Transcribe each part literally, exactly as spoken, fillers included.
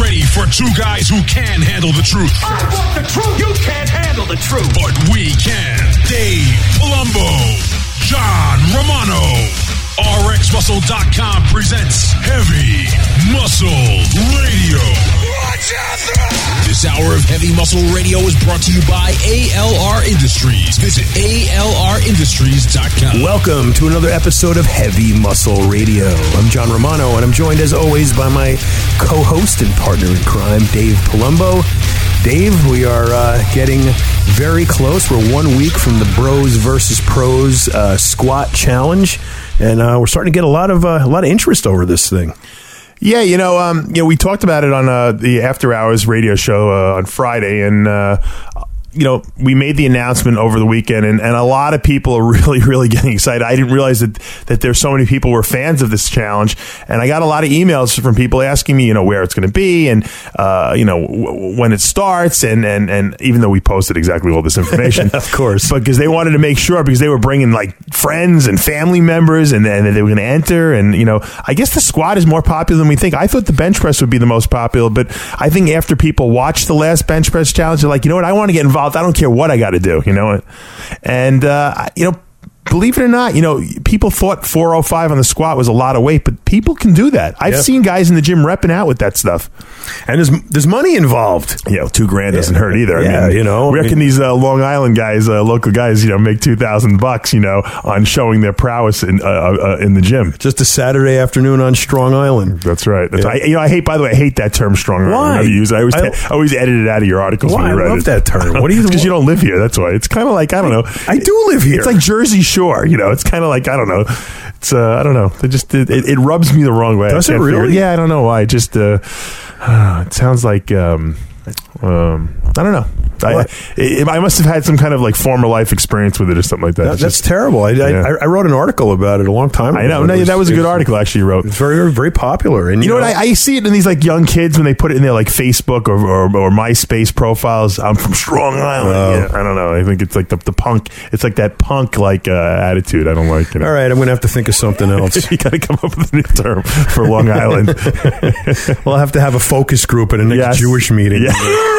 ready for two guys who can handle the truth. I want the truth. You can't handle the truth. But we can. Dave Palumbo, John Romano. R X Muscle dot com presents Heavy Muscle Radio. Watch out! This hour of Heavy Muscle Radio is brought to you by A L R Industries. Visit A L R Industries dot com. Welcome to another episode of Heavy Muscle Radio. I'm John Romano, and I'm joined as always by my co-host and partner in crime, Dave Palumbo. Dave, we are uh, getting very close. We're one week from the Bros versus Pros uh, squat challenge, and uh, we're starting to get a lot of uh, a lot of interest over this thing. Yeah, you know, um, you know, we talked about it on uh, the After Hours radio show uh, on Friday, and uh, you know, we made the announcement over the weekend, and, and a lot of people are really, really getting excited. I didn't realize that that there's so many people who were fans of this challenge, and I got a lot of emails from people asking me, you know, where it's going to be, and uh, you know, w- when it starts, and, and and even though we posted exactly all this information, of course, but because they wanted to make sure, because they were bringing like friends and family members, and, and they were going to enter, and you know, I guess the squat is more popular than we think. I thought the bench press would be the most popular, but I think after people watch the last bench press challenge, they're like, you know what, I want to get involved. I don't care what I got to do, you know. And, uh, you know, believe it or not, you know, people thought four oh five on the squat was a lot of weight, but people can do that. I've yep. seen guys in the gym repping out with that stuff. And there's there's money involved. Yeah, well, two grand doesn't yeah. hurt either. Yeah, I mean, you know. We reckon I mean, these uh, Long Island guys, uh, local guys, you know, make two thousand bucks, you know, on showing their prowess in uh, uh, in the gym. Just a Saturday afternoon on Strong Island. That's right. That's yeah. right. I, you know, I hate, by the way, I hate that term Strong Island. Why? I use it. I always, I, I always edit it out of your articles why? when you read I love it. that term. What do you? Because you don't live here. That's why. It's kind of like, I don't know. I do live here. It's like Jersey Shore. You know, it's kind of like, I don't know. It's uh, I don't know. It just it, it rubs me the wrong way. Does I it can't really? figure it. Yeah, I don't know why. It just uh, uh, it sounds like um, um, I don't know. I, it, I must have had some kind of like former life experience with it or something like that. that that's just, terrible. I, yeah. I I wrote an article about it a long time ago. I know. No, was, that was a good was, article actually you wrote. It's very very popular. And you, you know, know what? I, I see it in these like young kids when they put it in their like Facebook or or, or MySpace profiles. I'm from Strong Island. Oh. Yeah, I don't know. I think it's like the, the punk. It's like that punk like uh, attitude. I don't like. You know? All right, I'm going to have to think of something else. You got to come up with a new term for Long Island. We'll have to have a focus group at a next Yes. Jewish meeting. Yeah.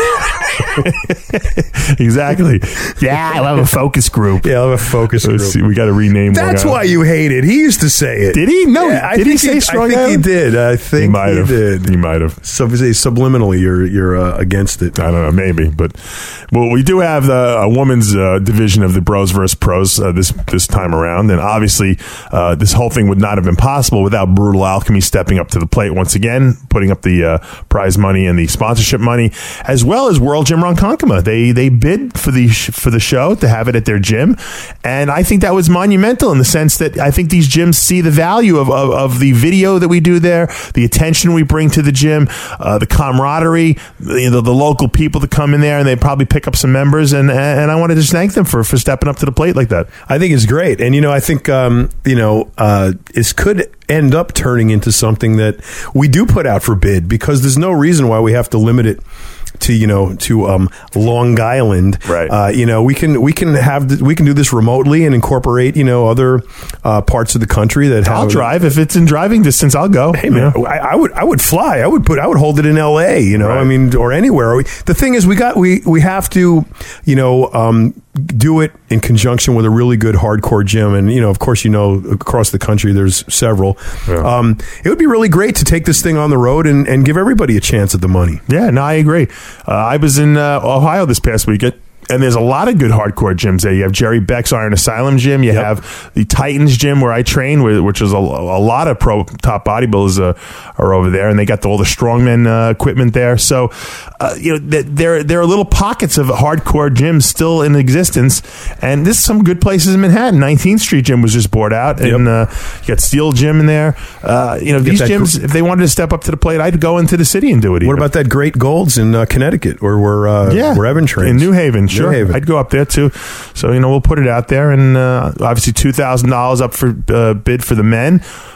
Exactly. Yeah, I'll have a focus group. Yeah, I'll have a focus group. Let's see, we got to rename. That's Long why Island. you hate it. He used to say it. Did he? No. Yeah, I did he think say he, Strong I think Island? he did. I think he might he have. did. He might have. So subliminally, you're you're uh, against it. I don't know, maybe, but well, we do have the, a women's uh, division of the Bros versus Pros uh, this this time around, and obviously uh, this whole thing would not have been possible without Brutal Alchemy stepping up to the plate once again, putting up the uh, prize money and the sponsorship money, as well as World Gym Ronkonkoma. They they bid for the sh- for the show to have it at their gym, and I think that was monumental in the sense that I think these gyms see the value of of, of the video that we do there, the attention we bring to the gym, uh, the camaraderie, you know, the local people that come in there, and they probably pick up some members, and and I want to just thank them for, for stepping up to the plate like that. I think it's great, and you know, I think um, you know, uh, this could end up turning into something that we do put out for bid, because there's no reason why we have to limit it to, you know, to um, Long Island, right? Uh, you know, we can we can have th- we can do this remotely and incorporate, you know, other uh, parts of the country that have. I'll drive if it's in driving distance. I'll go. Hey man, you know? I, I would I would fly. I would put I would hold it in L A. You know, Right. I mean, or anywhere. The thing is, we got we we have to, you know. Um, do it in conjunction with a really good hardcore gym, and you know, of course, you know, across the country there's several. Yeah. Um, it would be really great to take this thing on the road and, and give everybody a chance at the money. Yeah, no, I agree. Uh, I was in uh, Ohio this past weekend. And there's a lot of good hardcore gyms there. You have Jerry Beck's Iron Asylum gym. You Yep. have the Titans gym where I train, which is a, a lot of pro top bodybuilders uh, are over there, and they got all the strongman uh, equipment there. So, uh, you know, th- there there are little pockets of hardcore gyms still in existence, and there's some good places in Manhattan. nineteenth Street gym was just bought out, and Yep. uh, you got Steel Gym in there. Uh, you know, Get these that gyms, gr- if they wanted to step up to the plate, I'd go into the city and do it. What even. about that Great Golds in uh, Connecticut, or where uh, Yeah, where Evan trains in New Haven? Sure, New Haven. I'd go up there too. So you know, we'll put it out there, and uh, obviously two thousand dollars up for uh, bid for the men.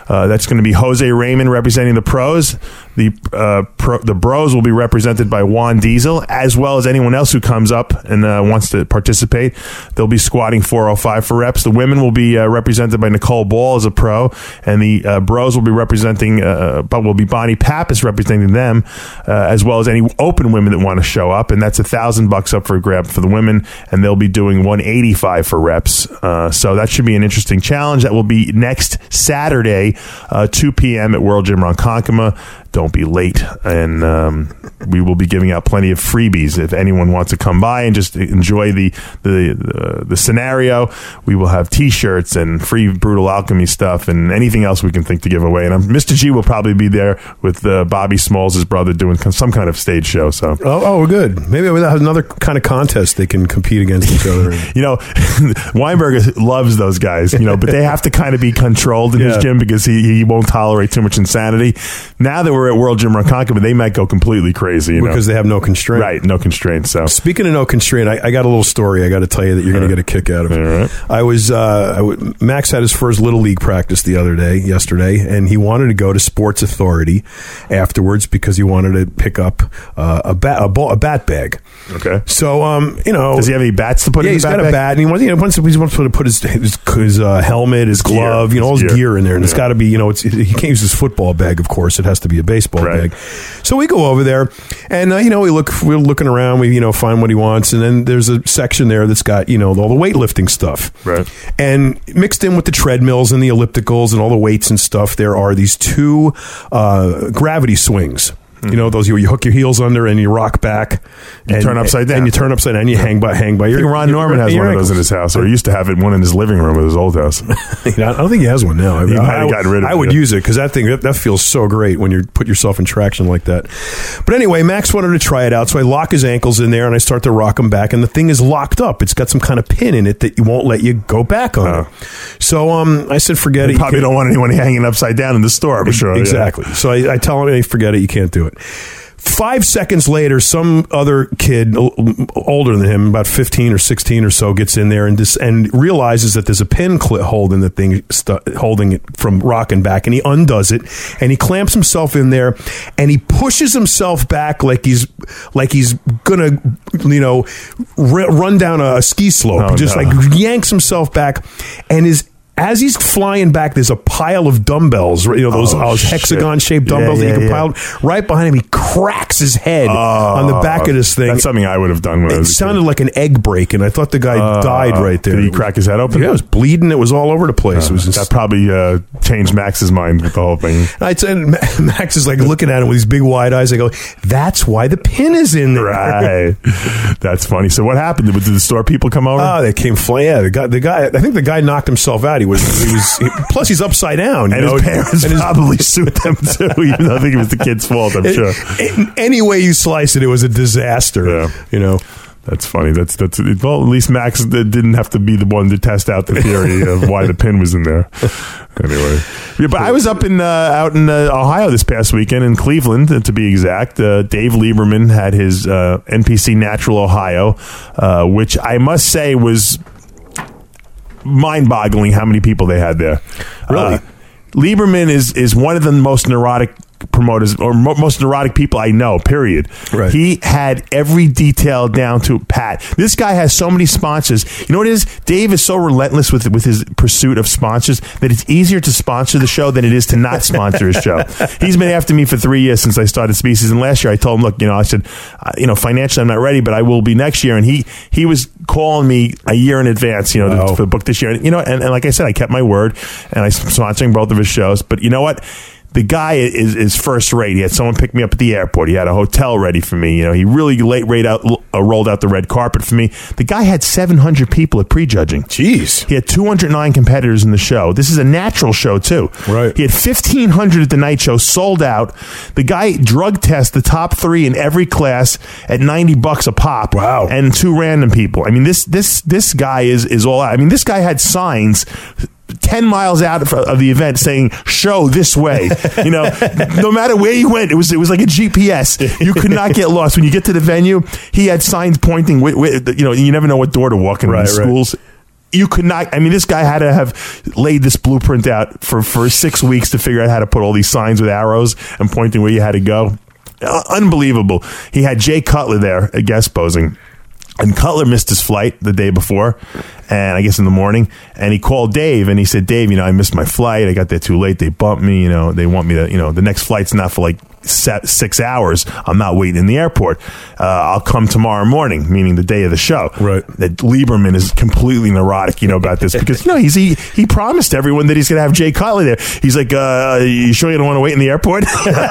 Uh, that's going to be Jose Raymond representing the pros. The uh, pro, the bros will be represented by Juan Diesel, as well as anyone else who comes up and uh, wants to participate. They'll be squatting four oh five for reps. The women will be uh, represented by Nicole Ball as a pro, and the uh, bros will be representing, uh, but will be Bonnie Pappas representing them, uh, as well as any open women that want to show up. And that's a thousand bucks up for a grab for the women, and they'll be doing one eighty-five for reps. Uh, so that should be an interesting challenge. That will be next Saturday, uh, two p.m. at World Gym Ronkonkoma. Don't be late, and um, we will be giving out plenty of freebies if anyone wants to come by and just enjoy the the the, the scenario. We will have T-shirts and free Brutal Alchemy stuff and anything else we can think to give away. And um, Mister G will probably be there with uh, Bobby Smalls, his brother, doing some kind of stage show. So, oh, oh, we're good. Maybe we'll have another kind of contest they can compete against each other. You know, Weinberger loves those guys. You know, but they have to kind of be controlled in yeah. his gym because he he won't tolerate too much insanity. Now that we're at World Gym Ronkonkoma, they might go completely crazy, you know? Because they have no constraint. Right, no constraints. So, speaking of no constraint, I, I got a little story I got to tell you that you're going to get a kick out of. All right. I was uh, I w- Max had his first little league practice the other day, yesterday, and he wanted to go to Sports Authority afterwards because he wanted to pick up uh, a bat a, ball, a bat bag. Okay. So, um, you know, does he have any bats to put? Yeah, in he's the bat got bag? a bat, and he wants, you know, wants, he wants to put his his, his uh, helmet, his glove, gear. you know, all his His gear, gear in there, and yeah. it's got to be, you know, it's he can't use his football bag, of course. It has to be a baseball Right. bag. So we go over there, and uh, you know, we look, we're looking around, we you know find what he wants, and then there's a section there that's got you know all the weightlifting stuff, right? And mixed in with the treadmills and the ellipticals and all the weights and stuff, there are these two uh, gravity swings. You know, those you, you hook your heels under and you rock back. You and, turn upside down. And you turn upside down and you hang by, hang by I your think Ron your- Norman has your one of those in ankles. his house, or he used to have it one in his living room of his old house. I don't think he has one now. I, He mean, might I, have gotten rid of I it, would yeah. use it because that thing that, that feels so great when you put yourself in traction like that. But anyway, Max wanted to try it out, so I lock his ankles in there and I start to rock him back, and the thing is locked up. It's got some kind of pin in it that won't let you go back on Oh. it. So um, I said, forget You it. probably You don't want anyone hanging upside down in the store, I'm sure. yeah. Exactly. So I, I tell him, hey, forget it. You can't do it. Five seconds later, some other kid older than him, about fifteen or sixteen or so, gets in there and dis- and realizes that there's a pin clip holding the thing, stu- holding it from rocking back, and he undoes it and he clamps himself in there and he pushes himself back like he's like he's gonna, you know, r- run down a, a ski slope. Oh, Just no. like yanks himself back, and is. As he's flying back, there's a pile of dumbbells, you know, those, Oh, those shit. hexagon-shaped Yeah, dumbbells yeah, that you can yeah. pile. Right behind him, he cracks his head Oh, on the back of this thing. That's something I would have done when I It was a sounded kid. like an egg break, and I thought the guy Uh, died right there. Did he crack his head open? Yeah, it was bleeding. It was all over the place. it was that just, probably uh, changed Max's mind with the whole thing. I said, Max is like looking at him with these big wide eyes. I go, that's why the pin is in there. Right. That's funny. So what happened? Did the store people come over? Oh, they came flying. Yeah, the guy, the guy. I think the guy knocked himself out. He was. He was. He, plus, he's upside down. You and know? his parents And his- probably sued them too, even though I think it was the kid's fault, I'm sure. In any way you slice it, it was a disaster. Yeah. You know. That's funny. That's that's well. At least Max didn't have to be the one to test out the theory of why the pin was in there. Anyway, yeah, but I was up in uh, out in uh, Ohio this past weekend in Cleveland, uh, to be exact. Uh, Dave Lieberman had his uh, N P C Natural Ohio, uh, which I must say was mind-boggling how many people they had there. Really? Uh, Lieberman is is one of the most neurotic promoters or mo- most neurotic people I know, period. Right. He had every detail down to pat. This guy has so many sponsors. You know what it is? Dave is so relentless with with his pursuit of sponsors that it's easier to sponsor the show than it is to not sponsor his show. He's been after me for three years since I started Species, and last year I told him, look, you know, I said, uh, you know, financially I'm not ready, but I will be next year. And he he was calling me a year in advance, you know, Wow. to, for the book this year. And, you know, and, and like I said, I kept my word, and I'm sponsoring both of his shows. But you know what? The guy is, is first rate. He had someone pick me up at the airport. He had a hotel ready for me. You know, he really late rate out, uh, rolled out the red carpet for me. The guy had seven hundred people at prejudging. Jeez. He had two hundred nine competitors in the show. This is a natural show, too. Right. He had fifteen hundred at the night show, sold out. The guy drug test the top three in every class at ninety bucks a pop. Wow. And two random people. I mean, this this this guy is, is all out. I mean, this guy had signs ten miles out of, of the event saying show this way. You know, no matter where you went, it was it was like a G P S. You could not get lost. When you get to the venue, he had signs pointing with, with you know, you never know what door to walk in Right, these right. schools. You could not. I mean, this guy had to have laid this blueprint out for, for six weeks to figure out how to put all these signs with arrows and pointing where you had to go. Uh, unbelievable. He had Jay Cutler there, a guest posing. And Cutler missed his flight the day before, and I guess in the morning, and he called Dave, and he said, Dave, you know, I missed my flight. I got there too late. They bumped me. You know, they want me to, you know, the next flight's not for like set, six hours. I'm not waiting in the airport. Uh, I'll come tomorrow morning, meaning the day of the show. Right. That Lieberman is completely neurotic, you know, about this because, you know, he's, he, he promised everyone that he's going to have Jay Cutler there. He's like, uh, you sure you don't want to wait in the airport?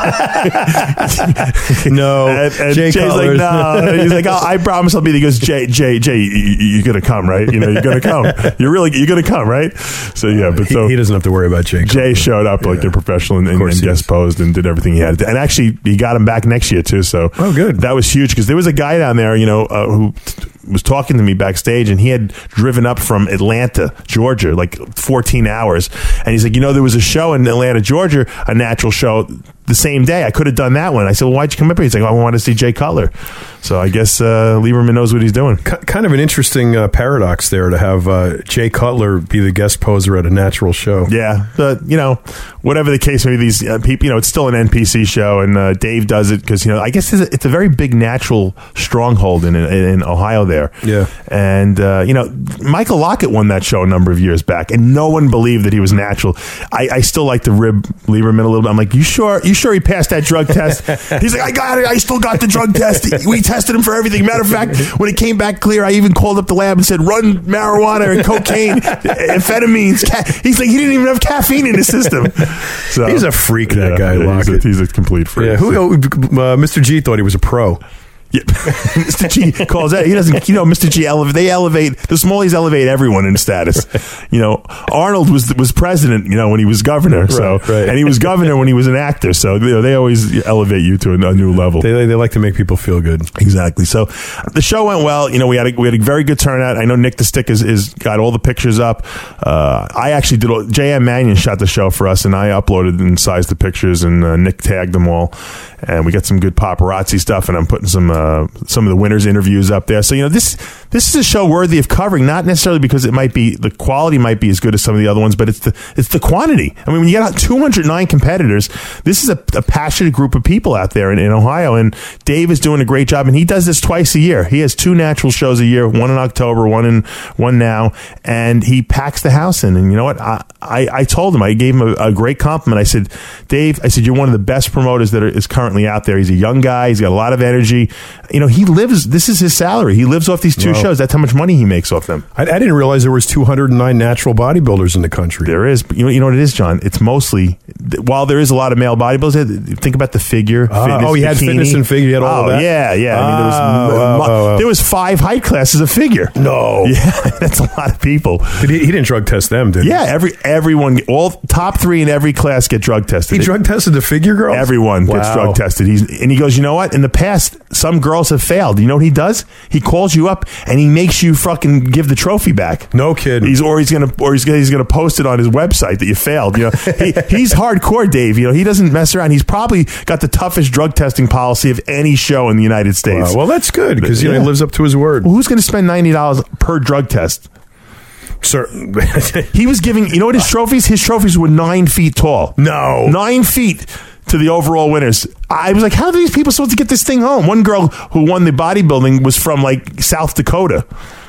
No. And, and Jay Jay's Cutler's. like, no. He's like, oh, I promise I'll be there. He goes, Jay, Jay, Jay, you, you're going to come, right? You know, you're going to come. You're really, you're going to come, right? So, yeah, but he, so he doesn't have to worry about Jay. Jay showed up like Yeah. a professional and, and, course and he guest is. posed and did everything he had to. And actually, he got him back next year, too. So, Oh, good. That was huge because there was a guy down there, you know, uh, who t- was talking to me backstage, and he had driven up from Atlanta, Georgia, like fourteen hours. And he's like, you know, there was a show in Atlanta, Georgia, a natural show the same day. I could have done that one. I said, well, why'd you come up here? He's like, oh, I wanted to see Jay Cutler. So I guess uh, Lieberman knows what he's doing. K- kind of an interesting uh, paradox there to have uh, Jay Cutler be the guest poser at a natural show. Yeah, but you know, whatever the case may be, these uh, people, you know, it's still an N P C show, and uh, Dave does it because you know, I guess it's a, it's a very big natural stronghold in in, in Ohio there. Yeah, and uh, you know, Michael Lockett won that show a number of years back, and no one believed that he was natural. I, I still like to rib Lieberman a little bit. I'm like, you sure? You sure he passed that drug test? He's like, I got it. I still got the drug test. We tested him for everything. Matter of fact, when it came back clear, I even called up the lab and said, run marijuana and cocaine, amphetamines. Ca-. He's like, he didn't even have caffeine in his system. So he's a freak, that yeah, guy, yeah, he's, a, Lockett. he's a complete freak. Yeah, who, uh, Mister G thought he was a pro. Yeah. Mister G calls that. He doesn't, you know, Mister G, elevate, they elevate, the Smallies elevate everyone in status. You know, Arnold was was president, you know, when he was governor. So, Right, right. and he was governor when he was an actor. So, you know, they always elevate you to a, a new level. They, they like to make people feel good. Exactly. So the show went well. You know, we had a, we had a very good turnout. I know Nick the Stick is, is got all the pictures up. Uh, I actually did. All, J M Mannion shot the show for us, and I uploaded and sized the pictures, and uh, Nick tagged them all. And we got some good paparazzi stuff, and I'm putting some uh, some of the winners' interviews up there. So you know, this this is a show worthy of covering, not necessarily because it might be the quality might be as good as some of the other ones, but it's the it's the quantity. I mean, when you get out two hundred nine competitors, this is a, a passionate group of people out there in, in Ohio, and Dave is doing a great job, and he does this twice a year. He has two natural shows a year, one in October, one in one now, and he packs the house in. And you know what? I I, I told him, I gave him a, a great compliment. I said, Dave, I said, you're one of the best promoters that are, is currently out there. He's a young guy. He's got a lot of energy. You know, he lives, this is his salary. He lives off these two Wow. shows. That's how much money he makes off them. I, I didn't realize there was two hundred nine natural bodybuilders in the country. There is. But you know, you know what it is, John? It's mostly, while there is a lot of male bodybuilders, think about the figure. Ah, fitness, oh, he had bikini. fitness and figure. He had all oh, of that? yeah, yeah. I mean, there, was, Ah, wow, mu- wow, wow. there was five height classes of figure. No. Yeah, that's a lot of people. But he, he didn't drug test them, did he? Yeah, every everyone, all top three in every class get drug tested. He drug tested the figure girls? Everyone gets Wow. drug tested. He's and he goes, you know what? In the past, some girls have failed. You know what he does? He calls you up and he makes you fucking give the trophy back. No kidding. He's or he's gonna or he's gonna, he's gonna post it on his website that you failed. You know, he, he's hardcore, Dave. You know, he doesn't mess around. He's probably got the toughest drug testing policy of any show in the United States. Wow. Well, that's good because you know Yeah. he lives up to his word. Well, who's going to spend ninety dollars per drug test? Certain. He was giving, you know what his trophies? His trophies were nine feet tall. No. Nine feet to the overall winners. I was like, how are these people supposed to get this thing home? One girl who won the bodybuilding was from like South Dakota.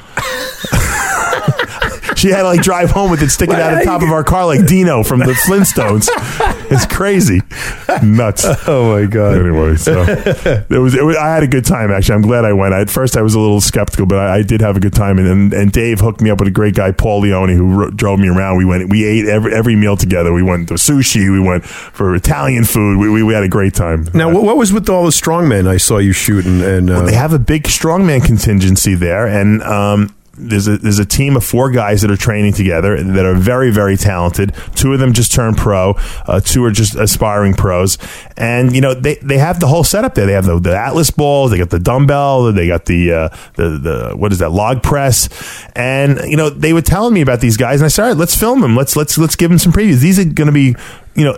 She had to like drive home with it sticking out of the top of our car like Dino from the Flintstones. It's crazy. Nuts. Oh, my God. Anyway, so it was, it was. I had a good time, actually. I'm glad I went. I, at first, I was a little skeptical, but I, I did have a good time. And, and and Dave hooked me up with a great guy, Paul Leone, who ro- drove me around. We went. We ate every every meal together. We went to sushi. We went for Italian food. We we, we had a great time. Now, what, what was with all the strongmen I saw you shooting? And, uh, They have a big strongman contingency there, and um, there's a there's a team of four guys that are training together that are very, very talented. Two of them just turned pro. Uh, two are just aspiring pros, and you know they, they have the whole setup there. They have the, the Atlas balls. They got the dumbbell. They got the uh, the the what is that log press, and you know they were telling me about these guys, and I said, all right, let's film them. Let's let's let's give them some previews. These are going to be, you know. It,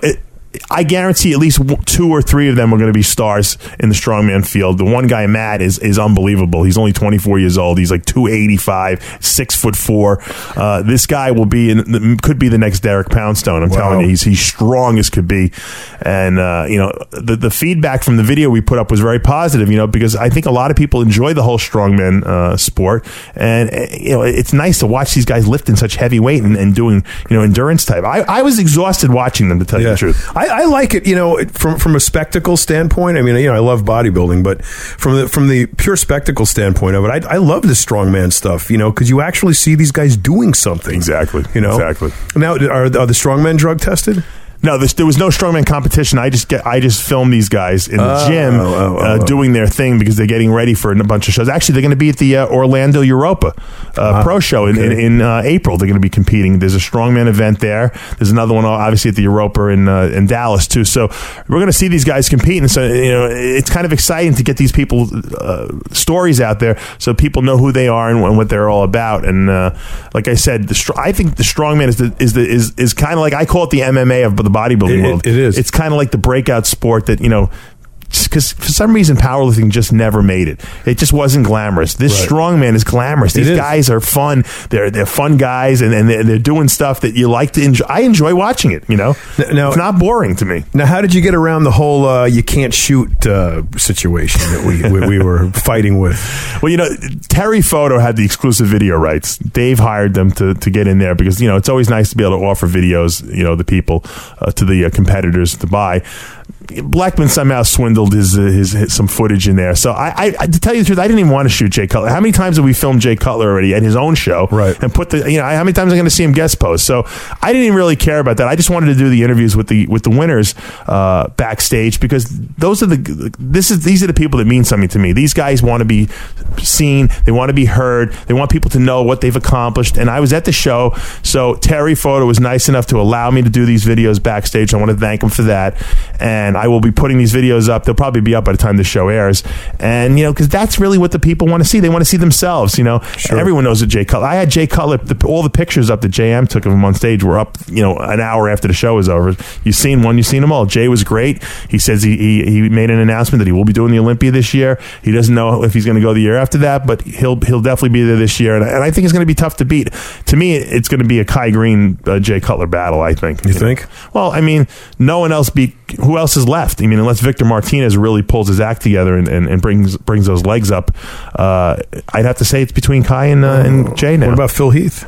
I guarantee at least two or three of them are going to be stars in the strongman field. The one guy, Matt, is is unbelievable. He's only twenty-four years old. He's like two eighty-five, six foot four. Uh, this guy will be in, could be the next Derek Poundstone. I'm wow. telling you, he's he's strong as could be. And uh, you know, the the feedback from the video we put up was very positive. You know, because I think a lot of people enjoy the whole strongman uh, sport, and you know, it's nice to watch these guys lifting such heavy weight and, and doing you know endurance type. I, I was exhausted watching them, to tell yeah. you the truth. I, I like it, you know, from from a spectacle standpoint. I mean, you know, I love bodybuilding, but from the from the pure spectacle standpoint of it, I, I love the strongman stuff, you know, because you actually see these guys doing something. Exactly. You know, exactly. Now, are, are the strongmen drug tested? No, this, there was no strongman competition. I just get, I just filmed these guys in the oh, gym oh, oh, uh, oh. doing their thing because they're getting ready for a bunch of shows. Actually, they're going to be at the uh, Orlando Europa uh, ah, Pro Show in, okay. in, in uh, April. They're going to be competing. There's a strongman event there. There's another one, obviously, at the Europa in uh, in Dallas too. So we're going to see these guys compete, and so you know, it's kind of exciting to get these people uh, stories out there so people know who they are and, and what they're all about. And uh, like I said, the str- I think the strongman is the, is the, is is kind of like I call it the M M A of the bodybuilding it, world. It, It is. It's kind of like the breakout sport that, you know, because for some reason powerlifting just never made it. It just wasn't glamorous. This right. strongman is glamorous. These guys are fun. They're they're fun guys, and, and they're, they're doing stuff that you like to enjoy. I enjoy watching it, you know. Now, it's not boring to me. Now, how did you get around the whole uh, you can't shoot uh, situation that we, we, we were fighting with? Well, you know, Terry Photo had the exclusive video rights. Dave hired them to, to get in there because, you know, it's always nice to be able to offer videos, you know, the people, uh, to the uh, competitors to buy. Blackman somehow swindled his, uh, his his some footage in there. So I, I, to tell you the truth, I didn't even want to shoot Jay Cutler. How many times have we filmed Jay Cutler already at his own show? Right. And put the, you know, how many times am I going to see him guest post? So I didn't even really care about that. I just wanted to do the interviews with the with the winners uh, backstage because those are the this is these are the people that mean something to me. These guys want to be seen. They want to be heard. They want people to know what they've accomplished. And I was at the show, so Terry Photo was nice enough to allow me to do these videos backstage. I want to thank him for that. And I will be putting these videos up. They'll probably be up by the time the show airs. And, you know, because that's really what the people want to see. They want to see themselves, you know. Sure. Everyone knows that Jay Cutler. I had Jay Cutler, the, all the pictures up that J M took of him on stage were up, you know, an hour after the show was over. You've seen one, you've seen them all. Jay was great. He says he, he, he made an announcement that he will be doing the Olympia this year. He doesn't know if he's going to go the year after that, but he'll he'll definitely be there this year. And, and I think it's going to be tough to beat. To me, it's going to be a Kai Green, uh, Jay Cutler battle, I think. You, you think? Know? Well, I mean, no one else beat, who else is left? I mean, unless Victor Martinez really pulls his act together and, and, and brings brings those legs up, uh, I'd have to say it's between Kai and, uh, and Jay now. What about Phil Heath?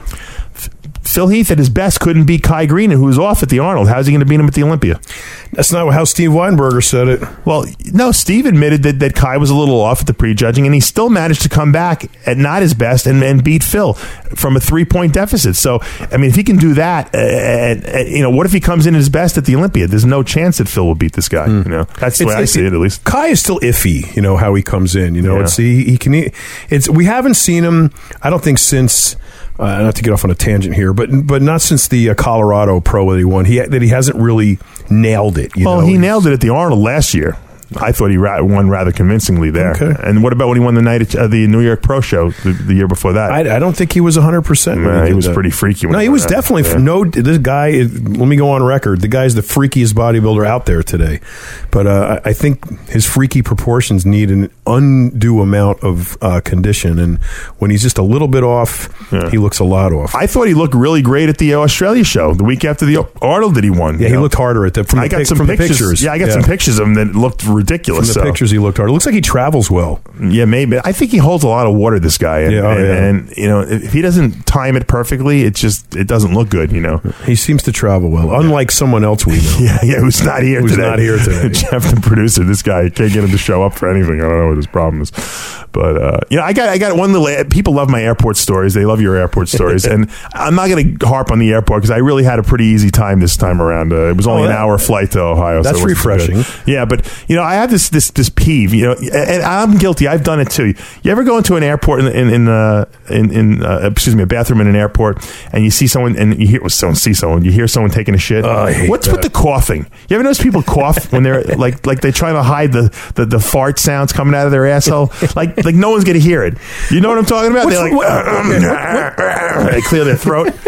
Phil Heath at his best couldn't beat Kai Green, who was off at the Arnold. How's he going to beat him at the Olympia? That's not how Steve Weinberger said it. Well, no, Steve admitted that, that Kai was a little off at the prejudging, and he still managed to come back at not his best and, and beat Phil from a three-point deficit. So, I mean, if he can do that, uh, and, and, you know, what if he comes in at his best at the Olympia? There's no chance that Phil will beat this guy. Mm. You know, that's the it's, way I see it, at least. Kai is still iffy, you know, how he comes in. You know, yeah. it's he, he can. It's we haven't seen him. I don't think since. Uh, not to get off on a tangent here, but but not since the uh, Colorado Pro that he won. He that he hasn't really nailed it. You well, know? he nailed it at the Arnold last year. I thought he ra- won rather convincingly there. Okay. And what about when he won the night at uh, the New York Pro Show the, the year before that? I, I don't think he was one hundred percent. Nah, he, he was that. pretty freaky. When no, he was definitely yeah. no. This guy. Let me go on record. The guy's the freakiest bodybuilder out there today. But uh, I think his freaky proportions need an undue amount of uh, condition, and when he's just a little bit off, yeah. he looks a lot off. I thought he looked really great at the Australia show the week after the Arnold that he won. Yeah, he know? looked harder at that. From I the, got pic- some from pictures. the pictures. Yeah, I got yeah. some pictures of him that looked ridiculous. From the so. pictures, he looked harder. It looks like he travels well. Yeah, maybe. I think he holds a lot of water, this guy. And, yeah, oh, and, yeah. and, you know, if he doesn't time it perfectly, it just it doesn't look good, you know. He seems to travel well, unlike someone else we know. yeah, yeah, who's not here who's today. not here today. Jeff, the producer, this guy, can't get him to show up for anything. I don't know what his problem is. But, uh, you know, I got I got one little... People love my airport stories. They love your airport stories. And I'm not going to harp on the airport because I really had a pretty easy time this time around. Uh, it was only oh, that, an hour flight to Ohio. That's so refreshing. Yeah, but, you know, I have this this this peeve, you know, and I'm guilty. I've done it too. You ever go into an airport in in in, uh, in, in uh, excuse me, a bathroom in an airport, and you see someone, and you hear well, someone see someone, you hear someone taking a shit. Oh, I hate What's that. with the coughing? You ever notice people cough when they're like like they're trying to hide the, the, the fart sounds coming out of their asshole? Like like no one's gonna hear it. You know what I'm talking about? What's, They're like what, uh, okay, what, what? they clear their throat.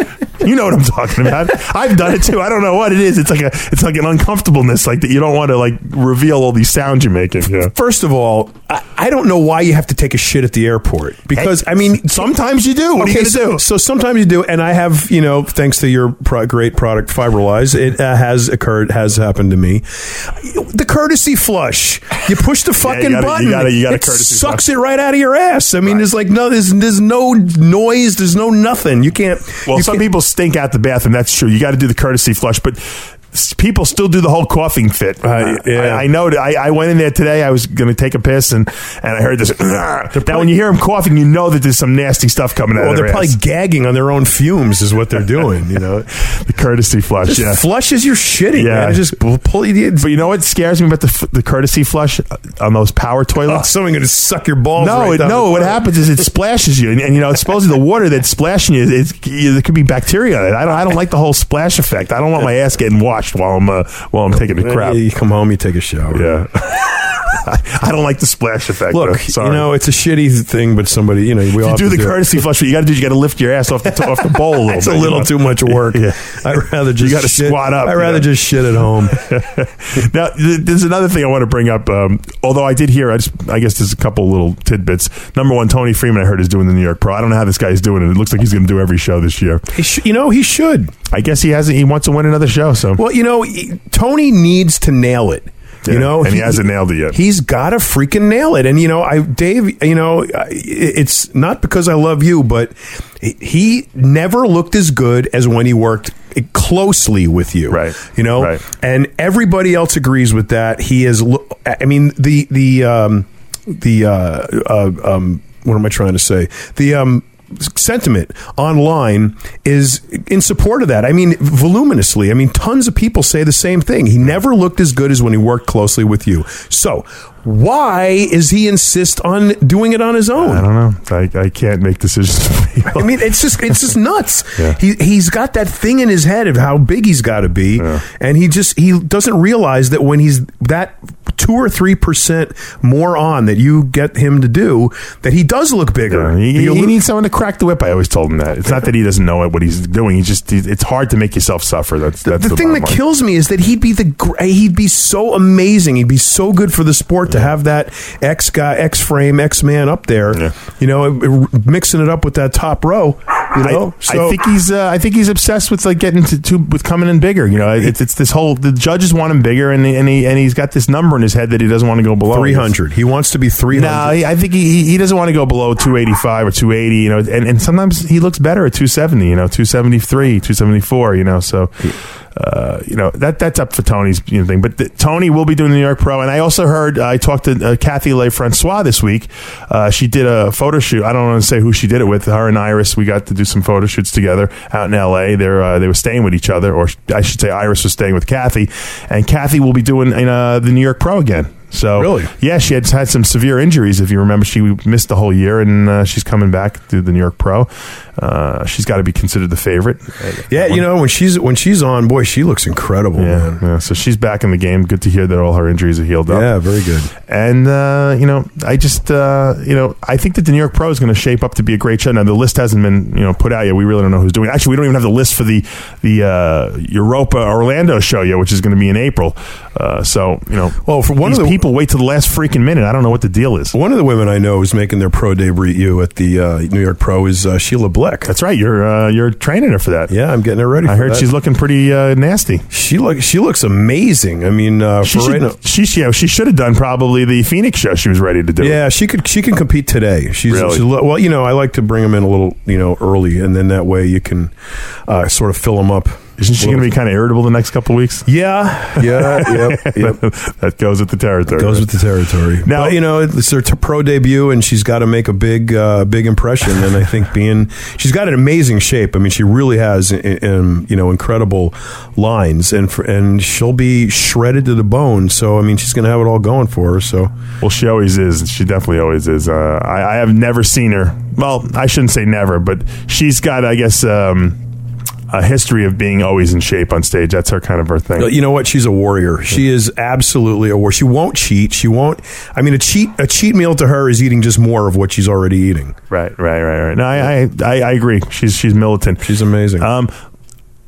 You know what I'm talking about. I've done it too. I don't know what it is. It's like a, it's like an uncomfortableness, like that you don't want to like reveal all these sounds you're making. Yeah. First of all, I, I don't know why you have to take a shit at the airport because Hey, I mean, sometimes you do. What okay, are you so, gonna do? so sometimes you do, and I have, you know, thanks to your pro- great product, Fiberlize, it uh, has occurred, has happened to me. The courtesy flush, you push the fucking you gotta- button, you gotta- you gotta it courtesy sucks flush. it right out of your ass. I mean, Right. there's like no, there's there's no noise, there's no nothing. You can't. Well, you some can't- people stink out the bathroom. That's true. You got to do the courtesy flush, but s- people still do the whole coughing fit. Uh, yeah. I, I know. that- I, I went in there today. I was going to take a piss, and, and I heard this. Now, when you hear them coughing, you know that there's some nasty stuff coming out Well, of they're their probably ass. gagging on their own fumes, is what they're doing. You know, The courtesy flush. just Yeah. flushes your shitting. Yeah. Man. It just pull, pull you. But you know what scares me about the f- the courtesy flush on those power Oh, toilets? someone going to suck your balls. No, right it, down no. the What toilet. happens is it splashes you, and, and you know, it's supposedly the water that's splashing you. It's, you, there could be bacteria in it. I don't. I don't like the whole splash effect. I don't want my ass getting washed while I'm uh, while I'm taking a crap. You come home, you take a shower. Yeah. I don't like the splash effect. Look, though. Sorry. you know, it's a shitty thing, but somebody, you know, we all you have do to the do it. courtesy flush. What you got to do is you got to lift your ass off the off the bowl a little It's bit. a little you know? too much work. Yeah. I'd rather just You gotta shit. squat up, I'd you rather know? just shit at home. Now, th- there's another thing I want to bring up. Um, although I did hear, I, just, I guess there's a couple little tidbits. Number one, Tony Freeman, I heard, is doing the New York Pro. I don't know how this guy's doing it. It looks like he's going to do every show this year. He sh- you know, he should. I guess he hasn't. He wants to win another show. So Well, you know, he- Tony needs to nail it. You Yeah, know, and he hasn't nailed it yet. He's got to freaking nail it. And you know, I, Dave, you know, I- it's not because I love you, but he never looked as good as when he worked closely with you. Right. You know, Right. and everybody else agrees with that. He is. lo- I mean, the the um, the uh, uh, um, what am I trying to say? The um. sentiment online is in support of that. I mean, voluminously. I mean, tons of people say the same thing. He never looked as good as when he worked closely with you. So why is he insist on doing it on his own? I don't know. I, I can't make decisions. I mean, it's just it's just nuts. Yeah. He he's got that thing in his head of how big he's got to be, Yeah. and he just he doesn't realize that when he's that two or three percent more on that you get him to do, that he does look bigger. Yeah, he, He'll- he needs someone to crack the whip. I always told him that. It's not that he doesn't know what he's doing. He just he, it's hard to make yourself suffer. That's that's the, the, thing bottom that line. kills me is that he'd be the gr- he'd be so amazing. He'd be so good for the sport to have that X guy, X frame, X man up there. Yeah. You know, mixing it up with that top row. You know, I, I think he's uh, I think he's obsessed with like getting to, to with coming in bigger. You know, it's it's this whole the judges want him bigger, and and he and he's got this number in his head that he doesn't want to go below three hundred. He wants to be three hundred. No, he- I think he he doesn't want to go below two eighty-five or two eighty. You know, and, and sometimes he looks better at two seventy. You know, two seventy-three, two seventy-four. You know, so. Uh, you know that that's up for Tony's you know, thing, but the, Tony will be doing the New York Pro, and I also heard uh, I talked to uh, Kathy LeFrancois this week. Uh, she did a photo shoot. I don't want to say who she did it with. Her and Iris, we got to do some photo shoots together out in L A. They're uh, they were staying with each other, or I should say, Iris was staying with Kathy, and Kathy will be doing uh, the New York Pro again. So Really? yeah, she had had some severe injuries. If you remember, she missed the whole year, and uh, she's coming back to the New York Pro. Uh, she's got to be considered the favorite. Yeah, you know, when she's when she's on, boy, she looks incredible, Yeah, man. yeah, so she's back in the game. Good to hear that all her injuries are healed up. Yeah, very good. And, uh, you know, I just, uh, you know, I think that the New York Pro is going to shape up to be a great show. Now, the list hasn't been, you know, put out yet. We really don't know who's doing it. Actually, we don't even have the list for the the uh, Europa Orlando show yet, which is going to be in April. Uh, so, you know, Well, for one these of the- people wait till the last freaking minute. I don't know what the deal is. One of the women I know who's making their pro debut at the uh, New York Pro is uh, Sheila Bleck. That's right. You're uh, you're training her for that. Yeah, I'm getting her ready. I for heard that. she's looking pretty uh, nasty. she look she looks amazing. I mean, uh, She for right now, should, she, yeah, she should have done probably the Phoenix show she was ready to do. yeah, she could she can compete today. She's, Really? she's lo- well, you know, I like to bring them in a little, you know, early, and then that way you can uh, sort of fill them up. Isn't she going to be kind of irritable the next couple of weeks? Yeah, yeah, yep, yep. That goes with the territory. Goes with the territory. Now- But, you know, it's her t- pro debut, and she's got to make a big, uh, big impression. And I think being, she's got an amazing shape. I mean, she really has, um, you know, incredible lines, and for, and she'll be shredded to the bone. So I mean, she's going to have it all going for her. So Well, she always is. She definitely always is. Uh, I, I have never seen her. Well, I shouldn't say never, but she's got, I guess, um, a history of being always in shape on stage. That's her kind of her thing. you know what? She's a warrior. She is absolutely a warrior. She won't cheat. She won't. I mean, a cheat a cheat meal to her is eating just more of what she's already eating. Right, right, right, right. No, I, I, I, I agree. She's she's militant. She's amazing. Um,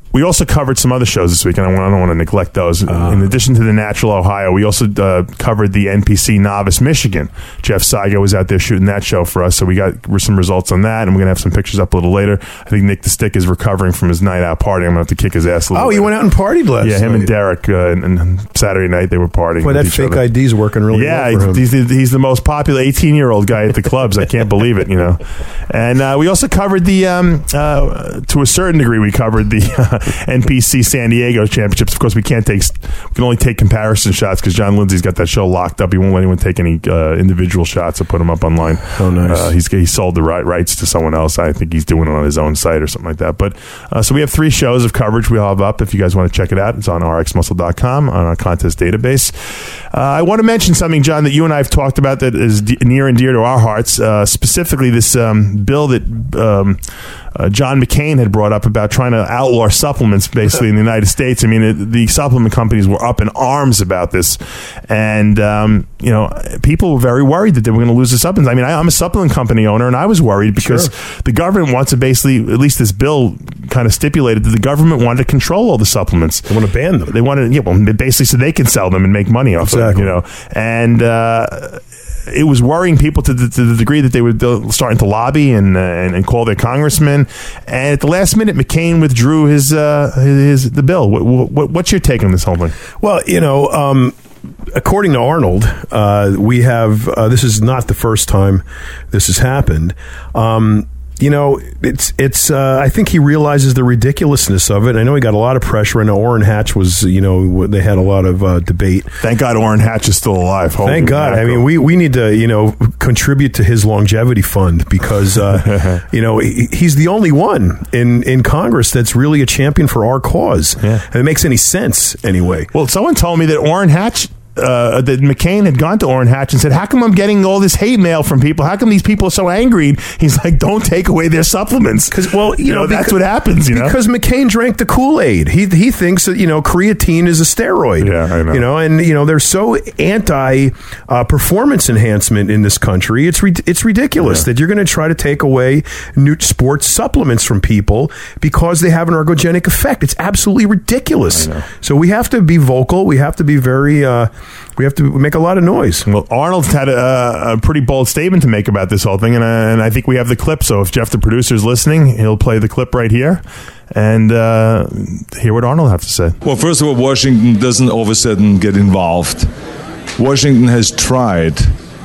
we also covered some other shows this week, and I don't want to neglect those. Uh, In addition to the Natural Ohio, we also uh, covered the N P C Novice Michigan. Jeff Saigo was out there shooting that show for us, so we got some results on that, and we're going to have some pictures up a little later. I think Nick the Stick is recovering from his night out partying. I'm going to have to kick his ass a little Oh, bit. he went out and partied last night. Yeah, him night. and Derek, uh, and, and Saturday night they were partying. Boy, that fake other. I D's working really yeah, well for him. He's, he's the most popular eighteen-year-old guy at the clubs. I can't believe it, you know. And uh, we also covered the, um, uh, to a certain degree, we covered the uh, N P C San Diego championships. Of course, we can't take, we can only take comparison shots because John Lindsay's got that show locked up. He won't let anyone take any uh, individual shots or put them up online. Oh, nice. Uh, he's he sold the right, rights to someone else. I think he's doing it on his own site or something like that. But uh, so we have three shows of coverage we'll have up if you guys want to check it out. It's on R X muscle dot com on our contest database. Uh, I want to mention something, John, that you and I have talked about that is d- near and dear to our hearts, uh, specifically this um, bill that um, uh, John McCain had brought up about trying to outlaw supplements basically in the United States. I mean, it, the supplement companies were up in arms about this. And, um, you know, people were very worried that they were going to lose the supplements. I mean, I, I'm a supplement company owner, and I was worried because sure. the government wants to basically, at least this bill kind of stipulated that the government wanted to control all the supplements. They want to ban them. They wanted, yeah, well, basically so they can sell them and make money off exactly. them, you know. And, uh, it was worrying people to the, to the degree that they were starting to lobby and, uh, and and call their congressmen. And at the last minute, McCain withdrew his uh, his the bill. What, what, what's your take on this whole thing? Well, you know, um, according to Arnold, uh, we have uh, this is not the first time this has happened. Um, You know, it's it's. Uh, I think he realizes the ridiculousness of it. I know he got a lot of pressure. I know Orrin Hatch was, you know, they had a lot of uh, debate. Thank God Orrin Hatch is still alive. Holy Thank God. mackerel. I mean, we, we need to, you know, contribute to his longevity fund because, uh, you know, he, he's the only one in, in Congress that's really a champion for our cause. Yeah. And it makes any sense anyway. Well, someone told me that Orrin Hatch. Uh, that McCain had gone to Orrin Hatch and said, how come I'm getting all this hate mail from people? How come these people are so angry? He's like, don't take away their supplements. Because, well, you, you know, know that's because, what happens, you know? Because McCain drank the Kool-Aid. He he thinks that, you know, creatine is a steroid. Yeah, I know. You know, and, you know, they're so anti-performance uh, enhancement in this country. It's, re- it's ridiculous yeah. that you're going to try to take away new sports supplements from people because they have an ergogenic effect. It's absolutely ridiculous. So we have to be vocal. We have to be very... Uh, We have to make a lot of noise. Well, Arnold's had a, a pretty bold statement to make about this whole thing, and, uh, and I think we have the clip. So if Jeff, the producer, is listening, he'll play the clip right here and uh, hear what Arnold has to say. Well, first of all, Washington doesn't all of a sudden get involved. Washington has tried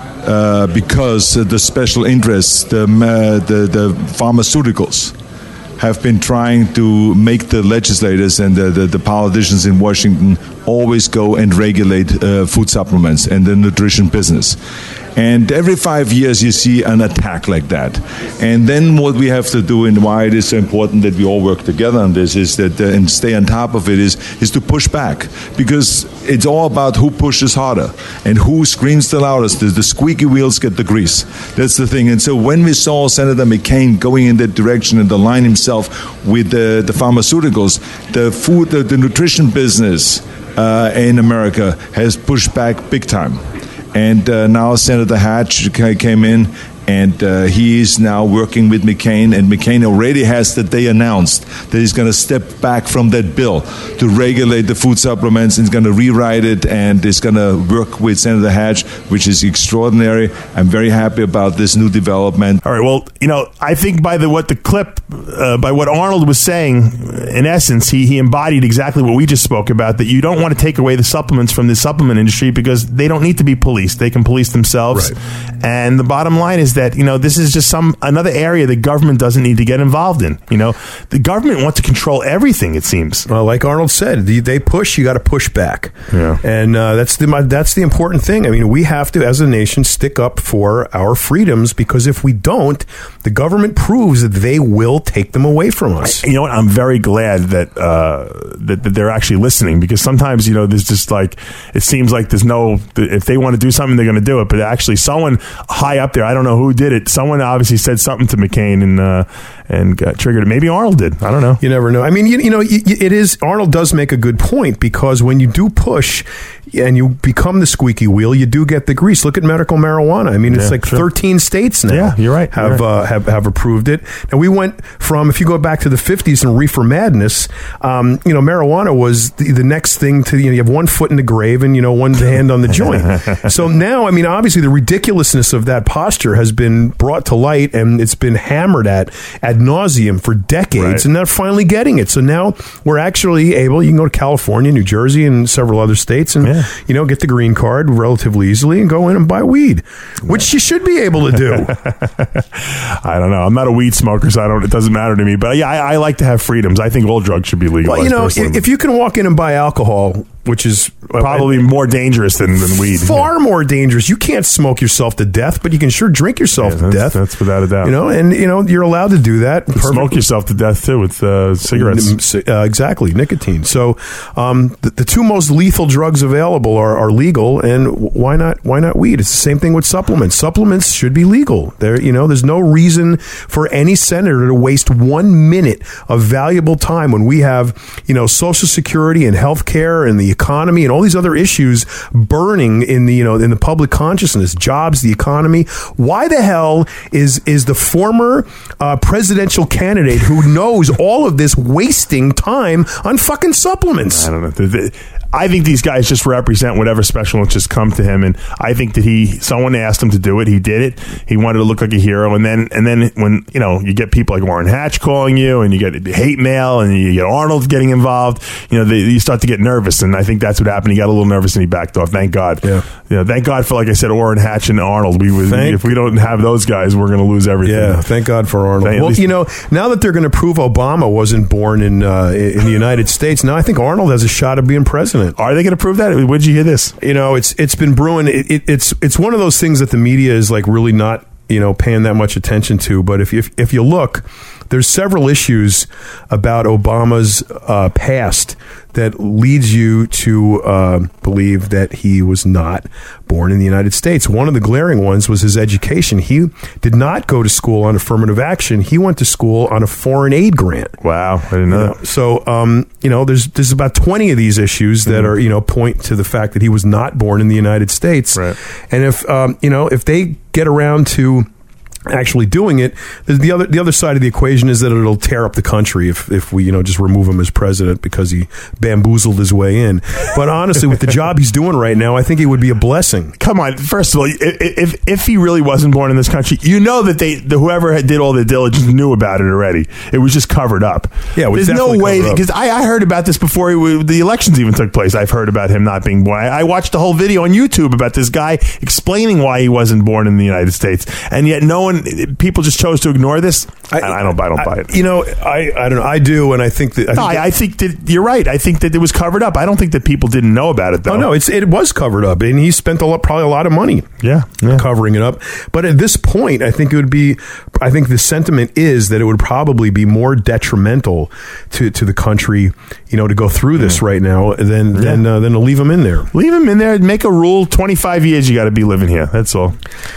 uh, because the special interests, the, uh, the, the pharmaceuticals, have been trying to make the legislators and the, the, the politicians in Washington always go and regulate uh, food supplements and the nutrition business. And every five years you see an attack like that. And then what we have to do, and why it is so important that we all work together on this, is that uh, and stay on top of it, is is to push back. Because it's all about who pushes harder and who screams the loudest. The, the squeaky wheels get the grease. That's the thing. And so when we saw Senator McCain going in that direction and align himself with the, the pharmaceuticals, the food, the, the nutrition business uh, in America has pushed back big time. And uh, now Senator Hatch came in, and uh, he is now working with McCain, and McCain already has that they announced that he's going to step back from that bill to regulate the food supplements, and he's going to rewrite it, and is going to work with Senator Hatch, which is extraordinary. I'm very happy about this new development. All right, well, you know, I think by the what the clip, uh, by what Arnold was saying, in essence, he, he embodied exactly what we just spoke about, that you don't want to take away the supplements from the supplement industry because they don't need to be policed. They can police themselves. Right. And the bottom line is that, you know, this is just some another area the government doesn't need to get involved in. You know, the government wants to control everything, it seems. Well, like Arnold said, they push, you got to push back. Yeah. And uh, that's the that's the important thing. I mean, we have to, as a nation, stick up for our freedoms, because if we don't, the government proves that they will take them away from us. I, you know what? I'm very glad that, uh, that that they're actually listening, because sometimes, you know, there's just like, it seems like there's no, if they want to do something, they're going to do it. But actually, someone high up there, I don't know who did it. Someone obviously said something to McCain and uh, and got triggered it. Maybe Arnold did. I don't know. You never know. I mean, you, you know, it is, Arnold does make a good point, because when you do push, and you become the squeaky wheel, you do get the grease. Look at medical marijuana. I mean, it's Yeah, like sure. thirteen states now. Yeah, you're right, you're Have, right. Uh, have have approved it. And we went from, if you go back to the fifties and reefer madness, um, you know, marijuana was the, the next thing to, you know, you have one foot in the grave and, you know, one hand on the joint. So now, I mean, obviously the ridiculousness of that posture has been brought to light, and it's been hammered at ad nauseum for decades, Right. and they're finally getting it. So now we're actually able, you can go to California, New Jersey, and several other states, and, Yeah. you know, get the green card relatively easily and go in and buy weed, which you should be able to do. I don't know. I'm not a weed smoker, so I don't. It doesn't matter to me. But yeah, I, I like to have freedoms. I think all drugs should be legalized. Well, you know, personally. if you can walk in and buy alcohol, which is probably more dangerous than, than weed. far more dangerous. You can't smoke yourself to death, but you can sure drink yourself Yeah, to that's, death. That's without a doubt. You know, and you know you're allowed to do that. Smoke yourself to death too with uh, cigarettes. Uh, exactly, nicotine. So um, the, the two most lethal drugs available are, are legal, and why not? Why not weed? It's the same thing with supplements. Supplements should be legal. There, you know, there's no reason for any senator to waste one minute of valuable time when we have, you know, Social Security and health care and the economy and all these other issues burning in the, you know, in the public consciousness, jobs, the economy. Why the hell is is the former uh, presidential candidate who knows all of this wasting time on fucking supplements? I don't know. The- the- I think these guys just represent whatever special interests come to him, and I think that he, someone asked him to do it, he did it. He wanted to look like a hero, and then, and then when you know you get people like Warren Hatch calling you, and you get hate mail, and you get Arnold getting involved, you know, they, you start to get nervous, and I think that's what happened. He got a little nervous and he backed off. Thank God. Yeah. You know, thank God for, like I said, Warren Hatch and Arnold. We would, Thank- if we don't have those guys, we're going to lose everything. Yeah, thank God for Arnold. Thank- at well, least- you know, now that they're going to prove Obama wasn't born in uh, in the United States, now I think Arnold has a shot of being president. Are they going to prove that? Where'd you hear this? You know, it's it's been brewing. It, it, it's it's one of those things that the media is like really not, you know, paying that much attention to. But if if, if you look, there's several issues about Obama's uh, past that leads you to uh, believe that he was not born in the United States. One of the glaring ones was his education. He did not go to school on affirmative action. He went to school on a foreign aid grant. Wow, I didn't know You know, that. so, um, you know, there's there's about twenty of these issues that are, you know, point to the fact that he was not born in the United States. Right. And if, um, you know, if they get around to actually doing it, the the other the other side of the equation is that it'll tear up the country if if we, you know, just remove him as president because he bamboozled his way in. But honestly, with the job he's doing right now, I think it would be a blessing. Come on. First of all, if, if if he really wasn't born in this country, you know that they the, whoever had did all the diligence knew about it already. It was just covered up. Yeah, it was there's no definitely way covered up. because I, I heard about this before he, w- the elections even took place. I've heard about him not being born. I, I watched a whole video on YouTube about this guy explaining why he wasn't born in the United States, and yet no one, people just chose to ignore this. I, I don't. I don't buy it. You know, I I don't know. I do, and I think that I No, think that- I, I think that you're right. I think that it was covered up. I don't think that people didn't know about it, though. Oh no, it's it was covered up, and he spent a lot, probably a lot of money, Yeah, yeah. covering it up. But at this point, I think it would be. I think the sentiment is that it would probably be more detrimental to, to the country, you know, to go through this right now than than uh, than to leave him in there. Leave him in there. Make a rule. twenty-five years you got to be living here. That's all.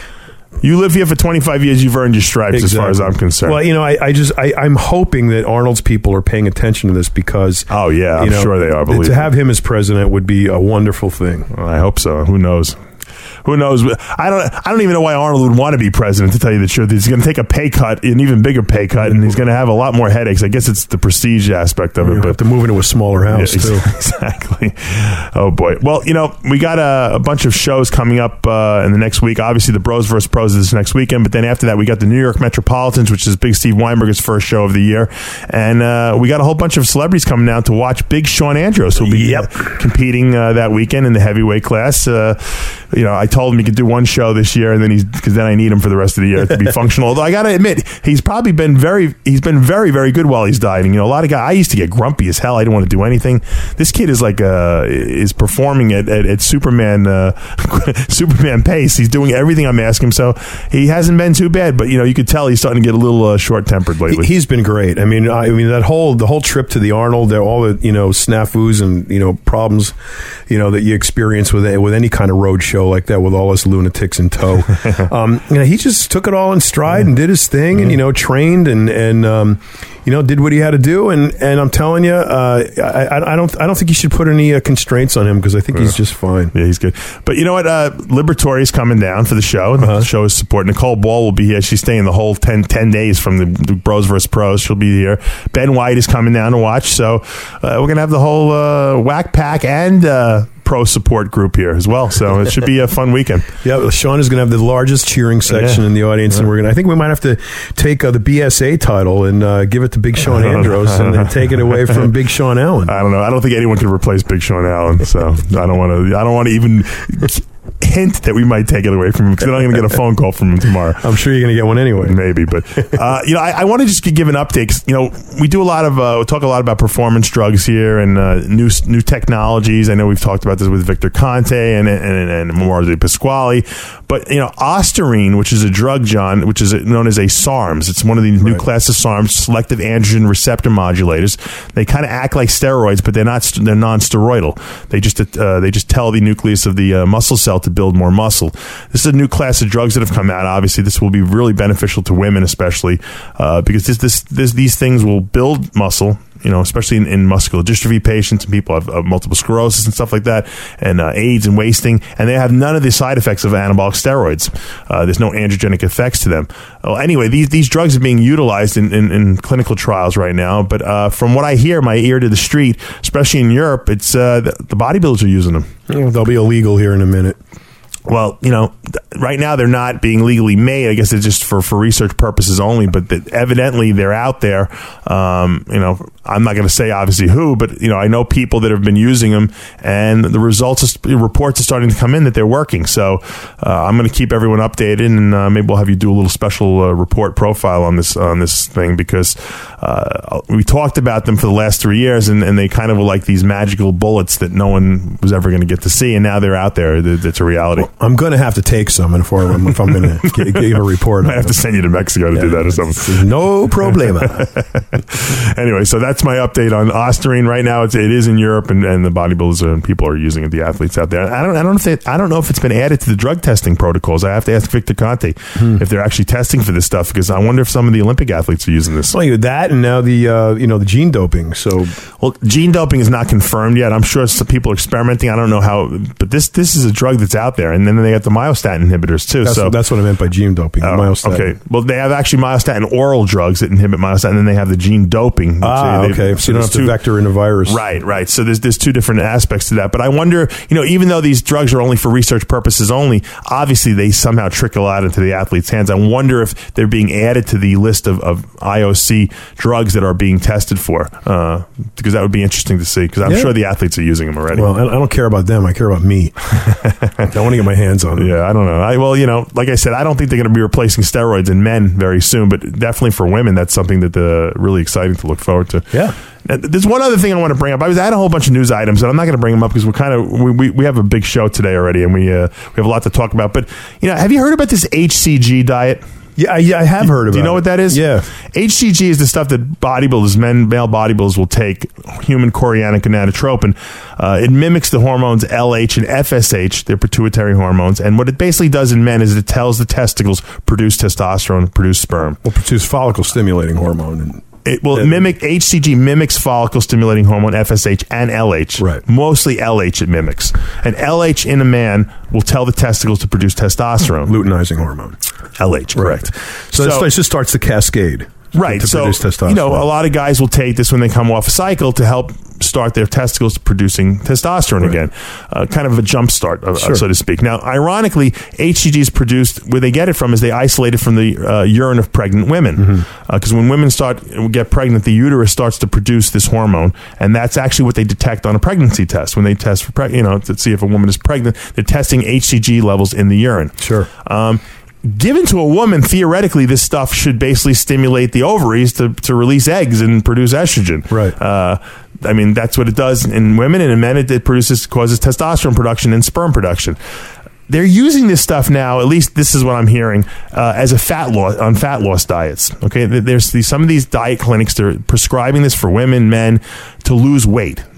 You live here for twenty-five years, you've earned your stripes as far as I'm concerned. Well, you know, I, I just I, I'm hoping that Arnold's people are paying attention to this because Oh, yeah, you I'm sure they are, believe to me. have him as president would be a wonderful thing. Well, I hope so. Who knows? Who knows? I don't. I don't even know why Arnold would want to be president. To tell you the truth, he's going to take a pay cut, an even bigger pay cut, and he's going to have a lot more headaches. I guess it's the prestige aspect of it. You But have to move into a smaller house Yeah, too. exactly. Oh boy. Well, you know, we got a, a bunch of shows coming up uh, in the next week. Obviously, the Bros versus Pros is this next weekend, but then after that, we got the New York Metropolitans, which is Big Steve Weinberger's first show of the year, and uh, we got a whole bunch of celebrities coming down to watch Big Sean Andros, who'll be Yep. competing uh, that weekend in the heavyweight class. Uh, you know, I told him he could do one show this year, and then he's because then I need him for the rest of the year to be functional. Although I got to admit, he's probably been very, he's been very, very good while he's diving. You know, a lot of guys. I used to get grumpy as hell. I didn't want to do anything. This kid is like uh, is performing at, at, at Superman uh, Superman pace. He's doing everything I'm asking him. So he hasn't been too bad. But you know, you could tell he's starting to get a little uh, short tempered lately. He- He's been great. I mean, I, I mean that whole the whole trip to the Arnold, there all the you know snafus and you know problems, you know that you experience with with any kind of road show. show like that with all us lunatics in tow. um, you know, he just took it all in stride yeah. and did his thing, yeah. and you know, trained and and um, you know, did what he had to do. And, and I'm telling you, uh, I, I don't I don't think you should put any uh, constraints on him because I think yeah. he's just fine. Yeah, he's good. But you know what? Uh, Liberatory is coming down for the show. Uh-huh. The show is support. Nicole Ball will be here. She's staying the whole ten, ten days from the, the Bros versus Pros. She'll be here. Ben White is coming down to watch. So uh, we're gonna have the whole uh, whack pack and uh, pro support group here as well. So it should be a fun weekend. Yeah, well, Sean is going to have the largest cheering section yeah. in the audience, yeah. and we're going. I think we might have to take uh, the B S A title and uh, give it to Big Sean Andros and then take it away from Big Sean Allen. I don't know. I don't think anyone can replace Big Sean Allen. So I don't want to. I don't want to even hint that we might take it away from him because then I'm going to get a phone call from him tomorrow. I'm sure you're going to get one anyway. Maybe, but uh, you know, I, I want to just give an update. 'Cause, you know, we do a lot of uh, we talk a lot about performance drugs here and uh, new new technologies. I know we've talked about this with Victor Conte and and, and Mauro De Pasquale, but you know, Ostarine, which is a drug, John, which is known as a SARMs. It's one of these right. new class of SARMs, selective androgen receptor modulators. They kind of act like steroids, but they're not. They're non-steroidal. They just uh, they just tell the nucleus of the uh, muscle cell to build more muscle. This is a new class of drugs that have come out. Obviously, this will be really beneficial to women, especially uh, because this, this, this, these things will build muscle. You know, especially in, in muscular dystrophy patients and people have uh, multiple sclerosis and stuff like that, and uh, AIDS and wasting, and they have none of the side effects of anabolic steroids. Uh, there's no androgenic effects to them. Well, anyway, these these drugs are being utilized in, in, in clinical trials right now. But uh, from what I hear, my ear to the street, especially in Europe, it's uh, the, the bodybuilders are using them. Oh, they'll be illegal here in a minute. Well, you know, right now they're not being legally made. I guess it's just for, for research purposes only, but that evidently they're out there. Um, you know, I'm not going to say obviously who, but, you know, I know people that have been using them and the results, are, reports are starting to come in that they're working. So uh, I'm going to keep everyone updated and uh, maybe we'll have you do a little special uh, report profile on this on this thing because uh, we talked about them for the last three years and, and they kind of were like these magical bullets that no one was ever going to get to see. And now they're out there. It's a reality. Well, I'm going to have to take some if, if I'm going to give a report. I have to send you to Mexico to yeah, do that or something. No problema. Anyway, so that's my update on Ostarine. Right now, it's, it is in Europe, and, and the bodybuilders and people are using it. The athletes out there. I don't. I don't know if they, I don't know if it's been added to the drug testing protocols. I have to ask Victor Conte hmm. if they're actually testing for this stuff because I wonder if some of the Olympic athletes are using this. Well, you know, that and now the uh, you know the gene doping. So, well, gene doping is not confirmed yet. I'm sure some people are experimenting. I don't know how, but this this is a drug that's out there, and then they got the myostatin inhibitors too. That's, so that's what I meant by gene doping. Oh, myostatin. Okay. Well, they have actually myostatin oral drugs that inhibit myostatin, and then they have the gene doping. Ah, they, okay. They, so you don't have to vector in a virus. Right, right. So there's there's two different aspects to that. But I wonder, you know, even though these drugs are only for research purposes only, obviously they somehow trickle out into the athlete's hands. I wonder if they're being added to the list of, of I O C drugs that are being tested for, uh, because that would be interesting to see. Because I'm yeah. sure the athletes are using them already. Well, I don't care about them. I care about me. I want to get my hands on them. Yeah, I don't know. I, well, you know, like I said, I don't think they're going to be replacing steroids in men very soon, but definitely for women, that's something that uh, really exciting to look forward to. Yeah. Now, there's one other thing I want to bring up. I was I had a whole bunch of news items, and I'm not going to bring them up because we're kind of we, we, we have a big show today already, and we uh, we have a lot to talk about. But you know, have you heard about this H C G diet? Yeah, yeah, I have heard about it. Do you know it. what that is? Yeah. H C G is the stuff that bodybuilders, men, male bodybuilders will take, human chorionic gonadotropin. Uh, it mimics the hormones L H and F S H, they're pituitary hormones. And what it basically does in men is it tells the testicles produce testosterone, produce sperm. Well, produce follicle stimulating hormone. And It will yeah. mimic, H C G mimics follicle stimulating hormone, F S H, and L H. Right. Mostly L H it mimics. And L H in a man will tell the testicles to produce testosterone. Luteinizing hormone. L H, correct. Right. So, so it just starts the cascade. Right. To so, produce testosterone. You know, a lot of guys will take this when they come off a cycle to help start their testicles producing testosterone right. again. Uh, kind of a jump start, uh, sure. so to speak. Now, ironically, H C G is produced, where they get it from is they isolate it from the uh, urine of pregnant women. Because mm-hmm. uh, when women start get pregnant, the uterus starts to produce this hormone, and that's actually what they detect on a pregnancy test. When they test for, pre- you know, to see if a woman is pregnant, they're testing H C G levels in the urine. Sure. Um, Given to a woman, theoretically, this stuff should basically stimulate the ovaries to, to release eggs and produce estrogen. Right. Uh, I mean, that's what it does in women, and in men, it, it produces causes testosterone production and sperm production. They're using this stuff now, at least this is what I'm hearing, uh, as a fat loss on fat loss diets. Okay, there's these, some of these diet clinics that are prescribing this for women, men to lose weight.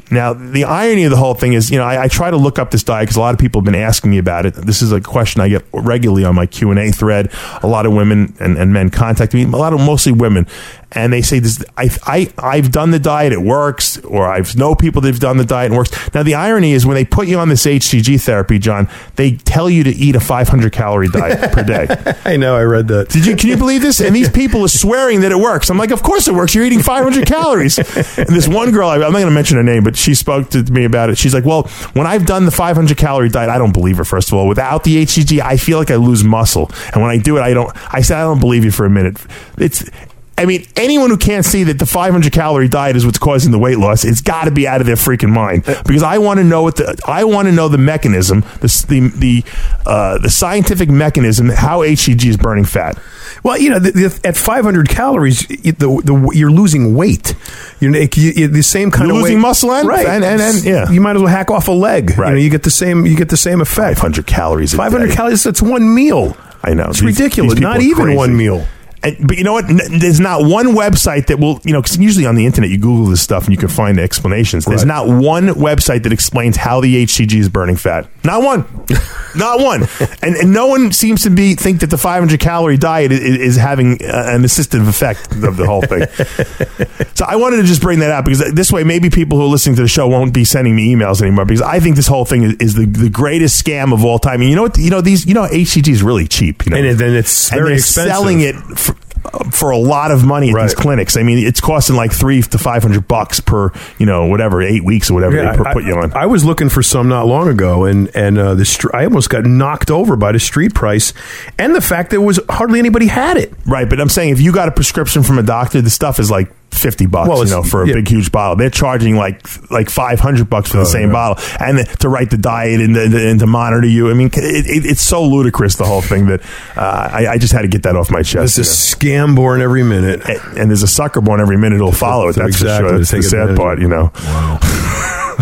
Now, the irony of the whole thing is, you know, I, I try to look up this diet because a lot of people have been asking me about it. This is a question I get regularly on my Q and A thread. A lot of women and, and men contact me, a lot of mostly women. And they say, this, I, I, I've done the diet, it works, or I've know people that have done the diet and it works. Now, the irony is when they put you on this H C G therapy, John, they tell you to eat a five hundred calorie diet per day. I know, I read that. Did you? Can you believe this? And these people are swearing that it works. I'm like, of course it works. You're eating five hundred calories. And this one girl, I'm not going to mention her name, but she spoke to me about it. She's like, well, when I've done the five hundred calorie diet, I don't believe her, first of all. Without the H C G, I feel like I lose muscle. And when I do it, I don't, I said, I don't believe you for a minute. It's, I mean, anyone who can't see that the five hundred calorie diet is what's causing the weight loss, it's got to be out of their freaking mind. Because I want to know what the I want to know the mechanism, the the the, uh, the scientific mechanism, how H C G is burning fat. Well, you know, the, the, at five hundred calories, the, the, you're losing weight. You're, you're the same kind you're of losing weight. muscle and, right. and, and, and yeah. You might as well hack off a leg. Right. You know, you get the same. You get the same effect. five hundred calories. five hundred calories. That's one meal. I know. It's these, ridiculous. These Not even crazy. one meal. And, but you know what? N- There's not one website that will, you know, because usually on the internet you Google this stuff and you can find the explanations. There's Right. not one website that explains how the H C G is burning fat. Not one. Not one. And, and no one seems to be think that the five hundred calorie diet is, is having uh, an assistive effect of the whole thing. So I wanted to just bring that up because this way maybe people who are listening to the show won't be sending me emails anymore because I think this whole thing is, is the, the greatest scam of all time. And you know what? You know these. You know H C G is really cheap. You know, And then it's and very they're expensive. selling it for, for a lot of money at Right. these clinics. I mean, it's costing like three to five hundred bucks per, you know, whatever, eight weeks or whatever Yeah, they put, I, put you on. I was looking for some not long ago, and and uh, the str- I almost got knocked over by the street price and the fact that was hardly anybody had it. Right, but I'm saying if you got a prescription from a doctor, the stuff is like fifty bucks, Well, you it's- know, for a yeah. big huge bottle. They're charging like like five hundred bucks for the Oh, same yeah. bottle, and to write the diet and, and, and to monitor you. I mean, it, it, it's so ludicrous the whole thing that uh, I, I just had to get that off my chest. There's a scam born every minute. And, and there's a sucker born every minute who'll follow it. to- That's exactly, for sure. That's to the take sad advantage part, of it. you know. Wow.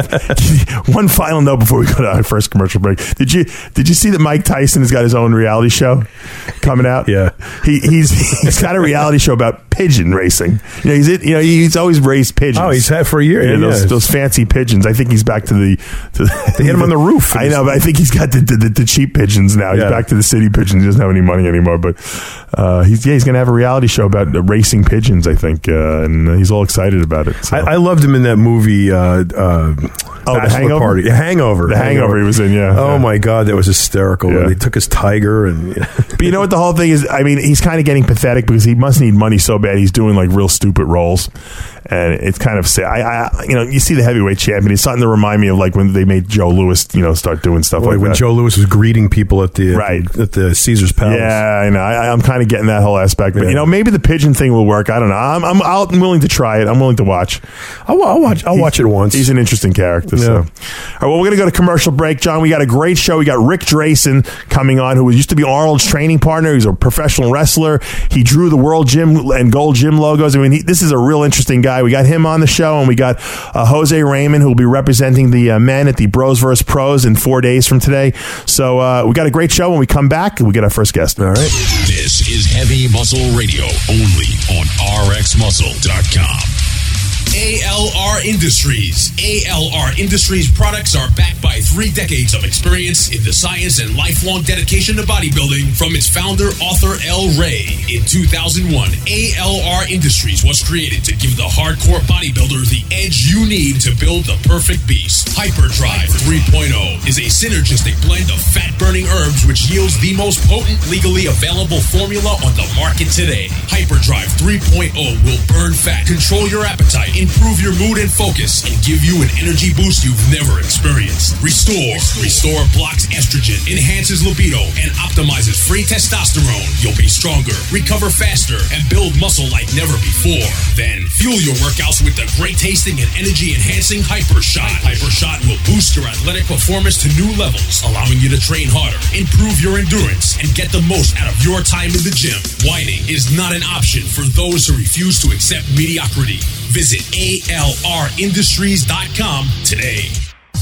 did, one final note before we go to our first commercial break. Did you did you see that Mike Tyson has got his own reality show coming out? Yeah. he, he's he's got a reality show about pigeon racing. You know, he's you know he's always raised pigeons. Oh, he's had for a year. Yeah, Yeah, those, yeah. those fancy pigeons. I think he's back to the. To They had him on the roof. I know, but I think he's got the the, the cheap pigeons now. He's Yeah. back to the city pigeons. He doesn't have any money anymore. But uh, he's yeah, he's going to have a reality show about uh, racing pigeons. I think, uh, and he's all excited about it. So. I, I loved him in that movie. Uh, uh, Oh, The Bachelor Hangover? Party. Hangover. The Hangover he was in, yeah. Oh Yeah. my God, that was hysterical. Yeah. They took his tiger and. But you know what the whole thing is? I mean, he's kind of getting pathetic because he must need money so bad. He's doing like real stupid roles, and it's kind of sad. I, I you know, you see the heavyweight champion. It's something to remind me of like when they made Joe Louis, you know, start doing stuff Boy, like when that. Joe Louis was greeting people at the Right. at the Caesar's Palace. Yeah, I know. I, I'm kind of getting that whole aspect, but Yeah. you know, maybe the pigeon thing will work. I don't know. I'm I'm, I'm willing to try it. I'm willing to watch. I'll, I'll watch. I'll watch it once. He's an interesting character. So, all Yeah. right, well, we're going to go to commercial break, John. We got a great show. We got Rick Drayson coming on, who used to be Arnold's training partner. He's a professional wrestler. He drew the World Gym and Gold Gym logos. I mean, he, this is a real interesting guy. We got him on the show, and we got uh, Jose Raymond, who will be representing the uh, men at the Bros versus Pros in four days from today. So uh, we got a great show. When we come back, we get our first guest. All right. This is Heavy Muscle Radio, only on R X muscle dot com. A L R Industries. A L R Industries products are backed by three decades of experience in the science and lifelong dedication to bodybuilding from its founder, author El Rey. In two thousand one, A L R Industries was created to give the hardcore bodybuilder the edge you need to build the perfect beast. Hyperdrive three point oh is a synergistic blend of fat-burning herbs which yields the most potent, legally available formula on the market today. Hyperdrive three point oh will burn fat, control your appetite, improve your mood and focus, and give you an energy boost you've never experienced. Restore. Restore blocks estrogen, enhances libido, and optimizes free testosterone. You'll be stronger, recover faster, and build muscle like never before. Then fuel your workouts with the great tasting and energy enhancing Hyper Shot. Hyper Shot will boost your athletic performance to new levels, allowing you to train harder, improve your endurance, and get the most out of your time in the gym. Whining is not an option for those who refuse to accept mediocrity. Visit A L R industries dot com today.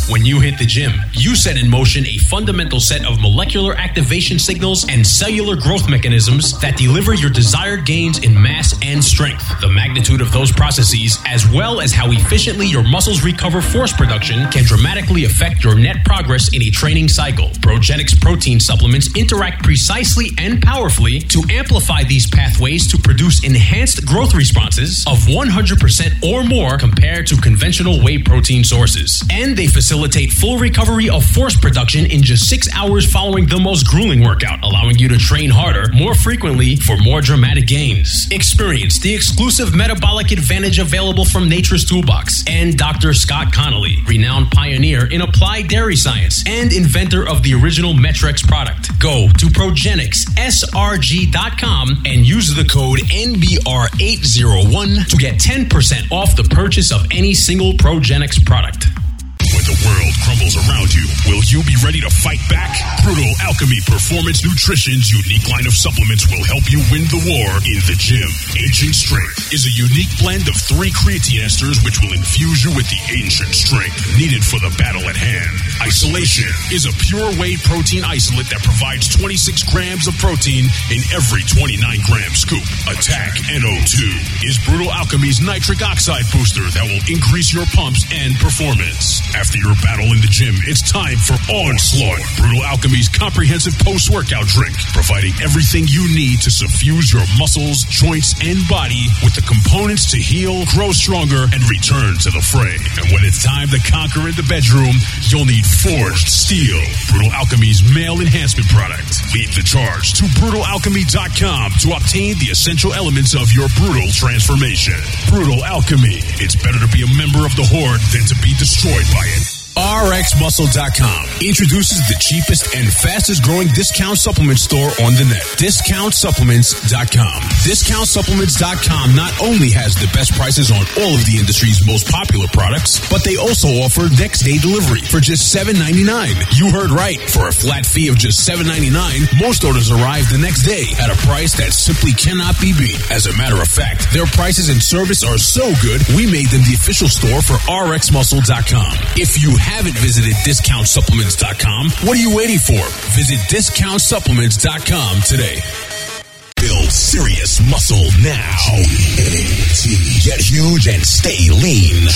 When you hit the gym, you set in motion a fundamental set of molecular activation signals and cellular growth mechanisms that deliver your desired gains in mass and strength. The magnitude of those processes, as well as how efficiently your muscles recover force production, can dramatically affect your net progress in a training cycle. Progenics protein supplements interact precisely and powerfully to amplify these pathways to produce enhanced growth responses of one hundred percent or more compared to conventional whey protein sources. And they facilitate Facilitate full recovery of force production in just six hours following the most grueling workout, allowing you to train harder, more frequently, for more dramatic gains. Experience the exclusive metabolic advantage available from Nature's Toolbox and Doctor Scott Connolly, renowned pioneer in applied dairy science and inventor of the original Metrex product. Go to progenics s r g dot com and use the code N B R eight oh one to get ten percent off the purchase of any single Progenics product. When the world crumbles around you, will you be ready to fight back? Brutal Alchemy Performance Nutrition's unique line of supplements will help you win the war in the gym. Ancient Strength is a unique blend of three creatine esters which will infuse you with the ancient strength needed for the battle at hand. Isolation is a pure whey protein isolate that provides twenty-six grams of protein in every twenty-nine gram scoop. Attack N O two is Brutal Alchemy's nitric oxide booster that will increase your pumps and performance. After your battle in the gym, it's time for Onslaught, Brutal Alchemy's comprehensive post-workout drink, providing everything you need to suffuse your muscles, joints, and body with the components to heal, grow stronger, and return to the fray. And when it's time to conquer in the bedroom, you'll need Forged Steel, Brutal Alchemy's male enhancement product. Lead the charge to brutal alchemy dot com to obtain the essential elements of your brutal transformation. Brutal Alchemy. It's better to be a member of the Horde than to be destroyed by it. R X Muscle dot com introduces the cheapest and fastest growing discount supplement store on the net. Discount Supplements dot com. Discount Supplements dot com not only has the best prices on all of the industry's most popular products, but they also offer next day delivery for just seven ninety-nine. You heard right. For a flat fee of just seven ninety-nine, most orders arrive the next day at a price that simply cannot be beat. As a matter of fact, their prices and service are so good, we made them the official store for R X Muscle dot com. If you haven't visited Discount Supplements dot com, what are you waiting for? Visit Discount Supplements dot com today. Build serious muscle now. Get huge and stay lean.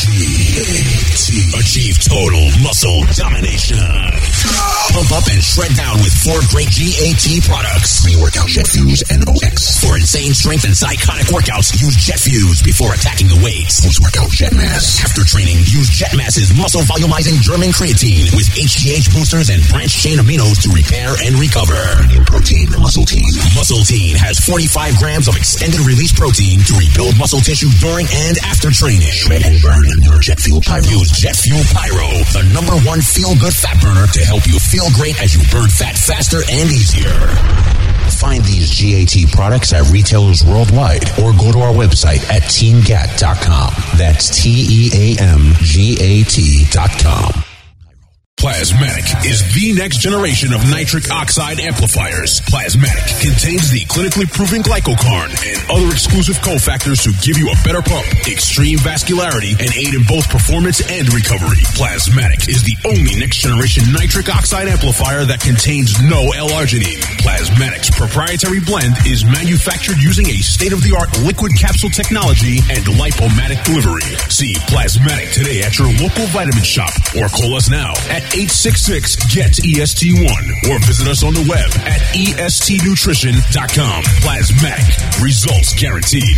Achieve total muscle domination. Pump up and shred down with four great G A T products. Pre-workout JetFuse and O X. For insane strength and psychotic workouts, use JetFuse before attacking the weights. Post-workout JetMass. After training, use JetMass's muscle volumizing German creatine with H G H boosters and branched chain aminos to repair and recover. Premium protein, Muscle Teen. Muscle Teen has forty-five grams of extended release protein to rebuild muscle tissue during and after training. Shred and burn in your Jet Fuel Pyro. Use Jet Fuel Pyro, the number one feel-good fat burner to help you feel great as you burn fat faster and easier. Find these G A T products at retailers worldwide or go to our website at team gat dot com. That's T E A M G A T dot com. Plasmatic is the next generation of nitric oxide amplifiers. Plasmatic contains the clinically proven glycocarn and other exclusive cofactors to give you a better pump, extreme vascularity, and aid in both performance and recovery. Plasmatic is the only next generation nitric oxide amplifier that contains no L-arginine. Plasmatic's proprietary blend is manufactured using a state-of-the-art liquid capsule technology and lipomatic delivery. See Plasmatic today at your local vitamin shop or call us now at eight six six, G E T, E S T one or visit us on the web at E S T nutrition dot com. Plasmatic. Results guaranteed.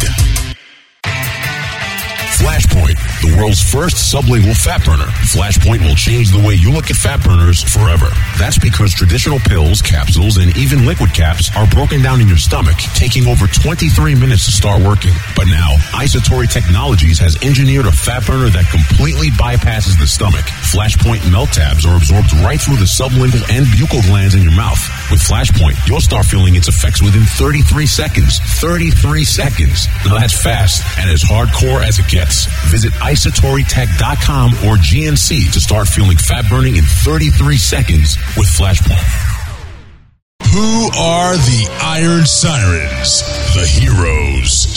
Flashpoint, the world's first sublingual fat burner. Flashpoint will change the way you look at fat burners forever. That's because traditional pills, capsules, and even liquid caps are broken down in your stomach, taking over twenty-three minutes to start working. But now, Isotori Technologies has engineered a fat burner that completely bypasses the stomach. Flashpoint melt tabs are absorbed right through the sublingual and buccal glands in your mouth. With Flashpoint, you'll start feeling its effects within thirty-three seconds. thirty-three seconds. Now that's fast and as hardcore as it gets. Visit isotori tech dot com or G N C to start feeling fat burning in thirty-three seconds with Flashpoint. Who are the Iron Sirens? The heroes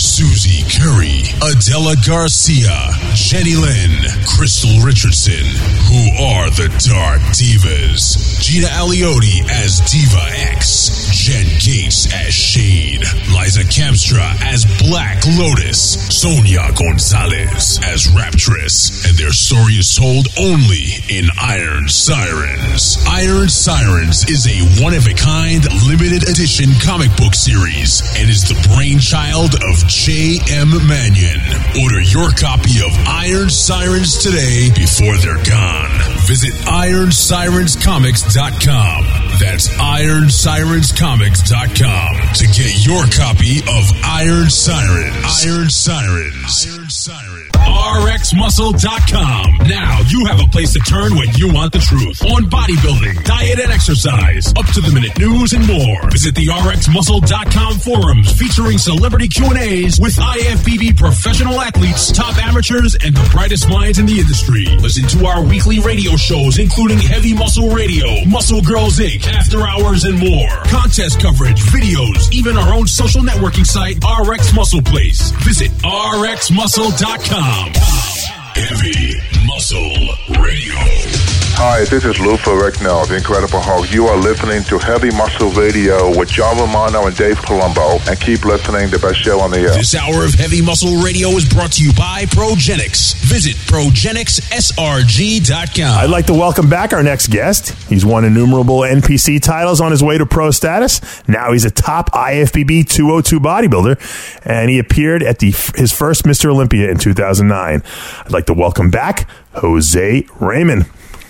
Susie Curry, Adela Garcia, Jenny Lynn, Crystal Richardson, who are the Dark Divas. Gina Aliotti as Diva X, Jen Gates as Shade, Liza Kamstra as Black Lotus, Sonia Gonzalez as Raptress, and their story is told only in Iron Sirens. Iron Sirens is a one-of-a-kind limited edition comic book series and is the brainchild of J M Mannion. Order your copy of Iron Sirens today before they're gone. Visit iron sirens comics dot com. That's iron sirens comics dot com to get your copy of Iron Sirens. Iron Sirens. Iron Sirens. R X muscle dot com. Now you have a place to turn when you want the truth on bodybuilding, diet, and exercise, up to the minute news and more. Visit the R X muscle dot com forums featuring celebrity Q and A's with I F B B professional athletes, top amateurs, and the brightest minds in the industry. Listen to our weekly radio shows, including Heavy Muscle Radio, Muscle Girls Incorporated, After Hours, and more. Contest coverage, videos, even our own social networking site, R X Muscle Place. Visit R X muscle dot com. Heavy Muscle Radio. Hi, this is Lou Ferrigno, the Incredible Hulk. You are listening to Heavy Muscle Radio with John Romano and Dave Palumbo, and keep listening, the best show on the air. This hour of Heavy Muscle Radio is brought to you by Progenics. Visit progenics s r g dot com. I'd like to welcome back our next guest. He's won innumerable N P C titles on his way to pro status. Now he's a top I F B B two oh two bodybuilder, and he appeared at the his first Mister Olympia in two thousand nine. I'd like to welcome back Jose Raymond.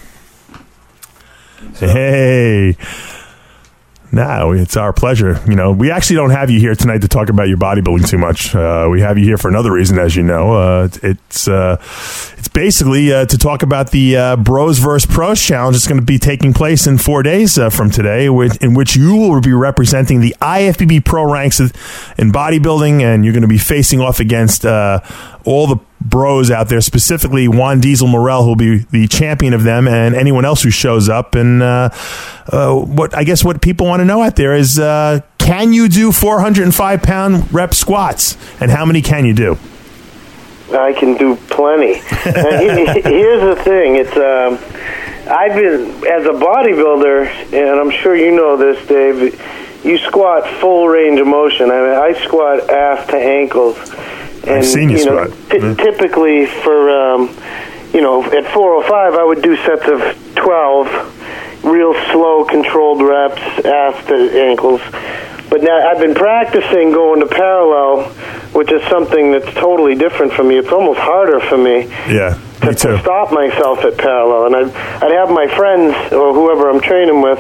Hey, no, it's our pleasure. You know, we actually don't have you here tonight to talk about your bodybuilding too much. Uh, we have you here for another reason, as you know. Uh, it's uh, it's basically uh, to talk about the uh, Bros versus Pros Challenge. It's going to be taking place in four days uh, from today, in which you will be representing the I F B B Pro ranks in bodybuilding, and you're going to be facing off against uh, all the bros out there, specifically Juan Diesel Morel, who'll be the champion of them, and anyone else who shows up. And uh, uh, what I guess what people want to know out there is, uh, can you do four hundred five pound rep squats, and how many can you do? I can do plenty. And here's the thing: it's um, I've been as a bodybuilder, and I'm sure you know this, Dave. You squat full range of motion. I mean, I squat ass to ankles. And, I've seen you, you know, squat. T- mm-hmm. Typically, for um, you know, at four oh five, I would do sets of twelve, real slow, controlled reps, ass to ankles. But now I've been practicing going to parallel, which is something that's totally different for me. It's almost harder for me. Yeah, to, me too. to stop myself at parallel, and I'd, I'd have my friends or whoever I'm training with,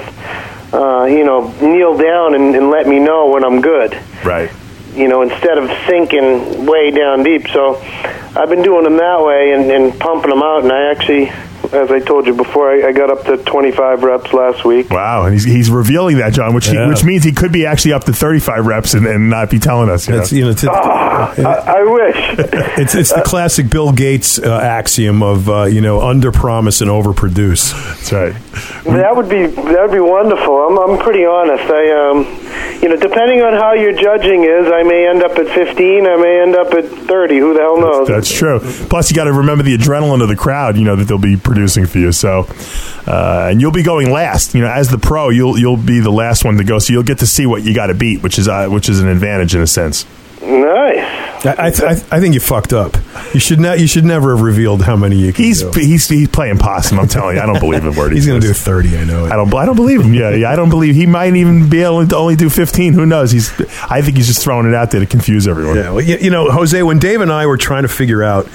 uh, you know, kneel down and, and let me know when I'm good. Right. You know, instead of sinking way down deep. So I've been doing them that way and, and pumping them out. And I actually, as I told you before, I, I got up to twenty-five reps last week. Wow. And he's, he's revealing that, John, which Yeah. he, which means he could be actually up to thirty-five reps and, and not be telling us. You know? It's, you know, it's, Oh, I, I wish. it's, it's the classic Bill Gates uh, axiom of, uh, you know, under-promise and over-produce. That's right. That would be that would be wonderful. I'm I'm pretty honest. I um, you know, depending on how your judging is, I may end up at fifteen. I may end up at thirty. Who the hell knows? That's true. Plus, you got to remember the adrenaline of the crowd, you know, that they'll be producing for you. So, uh, and you'll be going last. You know, as the pro, you'll you'll be the last one to go. So you'll get to see what you got to beat, which is uh, which is an advantage in a sense. Nice. I, I, th- I think you fucked up. You should not. You should never have revealed how many you can He's do. he's he's playing possum. I'm telling you, I don't believe a word. He's going to says. do thirty. I know it. I don't. I don't believe him. Yeah, yeah, I don't believe he might even be able to only do fifteen. Who knows? He's. I think he's just throwing it out there to confuse everyone. Yeah, well, you, you know, Jose, when Dave and I were trying to figure out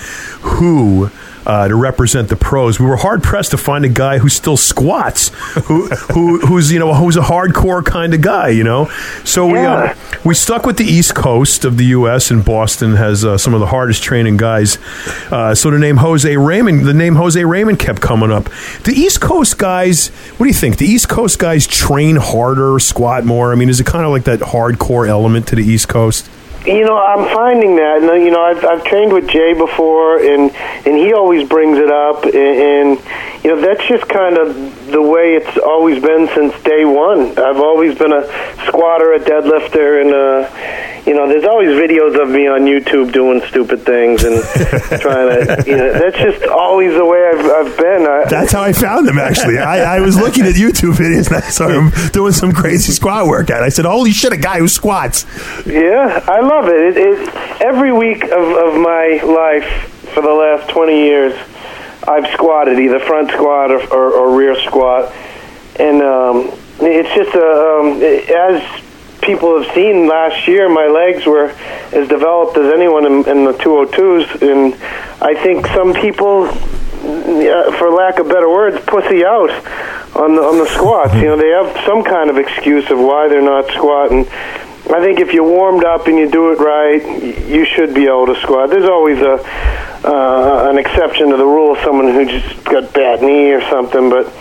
who uh, to represent the pros, we were hard pressed to find a guy who still squats, who who who's you know who's a hardcore kind of guy, you know. So we Yeah. uh, we stuck with the East Coast of the U S, and Boston has uh, some of the hardest training guys. Uh, so the name Jose Raymond, the name Jose Raymond kept coming up. The East Coast guys, what do you think? The East Coast guys train harder, squat more. I mean, is it kind of like that hardcore element to the East Coast? You know, I'm finding that. You know, I've I've trained with Jay before, and and he always brings it up. And, and you know, that's just kind of the way it's always been since day one. I've always been a squatter, a deadlifter, and, uh, you know, there's always videos of me on YouTube doing stupid things and trying to, you know, that's just always the way I've, I've been. I, That's how I found him, actually. I, I was looking at YouTube videos and I saw him doing some crazy squat workout. I said, holy shit, a guy who squats. Yeah, I love it. It, it every week of, of my life for the last twenty years, I've squatted, either front squat or, or, or rear squat. And um, it's just, a, um, as people have seen last year, my legs were as developed as anyone in, in the two oh twos. And I think some people, for lack of better words, pussy out on the, on the squats. You know, they have some kind of excuse of why they're not squatting. I think if you're warmed up and you do it right, you should be able to squat. There's always a uh, an exception to the rule, someone who just got bad knee or something, but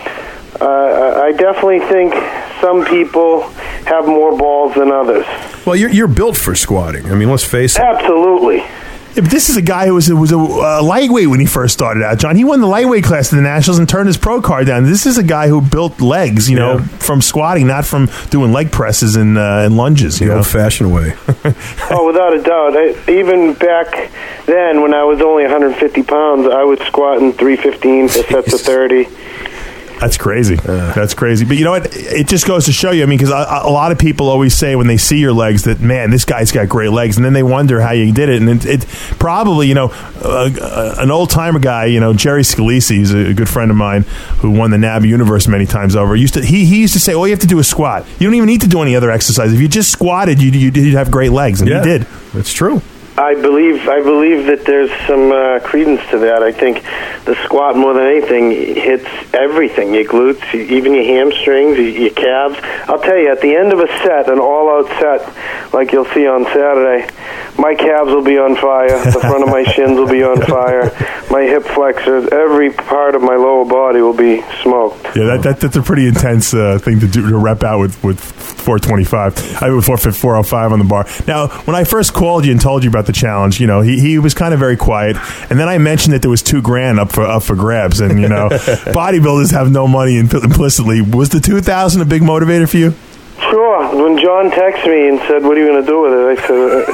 uh, I definitely think some people have more balls than others. Well, you're you're built for squatting. I mean, let's face it. Absolutely. Yeah, but this is a guy who was a, was a uh, lightweight when he first started out, John. He won the lightweight class at the Nationals and turned his pro card down. This is a guy who built legs, you know, Yeah. from squatting, not from doing leg presses and uh, and lunges. You The know, old-fashioned way. Oh, without a doubt. I, even back then, when I was only one hundred fifty pounds, I was squatting three fifteen for sets of thirty. That's crazy. That's crazy. But you know what? It just goes to show you. I mean, because a, a lot of people always say when they see your legs that, man, this guy's got great legs, and then they wonder how you did it. And it, it probably, you know, uh, uh, an old timer guy, you know, Jerry Scalise, he's a good friend of mine who won the N A B Universe many times over. Used to he he used to say, all you have to do is squat. You don't even need to do any other exercise. If you just squatted, you'd, you'd, you'd have great legs, and Yeah. he did. That's true. I believe I believe that there's some uh, credence to that. I think the squat, more than anything, hits everything. Your glutes, even your hamstrings, your calves. I'll tell you, at the end of a set, an all-out set, like you'll see on Saturday, my calves will be on fire. The front of my shins will be on fire. My hip flexors, every part of my lower body will be smoked. Yeah, that, that that's a pretty intense uh, thing to do to rep out with with four twenty-five. I mean, with four oh five on the bar. Now, when I first called you and told you about the challenge, you know, he, he was kind of very quiet, and then I mentioned that there was two grand up for up for grabs, and you know, bodybuilders have no money implicitly. Was the two thousand a big motivator for you? Sure. When John texted me and said, "What are you going to do with it?" I said,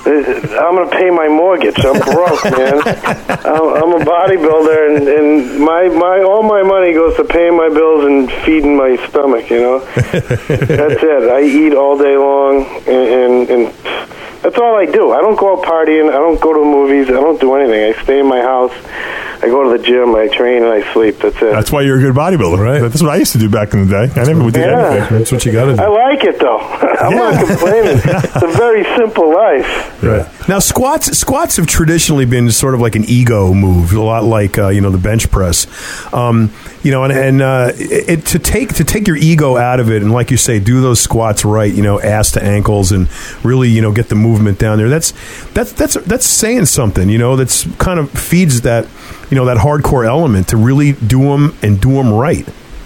uh, "I'm going to pay my mortgage. I'm broke, man. I'm a bodybuilder, and, and my my all my money goes to paying my bills and feeding my stomach. You know, that's it. I eat all day long, and, and, and that's all I do. I don't go out partying. I don't go to movies. I don't do anything. I stay in my house. I go to the gym. I train and I sleep. That's it. That's why you're a good bodybuilder, right? That's what I used to do back in the day. I never did Yeah. anything. That's what you got to do. I like it though. I'm Yeah. not complaining. It's a very simple life. Right. Now, squats squats have traditionally been sort of like an ego move, a lot like uh, you know the bench press. Um, you know, and, and uh, it, to take to take your ego out of it, and like you say, do those squats right. You know, ass to ankles, and really you know get the movement down there. That's that's that's that's saying something. You know, that's kind of feeds that you know that hardcore element to really do them and do them right.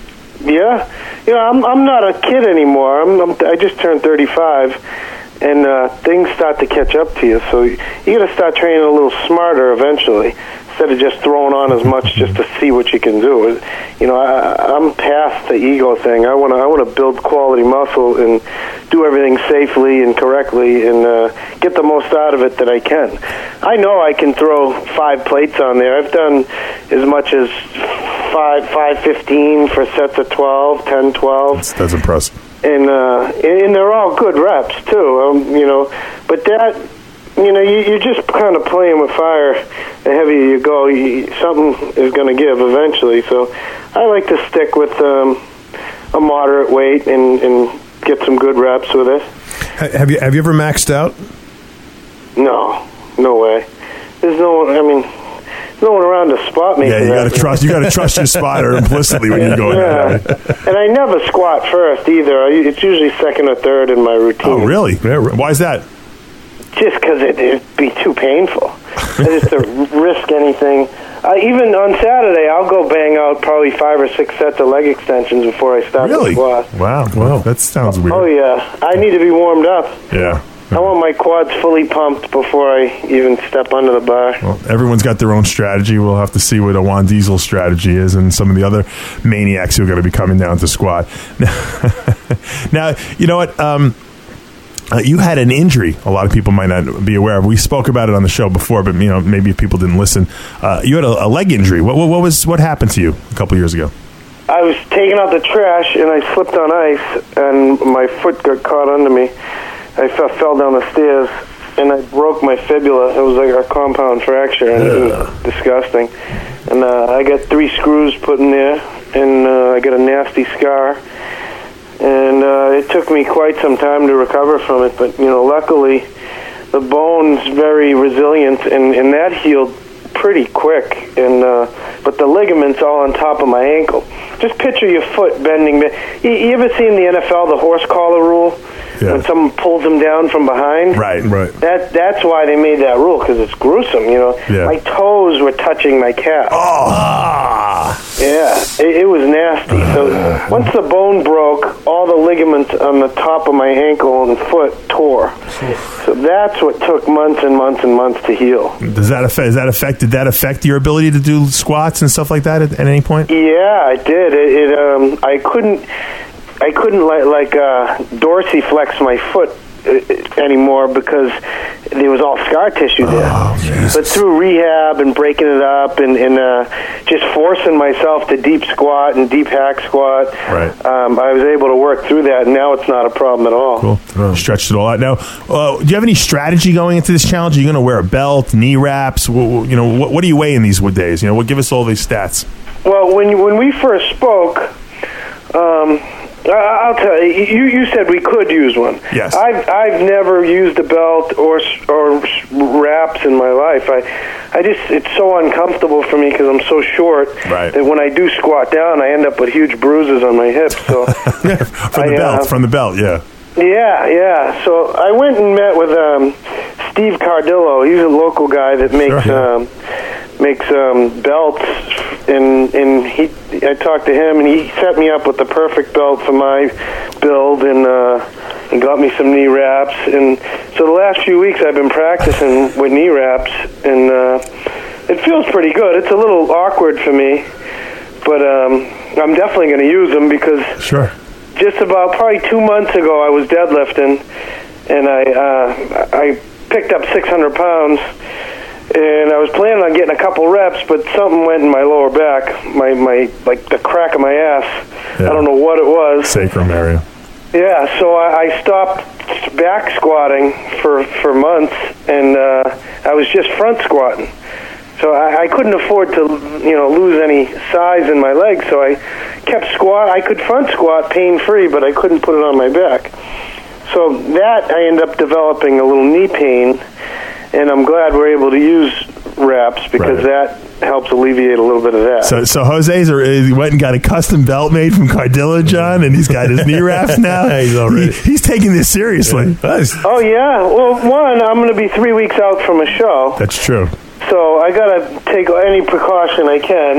Yeah, you know, I'm I'm not a kid anymore. I'm, I'm I just turned thirty-five, and uh, things start to catch up to you. So you got to start training a little smarter eventually, instead of just throwing on as much just to see what you can do. You know, I, I'm past the ego thing. I want to I want to build quality muscle and do everything safely and correctly, and uh, get the most out of it that I can. I know I can throw five plates on there. I've done as much as five, five fifteen for sets of twelve, ten, twelve. That's, that's impressive. And, uh, and they're all good reps, too, um, you know. But that, you know, you, you're just kind of playing with fire. The heavier you go, you, something is going to give eventually. So I like to stick with um, a moderate weight and, and get some good reps with it. Have you have you ever maxed out? No, no way. There's no one, I mean, there's no one around to spot me. Yeah, for you got to that. trust. You got to trust your spotter implicitly when you're going. Yeah. And I never squat first either. I, it's usually second or third in my routine. Oh, really? Why is that? Just because it, it'd be too painful. I just to risk anything. Uh, even on Saturday, I'll go bang out probably five or six sets of leg extensions before I start Really? the squat. Wow. Wow. That sounds weird. Oh, yeah. I need to be warmed up. Yeah. I want my quads fully pumped before I even step under the bar. Well, everyone's got their own strategy. We'll have to see what a Juan Diesel's strategy is and some of the other maniacs who are going to be coming down to squat. Now, you know what? Um, uh, you had an injury a lot of people might not be aware of. We spoke about it on the show before, but you know maybe if people didn't listen. Uh, you had a, a leg injury. What, what, what was what happened to you a couple years ago? I was taking out the trash, and I slipped on ice, and my foot got caught under me. I fell, fell down the stairs, and I broke my fibula. It was like a compound fracture, and it was disgusting. And uh, I got three screws put in there, and uh, I got a nasty scar. And uh, it took me quite some time to recover from it, but, you know, luckily the bone's very resilient, and, and that healed pretty quick. And uh, but the ligaments all on top of my ankle. Just picture your foot bending. You, you ever seen the N F L, the horse collar rule? Yeah. When someone pulls them down from behind? Right, right. That That's why they made that rule, because it's gruesome, you know. Yeah. My toes were touching my calf. Oh! Yeah, it, it was nasty. So once the bone broke, all the ligaments on the top of my ankle and foot tore. So that's what took months and months and months to heal. Does that affect, does that affect, did that affect your ability to do squats and stuff like that at, at any point? Yeah, it did. It, it um, I couldn't... I couldn't like, like uh, dorsiflex my foot uh, anymore because there was all scar tissue there. Oh, but through rehab and breaking it up and, and uh, just forcing myself to deep squat and deep hack squat, right. um, I was able to work through that, and now it's not a problem at all. Cool. Oh. Stretched it all out. Now, uh, do you have any strategy going into this challenge? Are you going to wear a belt, knee wraps? You know, what, what do you weigh in these days? You know, what give us all these stats? Well, when when we first spoke. Um, I'll tell you, you. You said we could use one. Yes. I've I've never used a belt or or wraps in my life. I I just it's so uncomfortable for me because I'm so short. Right. That when I do squat down, I end up with huge bruises on my hips. So from the I, belt, uh, from the belt, yeah. Yeah, yeah. So I went and met with um, Steve Cardillo. He's a local guy that makes sure. um, makes um, belts, and and he. I talked to him, and he set me up with the perfect belt for my build, and uh, and got me some knee wraps. And so the last few weeks, I've been practicing with knee wraps, and uh, it feels pretty good. It's a little awkward for me, but um, I'm definitely going to use them because. Sure. Just about probably two months ago, I was deadlifting, and I uh, I picked up six hundred pounds, and I was planning on getting a couple reps, but something went in my lower back, my, my like the crack of my ass. Yeah. I don't know what it was. Sacrum area. Yeah, so I, I stopped back squatting for, for months, and uh, I was just front squatting. So I, I couldn't afford to, you know, lose any size in my legs. So I kept squat. I could front squat pain-free, but I couldn't put it on my back. So that I ended up developing a little knee pain, and I'm glad we're able to use wraps because right. that helps alleviate a little bit of that. So, so Jose's are, he went and got a custom belt made from Cardillo, John, and he's got his knee wraps now. he's already he, he's taking this seriously. Yeah. Oh yeah. Well, one, I'm going to be three weeks out from a show. That's true. So I got to take any precaution I can.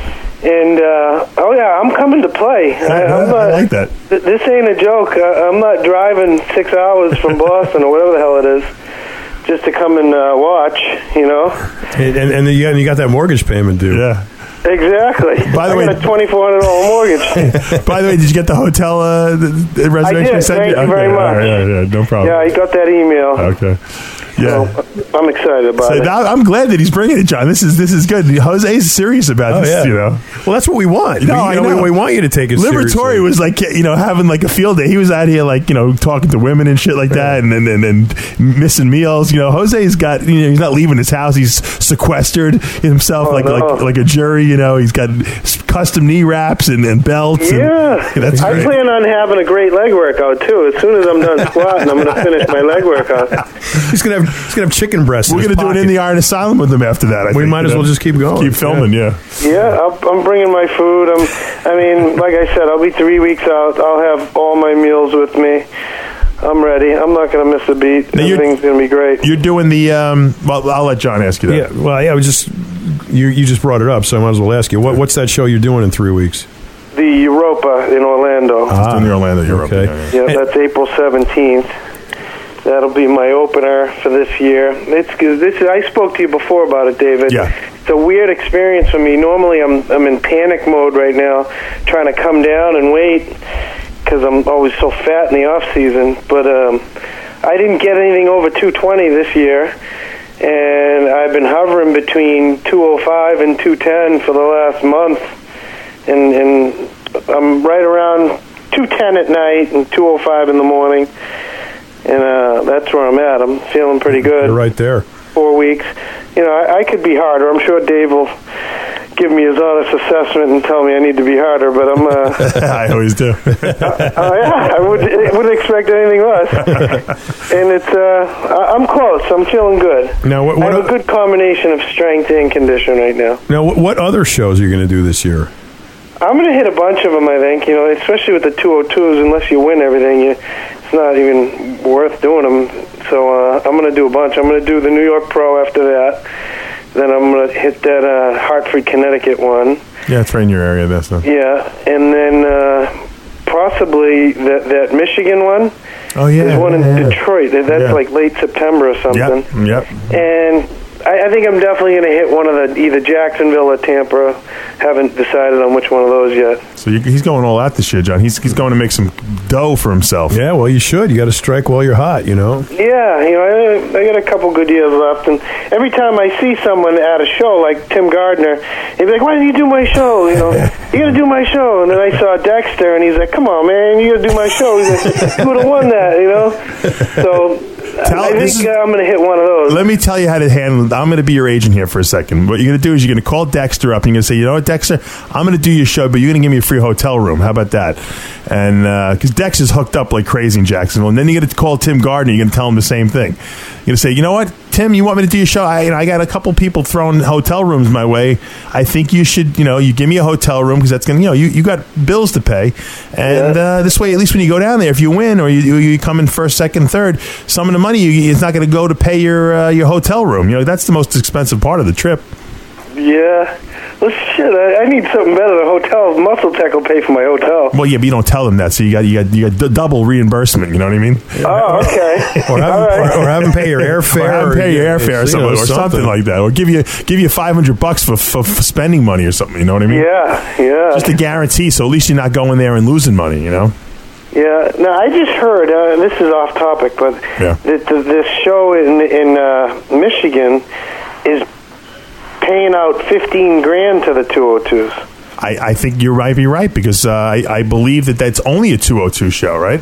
And, uh, oh, yeah, I'm coming to play. I, I'm not, I like that. Th- this ain't a joke. I, I'm not driving six hours from Boston or whatever the hell it is just to come and uh, watch, you know. And, and, and, you got, you got that mortgage payment due. Yeah. Exactly. By the I way, got a twenty-four hundred dollars mortgage. By the way, did you get the hotel uh, the, the reservation? I did. Sent Thank you okay. very much. Yeah, yeah, yeah, no problem. Yeah, I got that email. Okay. Yeah, so, I'm excited about so it. now, I'm glad that he's bringing it, John. This is this is good. Jose's serious about oh, this. Yeah. You know, well, that's what we want. No, we, I you know, know. We, we want you to take it Liberatore seriously. was like, you know, having like a field day. He was out here like, you know, talking to women and shit like that, and and, and, and missing meals. You know, Jose's got, you know, he's not leaving his house. He's sequestered himself oh, like no. like like a jury. You know, he's got custom knee wraps and, and belts. Yeah, and, that's I great. plan on having a great leg workout too. As soon as I'm done squatting, I'm going to finish my leg workout. He's gonna have he's gonna have chicken breasts. We're going to do it in the Iron Asylum with him after that. I we think, might as know? well just keep going. Keep filming, yeah. Yeah, yeah I'll, I'm bringing my food. I'm, I mean, like I said, I'll be three weeks out. I'll have all my meals with me. I'm ready. I'm not going to miss a beat. Now Everything's going to be great. You're doing the. Um, well, I'll let John ask you that. Yeah. Well, yeah. I was just you. You just brought it up, so I might as well ask you. What, what's that show you're doing in three weeks? The Europa in Orlando. Ah, doing the Orlando Europa. Okay. Yeah, yeah. Yeah, that's April seventeenth. Uh, That'll be my opener for this year. It's this. I spoke to you before about it, David. Yeah. It's a weird experience for me. Normally, I'm I'm in panic mode right now, trying to come down and wait because I'm always so fat in the off season. But um, I didn't get anything over two twenty this year, and I've been hovering between two oh five and two ten for the last month, and and I'm right around two ten at night and two oh five in the morning. And uh, that's where I'm at. I'm feeling pretty good. You're right there. Four weeks. You know, I, I could be harder. I'm sure Dave will give me his honest assessment and tell me I need to be harder, but I'm... Uh, I always do. uh, uh, yeah, I would, wouldn't expect anything less. And it's... Uh, I'm close. I'm feeling good. Now, what, what I have a good combination of strength and condition right now. Now, what, what other shows are you going to do this year? I'm going to hit a bunch of them, I think. You know, especially with the two oh twos, unless you win everything, you, it's not even worth doing them. So uh, I'm going to do a bunch. I'm going to do the New York Pro after that. Then I'm going to hit that uh, Hartford, Connecticut one. Yeah, it's right in your area, that's not. Yeah, and then uh, possibly that that Michigan one. Oh, yeah. There's one in yeah, yeah. Detroit. That's yeah. like late September or something. Yep, yep. And I, I think I'm definitely going to hit one of the, either Jacksonville or Tampa. Haven't decided on which one of those yet. So you, he's going all out this year, John. He's he's going to make some dough for himself. Yeah, well, you should. You got to strike while you're hot, you know? Yeah, you know, I, I got a couple good years left, and every time I see someone at a show like Tim Gardner, he'd be like, "Why didn't you do my show? You know, you got to do my show." And then I saw Dexter, and he's like, "Come on, man, you got to do my show." He's like, "You would have won that," you know. So. Tell, I think is, uh, I'm going to hit one of those. Let me tell you how to handle it. I'm going to be your agent here for a second. What you're going to do is you're going to call Dexter up and you're going to say, "You know what, Dexter? I'm going to do your show, but you're going to give me a free hotel room. How about that?" And because uh, Dex is hooked up like crazy in Jacksonville. And then you're going to call Tim Gardner. You're going to tell him the same thing. You're going to say, "You know what, Tim, you want me to do your show? I, you know, I got a couple people throwing hotel rooms my way. I think you should, you know, you give me a hotel room because that's going to, you know, you, you got bills to pay. And uh, this way, at least when you go down there, if you win or you, you come in first, second, third, some of the money you, it's not going to go to pay your uh, your hotel room. You know, that's the most expensive part of the trip." Yeah. Well, shit, I, I need something better than hotel. Muscle Tech will pay for my hotel. Well, yeah, but you don't tell them that, so you got you got you got d- double reimbursement. You know what I mean? Oh, okay. or, have All them, right. or, or have them pay your airfare, or have them pay your airfare, or, something, know, or something like that, or give you give you five hundred bucks for, for for spending money or something. You know what I mean? Yeah, yeah. Just a guarantee, so at least you're not going there and losing money. You know? Yeah. Now I just heard. Uh, this is off topic, but yeah. that the, this show in in uh, Michigan is paying out fifteen grand to the two oh twos. I, I think you might be right because uh, I, I believe that that's only a two oh two show, right?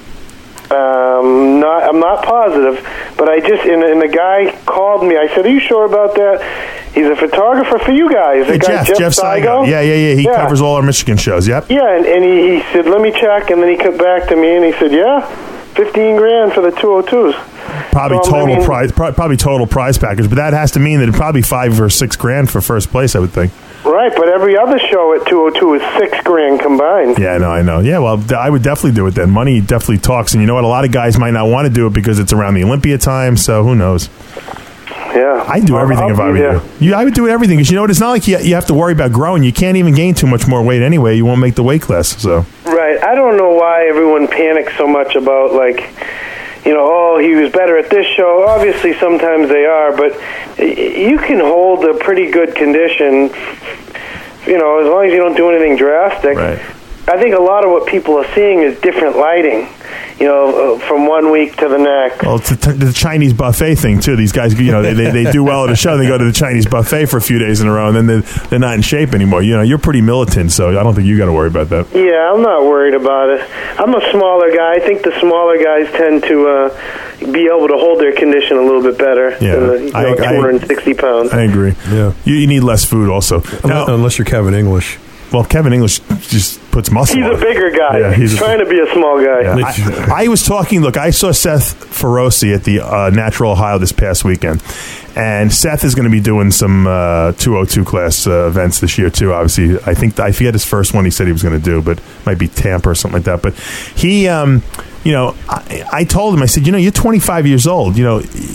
Um, not, I'm not positive, but I just and, and the guy called me. I said, "Are you sure about that?" He's a photographer for you guys. The Hey, guy Jeff, Jeff, Jeff Saigo. Saigo. Yeah, yeah, yeah. He Yeah. covers all our Michigan shows. Yep. Yeah, and, and he, he said, "Let me check," and then he cut back to me and he said, "Yeah, fifteen grand for the two oh twos." Probably So, I total mean- prize, pro- probably total prize package, but that has to mean that it's probably five or six grand for first place. I would think. Right, but every other show at two oh two is six grand combined. Yeah, I know, I know. Yeah, well, th- I would definitely do it then. Money definitely talks, and you know what? A lot of guys might not want to do it because it's around the Olympia time. So who knows? Yeah, I'd do everything I'll if I be were there. you. you. I would do everything because you know what? It's not like you, you have to worry about growing. You can't even gain too much more weight anyway. You won't make the weight class. So Right, I don't know why everyone panics so much about like, you know, oh, he was better at this show. Obviously, sometimes they are, but y- you can hold a pretty good condition. You know, as long as you don't do anything drastic. Right. I think a lot of what people are seeing is different lighting, you know, uh, from one week to the next. Well, it's the, t- the Chinese buffet thing too. These guys, you know, they, they, they do well at a show. They go to the Chinese buffet for a few days in a row, and then they're, they're not in shape anymore. You know, you're pretty militant, so I don't think you got to worry about that. Yeah, I'm not worried about it. I'm a smaller guy. I think the smaller guys tend to uh, be able to hold their condition a little bit better Yeah, than the you I- know, I- two hundred sixty pounds. I agree. Yeah. You, you need less food also. Now, Unless you're Kevin English. well, Kevin English just puts muscle He's on a it. bigger guy. Yeah, he's he's a- trying to be a small guy. Yeah. I, I was talking. Look, I saw Seth Feroci at the uh, Natural Ohio this past weekend, and Seth is going to be doing some uh, two oh two class uh, events this year too. Obviously, I think I forget his first one he said he was going to do, but it might be Tampa or something like that. But he, um, you know, I, I told him, I said, you know, you're twenty-five years old. You know,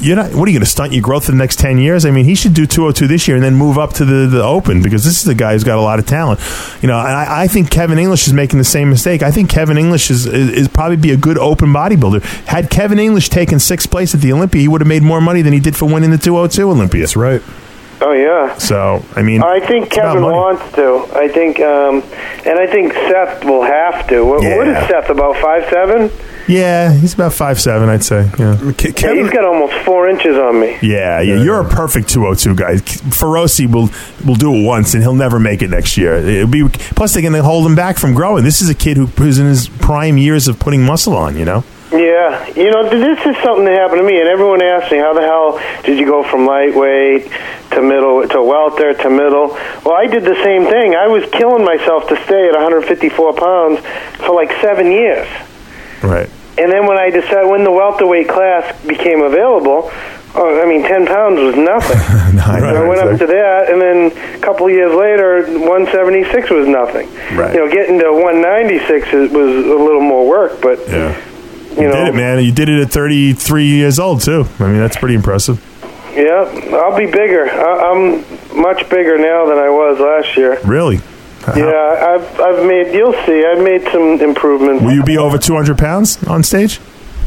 you're not. What are you going to stunt your growth for the next ten years? I mean, he should do two oh two this year and then move up to the, the Open, because this is a guy who's got a lot of talent. You know, and I, I think Kevin English is making the same mistake. I think Kevin English is, is is probably be a good open bodybuilder. Had Kevin English taken sixth place at the Olympia, he would have made more money than he did for winning the two oh two Olympia. That's right. Oh, yeah. So, I mean, I think Kevin wants to. I think, um, and I think Seth will have to. What, Yeah. what is Seth, about five seven? yeah, he's about five seven, I'd say. Yeah. Ke- Yeah, he's got almost four inches on me. Yeah, yeah, you're a perfect two oh two guy. Feroci will will do it once, and he'll never make it next year. It'll be plus they're going to hold him back from growing. This is a kid who, who's in his prime years of putting muscle on. You know. Yeah, you know, this is something that happened to me, and everyone asks me, how the hell did you go from lightweight to middle, to welter, to middle? Well, I did the same thing. I was killing myself to stay at one fifty-four pounds for like seven years. Right. And then when I decided, when the welterweight class became available, oh, I mean, ten pounds was nothing. No, I So know, I went up exactly. to that, and then a couple of years later, one seventy-six was nothing. Right. You know, getting to one ninety-six is, was a little more work, but... Yeah. You, You know, did it, man. You did it at thirty-three years old, too. I mean, that's pretty impressive. Yeah, I'll be bigger. I, I'm much bigger now than I was last year. Really? Yeah, I've I've made. You'll see. I've made some improvements. Will you be over two hundred pounds on stage?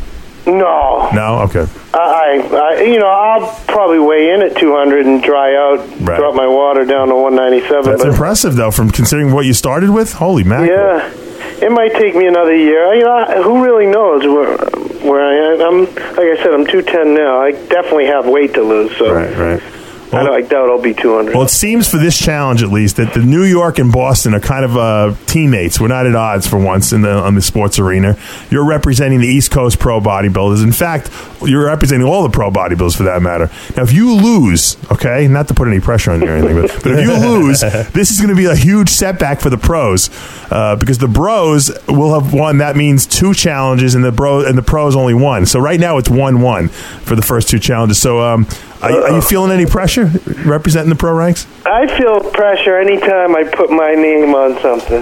No, No? Okay. I, I, you know, I'll probably weigh in at two hundred and dry out, Right. drop my water down to one ninety-seven. That's but impressive, though, from considering what you started with. Holy mackerel. yeah, it might take me another year. You know, who really knows where where I am? I'm like I said, I'm two ten now. I definitely have weight to lose. So Right, right. I, don't, I doubt I'll be two hundred. Well, it seems for this challenge, at least, that the New York and Boston are kind of uh, teammates. We're not at odds for once in the on the sports arena. You're representing the East Coast pro bodybuilders. In fact, you're representing all the pro bodybuilders for that matter. Now, if you lose, okay, not to put any pressure on you or anything, but, but if you lose, this is going to be a huge setback for the pros uh, because the bros will have won. That means two challenges, and the bro and the pros only one. So right now it's one one for the first two challenges. So. Um, Are, are you feeling any pressure representing the pro ranks? I feel pressure anytime I put my name on something.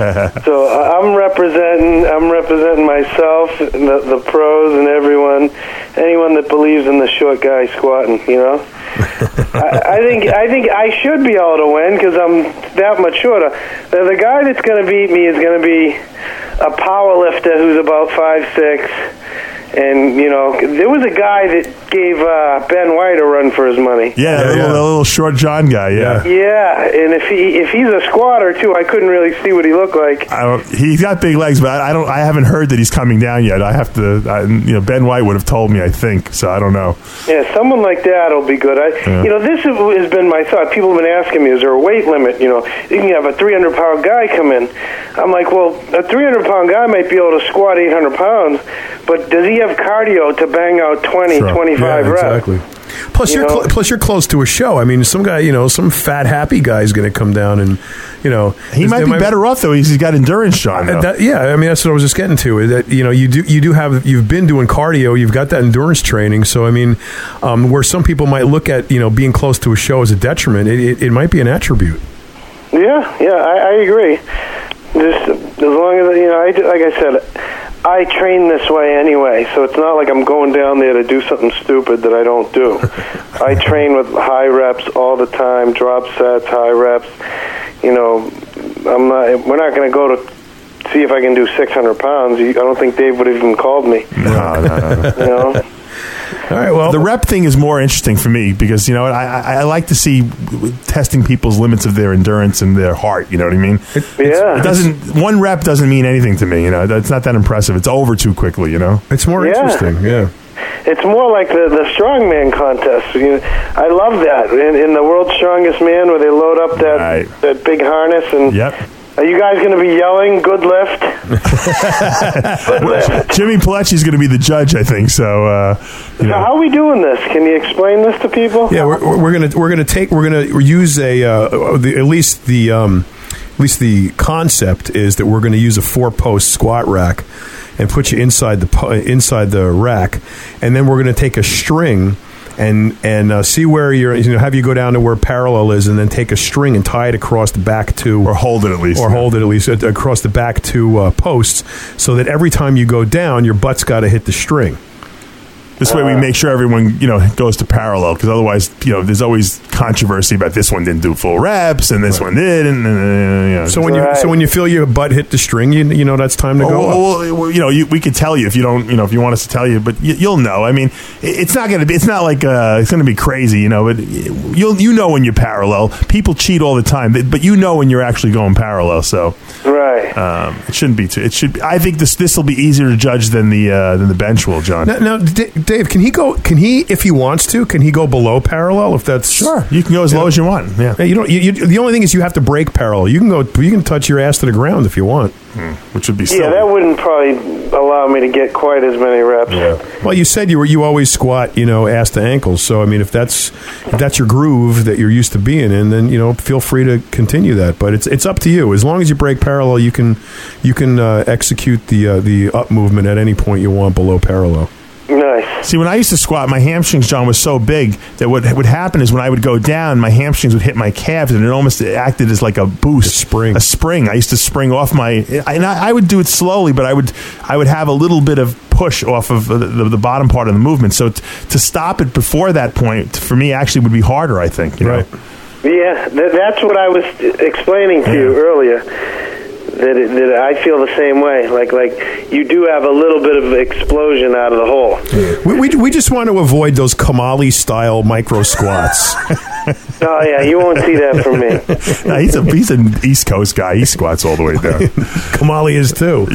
So uh, I'm representing. I'm representing myself, the, the pros, and everyone, anyone that believes in the short guy squatting. You know, I, I think I think I should be able to win because I'm that much shorter. The, the guy that's going to beat me is going to be a power lifter who's about five six. And, you know, there was a guy that gave uh, Ben White a run for his money. Yeah, that Yeah, little, yeah. that little short John guy, yeah. Yeah, and if he if he's a squatter, too, I couldn't really see what he looked like. I don't, he's got big legs, but I, I don't. I haven't heard that he's coming down yet. I have to. I, you know, Ben White would have told me, I think. So I don't know. Yeah, someone like that will be good. I, Yeah. You know, this has been my thought. People have been asking me, is there a weight limit? You know, you can have a three hundred pound guy come in. I'm like, well, a three hundred pound guy might be able to squat eight hundred pounds, but does he have cardio to bang out twenty, Sure. twenty-five Yeah, reps? exactly. Plus, You you're know? cl- plus you're close to a show. I mean, some guy, you know, some fat happy guy is going to come down, and you know, He might there be better off though. He's, he's got endurance, John. though. That, yeah, I mean that's what I was just getting to. That you know, you do you do have you've been doing cardio, you've got that endurance training. So I mean, um, where some people might look at you know being close to a show as a detriment, it, it, it might be an attribute. Yeah, yeah, I, I agree. Just as long as you know, I, like I said, I train this way anyway, so it's not like I'm going down there to do something stupid that I don't do. I train with high reps all the time, drop sets, high reps. You know, I'm not. We're not going to go to see if I can do six hundred pounds. I don't think Dave would have even called me. no, no, no, no. You know. All right, well, The rep thing is more interesting for me because you know I, I, I like to see testing people's limits of their endurance and their heart. You know what I mean? Yeah. It doesn't one rep doesn't mean anything to me. You know, it's not that impressive. It's over too quickly. You know. it's more Yeah. interesting. Yeah. It's more like the, the strongman contest. You I love that. In, in the World's Strongest Man, where they load up that Right. that big harness. And Yep. are you guys going to be yelling, good lift? Good lift. Jimmy Pilecki's going to be the judge, I think. So, uh, you So know. how are we doing this? Can you explain this to people? Yeah, we're, we're gonna we're gonna take we're gonna use a uh, the, at least the um, at least the concept is that we're going to use a four post squat rack and put you inside the po- inside the rack, and then we're going to take a string and and uh, see where you're you know have you go down to where parallel is, and then take a string and tie it across the back to or hold it at least, or hold it at least uh, across the back two uh, posts, so that every time you go down, your butt's got to hit the string. This way, we make sure everyone, you know, goes to parallel, because otherwise, you know, there's always controversy about this one didn't do full reps and this right. one did, and, and, and you know. So when you right. so when you feel your butt hit the string, you you know that's time to go. Well, well, well you know, you, we could tell you if you don't, you know, if you want us to tell you, but you, you'll know. I mean, it, it's not going to be, it's not like uh, it's going to be crazy, you know, but you'll you know when you're parallel. People cheat all the time, but you know when you're actually going parallel. So right, um, it shouldn't be too. It should. Be, I think this this will be easier to judge than the uh, than the bench will, John. Now, now D- Dave, can he go? Can he, if he wants to, can he go below parallel? If that's sure, you can go as low know. as you want. Yeah, you don't. You, you, the only thing is you have to break parallel. You can go. You can touch your ass to the ground if you want, hmm. which would be silly. Yeah. That wouldn't probably allow me to get quite as many reps. Yeah. Well, you said you were you always squat, you know, ass to ankles. So I mean, if that's if that's your groove that you're used to being in, then you know, feel free to continue that. But it's it's up to you. As long as you break parallel, you can you can uh, execute the uh, the up movement at any point you want below parallel. Nice. See, when I used to squat, my hamstrings, John, was so big that what would happen is when I would go down, my hamstrings would hit my calves, and it almost acted as like a boost, a spring. A spring. I used to spring off my, and I, I would do it slowly, but I would, I would have a little bit of push off of the, the, the bottom part of the movement. So t- to stop it before that point, for me, actually would be harder. I think. You right. know? Yeah, th- that's what I was explaining to yeah. you earlier. That, it, that I feel the same way. Like like you do have a little bit of explosion out of the hole. We we, we just want to avoid those Kamali style micro squats. Oh yeah, you won't see that from me. No, he's a he's an East Coast guy. He squats all the way down. Kamali is too.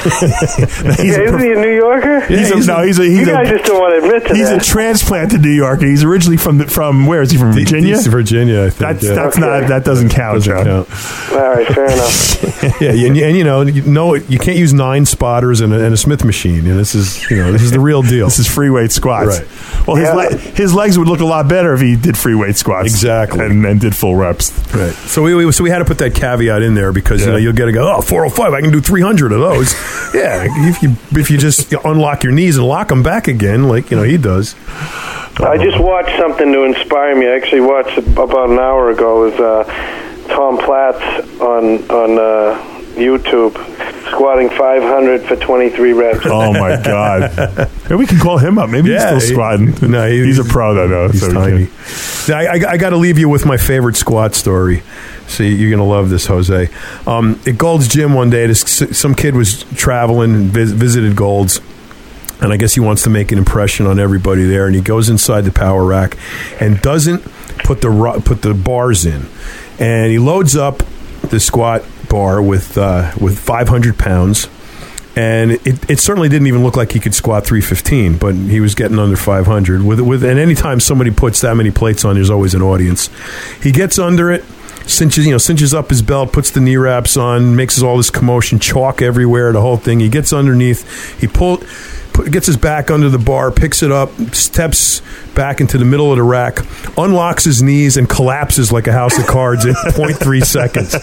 he's yeah, isn't he a New Yorker? Yeah, he's, he's a, no, he's a he's you guys a, just don't want to admit to he's that. He's a transplanted New Yorker. He's originally from the, from where is he from? Virginia. East Virginia. I think. That's yeah. that's okay. not that doesn't count, doesn't John. count. All right, fair enough. Yeah, and, and you know, you know, you can't use nine spotters and a, and a Smith machine. And this is, you know, this is the real deal. This is free weight squats. Right. Well, his yeah. le- his legs would look a lot better if he did free weight squats. Exactly. And, and did full reps. Right. So we, we so we had to put that caveat in there because yeah. you know you'll get to go, oh, four oh five, I can do three hundred of those. Yeah, if you if you just unlock your knees and lock them back again, like you know he does. I just watched something to inspire me. I actually watched about an hour ago. It was uh, Tom Platz on on uh, YouTube squatting five hundred for twenty-three reps. Oh my God! Maybe we can call him up. Maybe yeah, he's still squatting. He, no, he, he's a pro though. No, he's so tiny. I, I, I got to leave you with my favorite squat story. See, you're gonna love this, Jose. Um, at Gold's Gym one day, this, some kid was traveling and vis- visited Gold's. And I guess he wants to make an impression on everybody there. And he goes inside the power rack and doesn't put the put the bars in. And he loads up the squat bar with uh, with five hundred pounds. And it, it certainly didn't even look like he could squat three fifteen, but he was getting under five hundred. With with and anytime somebody puts that many plates on, there's always an audience. He gets under it. Cinches, you know, cinches up his belt, puts the knee wraps on, makes all this commotion, chalk everywhere, the whole thing. He gets underneath. He pull, put, gets his back under the bar, picks it up, steps back into the middle of the rack, unlocks his knees, and collapses like a house of cards in zero point three seconds.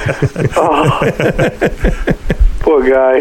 Oh. Poor guy.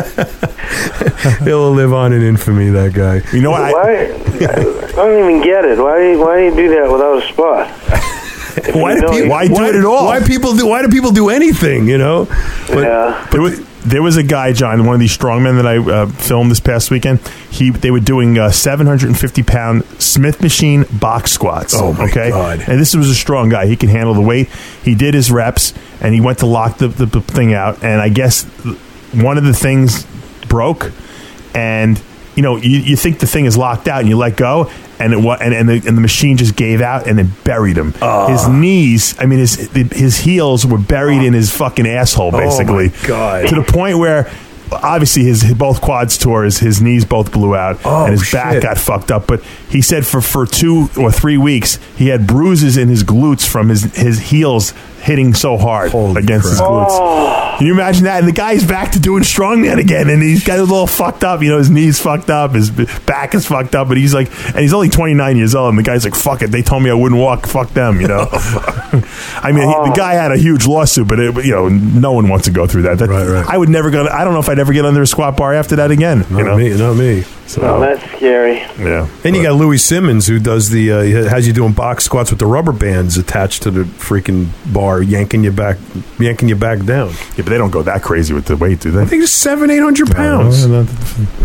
He'll live on in infamy, that guy. You know what? I, why, I don't even get it. Why, why do you do that without a spot? Why, do people, why do why, it at all? Why people do? Why do people do anything? You know. But, yeah. There was, there was a guy, John, one of these strongmen that I uh, filmed this past weekend. He they were doing uh, seven hundred fifty pound Smith machine box squats. Oh my okay? God! And this was a strong guy. He could handle the weight. He did his reps, and he went to lock the, the, the thing out. And I guess one of the things broke, and you know you, you think the thing is locked out, and you let go. And it and and the, and the machine just gave out and it buried him. Oh. His knees, I mean, his his heels were buried oh. in his fucking asshole, basically. Oh my God! To the point where, obviously, his both quads tore, his, his knees both blew out, oh, and his shit. back got fucked up. But he said for, for two or three weeks, he had bruises in his glutes from his his heels hitting so hard Holy against crap. his glutes. Oh. Can you imagine that? And the guy's back to doing strongman again, and he's got a little fucked up. You know, his knees fucked up, his back is fucked up, but he's like, and he's only twenty-nine years old, and the guy's like, fuck it. They told me I wouldn't walk. Fuck them, you know. I mean, oh. he, the guy had a huge lawsuit, but it, you know, no one wants to go through that. that right, right. I would never go. I don't know if I'd ever get under a squat bar after that again. Not you know? me. Not me. So, oh, that's scary. Yeah. And you got Louis Simmons, who does the uh, has you doing box squats with the rubber bands attached to the freaking bar, yanking you back, yanking you back down. Yeah, but they don't go that crazy with the weight, do they? I think it's seven, eight hundred pounds. No, no, no.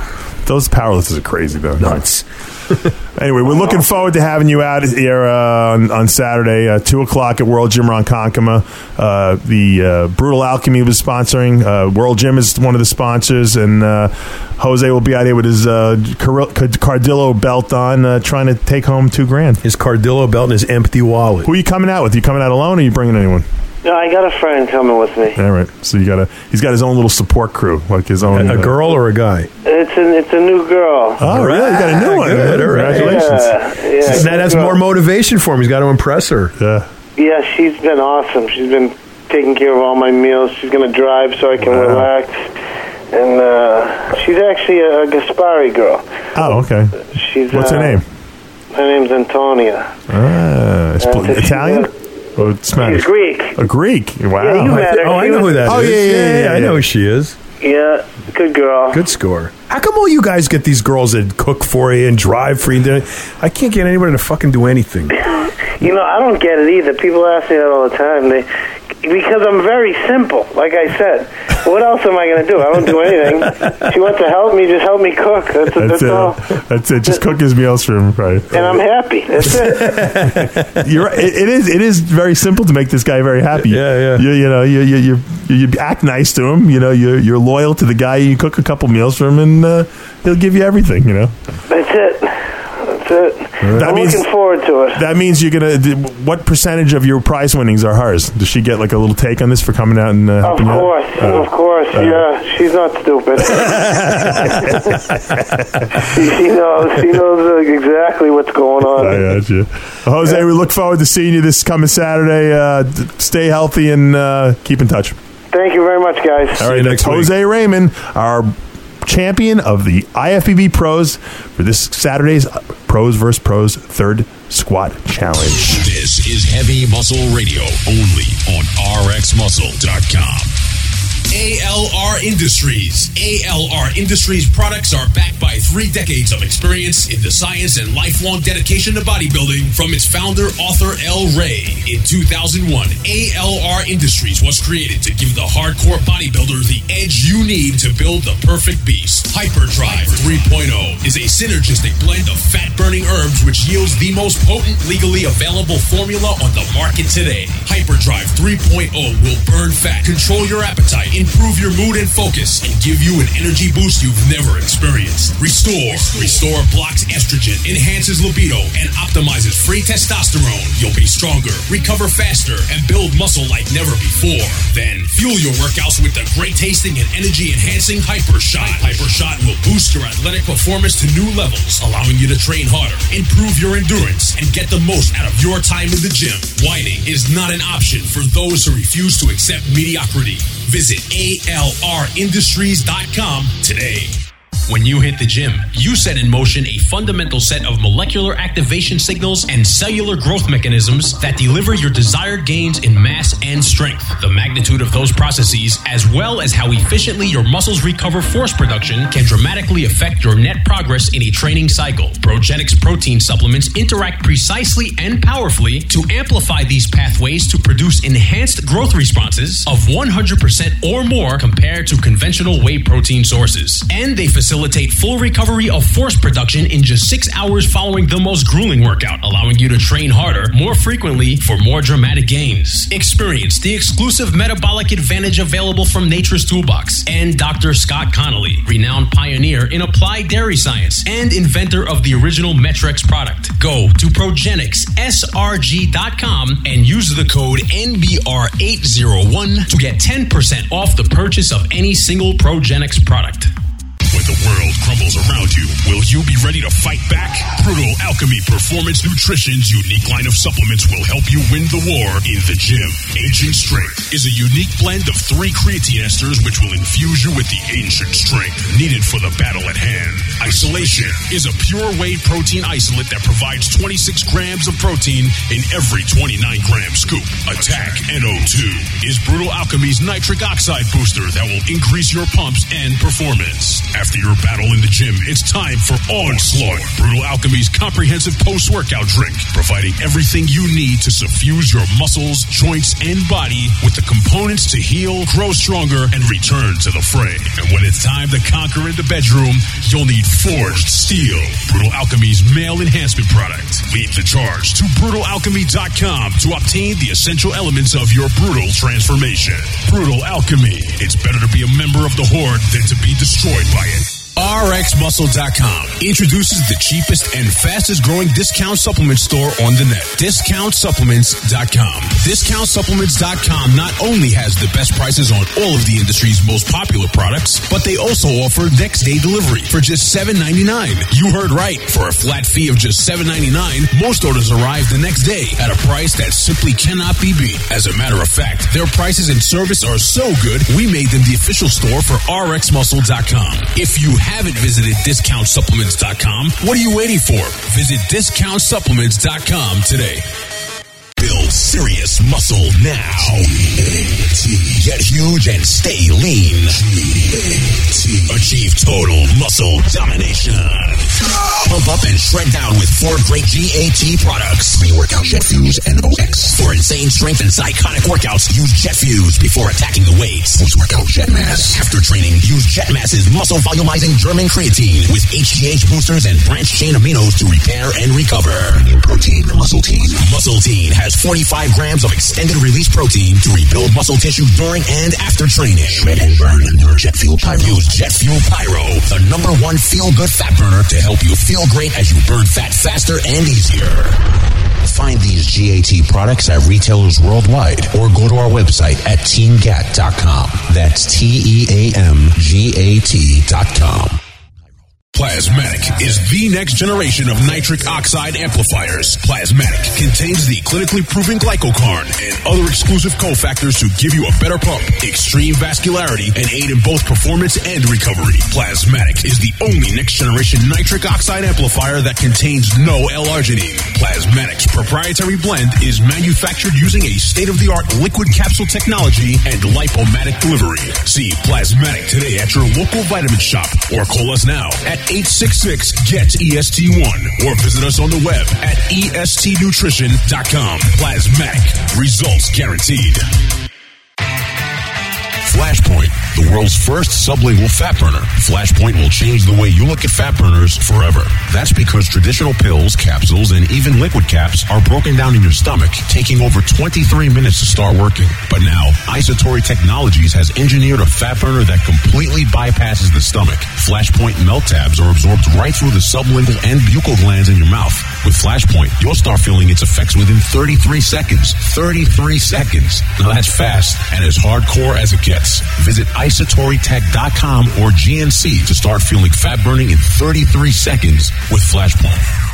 Those powerlifters are crazy, though. Nuts. Anyway, we're looking forward to having you out here uh, on, on Saturday, uh, two o'clock at World Gym Ronkonkoma. Uh, the uh, Brutal Alchemy was sponsoring. Uh, World Gym is one of the sponsors, and uh, Jose will be out here with his uh, Car- Cardillo belt on, uh, trying to take home two grand. His Cardillo belt and his empty wallet. Who are you coming out with? Are you coming out alone, or are you bringing anyone? No, I got a friend coming with me. All right. So you got a he's got his own little support crew, like his own. A, a uh, girl or a guy? It's a, it's a new girl. Oh, really? You got a new one. Good, all right. Congratulations. Yeah, yeah, And that has girl. more motivation for him. He's got to impress her. Yeah. Yeah, she's been awesome. She's been taking care of all my meals. She's going to drive so I can Wow. relax. And uh, she's actually a, a Gaspari girl. Oh, okay. She's What's uh, her name? Her name's Antonia. Ah, it's Uh, pl- she's, Italian? uh, Or Spanish? She's Greek. A Greek. Wow. Yeah, you met her. Oh, I She know who was- that is. Oh, yeah, yeah, yeah, yeah, I know yeah. who she is. Yeah, good girl. Good score. How come all you guys get these girls that cook for you and drive for you? I can't get anybody to fucking do anything. You know, I don't get it either. People ask me that all the time. They, because I'm very simple. Like I said, what else am I going to do? I don't do anything. She wants to help me, just help me cook. That's, That's, that's it. all. That's it. Just cook his meals for him, right? And I'm happy. That's it. You're right. It, it is. It is very simple to make this guy very happy. Yeah, yeah. You, you know, you, you you you act nice to him. You know, you're you're loyal to the guy. You cook a couple meals for him, and uh, he'll give you everything. You know. That's it. That's it. That I'm means- looking forward to it. That means you're gonna. What percentage of your prize winnings are hers? Does she get like a little take on this for coming out and uh, Of helping you out? course, Uh, of course. uh, Yeah, she's not stupid. she, she knows. She knows uh, exactly what's going on. I got you. Well, Jose, we look forward to seeing you this coming Saturday. Uh, d- stay healthy and uh, keep in touch. Thank you very much, guys. All right, you that's next week. Jose Raymond, our champion of the I F B B Pros for this Saturday's Pros versus Pros Third Squat Challenge. This is Heavy Muscle Radio, only on R X muscle dot com. A L R Industries. A L R Industries products are backed by three decades of experience in the science and lifelong dedication to bodybuilding from its founder, author L. Ray. In two thousand one, A L R Industries was created to give the hardcore bodybuilder the edge you need to build the perfect beast. Hyperdrive three point oh is a synergistic blend of fat-burning herbs which yields the most potent legally available formula on the market today. Hyperdrive three point oh will burn fat, control your appetite, improve your mood and focus, and give you an energy boost you've never experienced. Restore. Restore blocks estrogen, enhances libido, and optimizes free testosterone. You'll be stronger, recover faster, and build muscle like never before. Then, fuel your workouts with the great tasting and energy-enhancing Hyper Shot. Hyper Shot will boost your athletic performance to new levels, allowing you to train harder, improve your endurance, and get the most out of your time in the gym. Whining is not an option for those who refuse to accept mediocrity. Visit A L R industries dot com today. When you hit the gym, you set in motion a fundamental set of molecular activation signals and cellular growth mechanisms that deliver your desired gains in mass and strength. The magnitude of those processes, as well as how efficiently your muscles recover force production, can dramatically affect your net progress in a training cycle. Progenics protein supplements interact precisely and powerfully to amplify these pathways to produce enhanced growth responses of one hundred percent or more compared to conventional whey protein sources. And they facilitate Facilitate full recovery of force production in just six hours following the most grueling workout, allowing you to train harder, more frequently, for more dramatic gains. Experience the exclusive metabolic advantage available from Nature's Toolbox and Doctor Scott Connolly, renowned pioneer in applied dairy science and inventor of the original Metrex product. Go to progenics S R G dot com and use the code N B R eight oh one to get ten percent off the purchase of any single Progenics product. When the world crumbles around you, will you be ready to fight back? Brutal Alchemy Performance Nutrition's unique line of supplements will help you win the war in the gym. Ancient Strength is a unique blend of three creatine esters which will infuse you with the ancient strength needed for the battle at hand. Isolation is a pure whey protein isolate that provides twenty-six grams of protein in every twenty-nine gram scoop. Attack N O two is Brutal Alchemy's nitric oxide booster that will increase your pumps and performance. After your battle in the gym, it's time for Onslaught, Brutal Alchemy's comprehensive comprehensive post-workout drink, providing everything you need to suffuse your muscles, joints, and body with the components to heal, grow stronger, and return to the fray. And when it's time to conquer in the bedroom, you'll need Forged Steel, Brutal Alchemy's male enhancement product. Lead the charge to brutal alchemy dot com to obtain the essential elements of your brutal transformation. Brutal Alchemy. It's better to be a member of the Horde than to be destroyed by it. R X Muscle dot com introduces the cheapest and fastest growing discount supplement store on the net. Discount Supplements dot com. Discount Supplements dot com not only has the best prices on all of the industry's most popular products, but they also offer next day delivery for just seven ninety-nine. You heard right. For a flat fee of just seven ninety-nine, most orders arrive the next day at a price that simply cannot be beat. As a matter of fact, their prices and service are so good, we made them the official store for R X Muscle dot com. If you haven't visited Discount Supplements dot com, what are you waiting for? Visit Discount Supplements dot com today. Build serious muscle now. Get huge and stay lean. Achieve total muscle domination. Pump up and shred down with four great G A T products. Pre-workout JetFuse and O X. For insane strength and psychotic workouts, use JetFuse before attacking the weights. Post-workout JetMass. After training, use JetMass's muscle volumizing German creatine with H G H boosters and branched chain aminos to repair and recover. Premium protein, Muscle Teen. Muscle Teen has forty-five grams of extended release protein to rebuild muscle tissue during and after training. Shred and burn under Jet Fuel Pyro. Use Jet Fuel Pyro, the number one feel-good fat burner to help you feel great as you burn fat faster and easier. Find these G A T products at retailers worldwide or go to our website at team gat dot com. That's T E A M G A T dot com. Plasmatic is the next generation of nitric oxide amplifiers. Plasmatic contains the clinically proven glycocarn and other exclusive cofactors to give you a better pump, extreme vascularity, and aid in both performance and recovery. Plasmatic is the only next generation nitric oxide amplifier that contains no L-arginine. Plasmatic's proprietary blend is manufactured using a state-of-the-art liquid capsule technology and lipomatic delivery. See Plasmatic today at your local vitamin shop or call us now at eight six six, G E T, E S T one or visit us on the web at E S T nutrition dot com. Plasmatic. Results guaranteed. Flashpoint, the world's first sublingual fat burner. Flashpoint will change the way you look at fat burners forever. That's because traditional pills, capsules, and even liquid caps are broken down in your stomach, taking over twenty-three minutes to start working. But now, Isotori Technologies has engineered a fat burner that completely bypasses the stomach. Flashpoint melt tabs are absorbed right through the sublingual and buccal glands in your mouth. With Flashpoint, you'll start feeling its effects within thirty-three seconds. thirty-three seconds. Now that's fast and as hardcore as it gets. Visit isotori tech dot com or G N C to start feeling fat burning in thirty-three seconds with Flashpoint.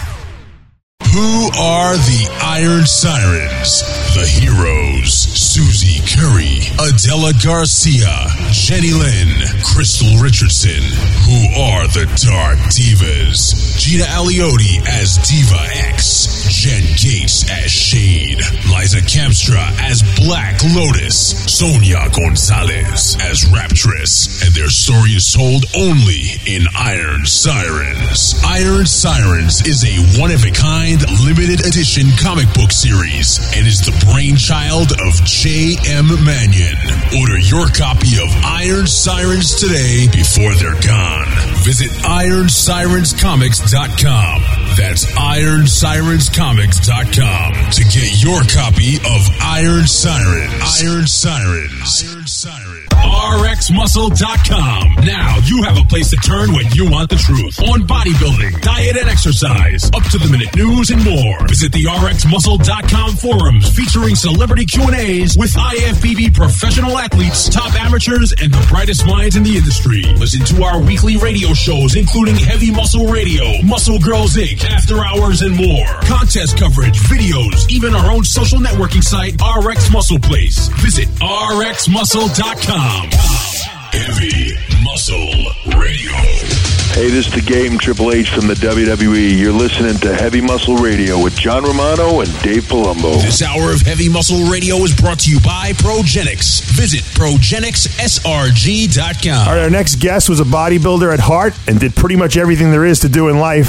Who are the Iron Sirens? The Heroes. Susie Curry, Adela Garcia, Jenny Lynn, Crystal Richardson. Who are the Dark Divas? Gina Aliotti as Diva X, Jen Gates as Shade, Liza Kamstra as Black Lotus, Sonia Gonzalez as Raptress, and their story is told only in Iron Sirens. Iron Sirens is a one-of-a-kind limited edition comic book series and is the brainchild of J M Mannion. Order your copy of Iron Sirens today before they're gone. Visit iron sirens comics dot com. That's iron sirens comics dot com to get your copy of Iron Sirens. Iron Sirens. Iron Sirens. R X muscle dot com. Now you have a place to turn when you want the truth on bodybuilding, diet, and exercise, up to the minute news and more. Visit the R X muscle dot com forums featuring celebrity Q and A's with I F B B professional athletes, top amateurs, and the brightest minds in the industry. Listen to our weekly radio shows, including Heavy Muscle Radio, Muscle Girls Incorporated, After Hours, and more. Contest coverage, videos, even our own social networking site, R X Muscle Place. Visit R X muscle dot com. Heavy Muscle Radio. Hey, this is the Game Triple H from the W W E. You're listening to Heavy Muscle Radio with John Romano and Dave Palumbo. This hour of Heavy Muscle Radio is brought to you by Progenics. Visit progenics S R G dot com. All right, our next guest was a bodybuilder at heart and did pretty much everything there is to do in life.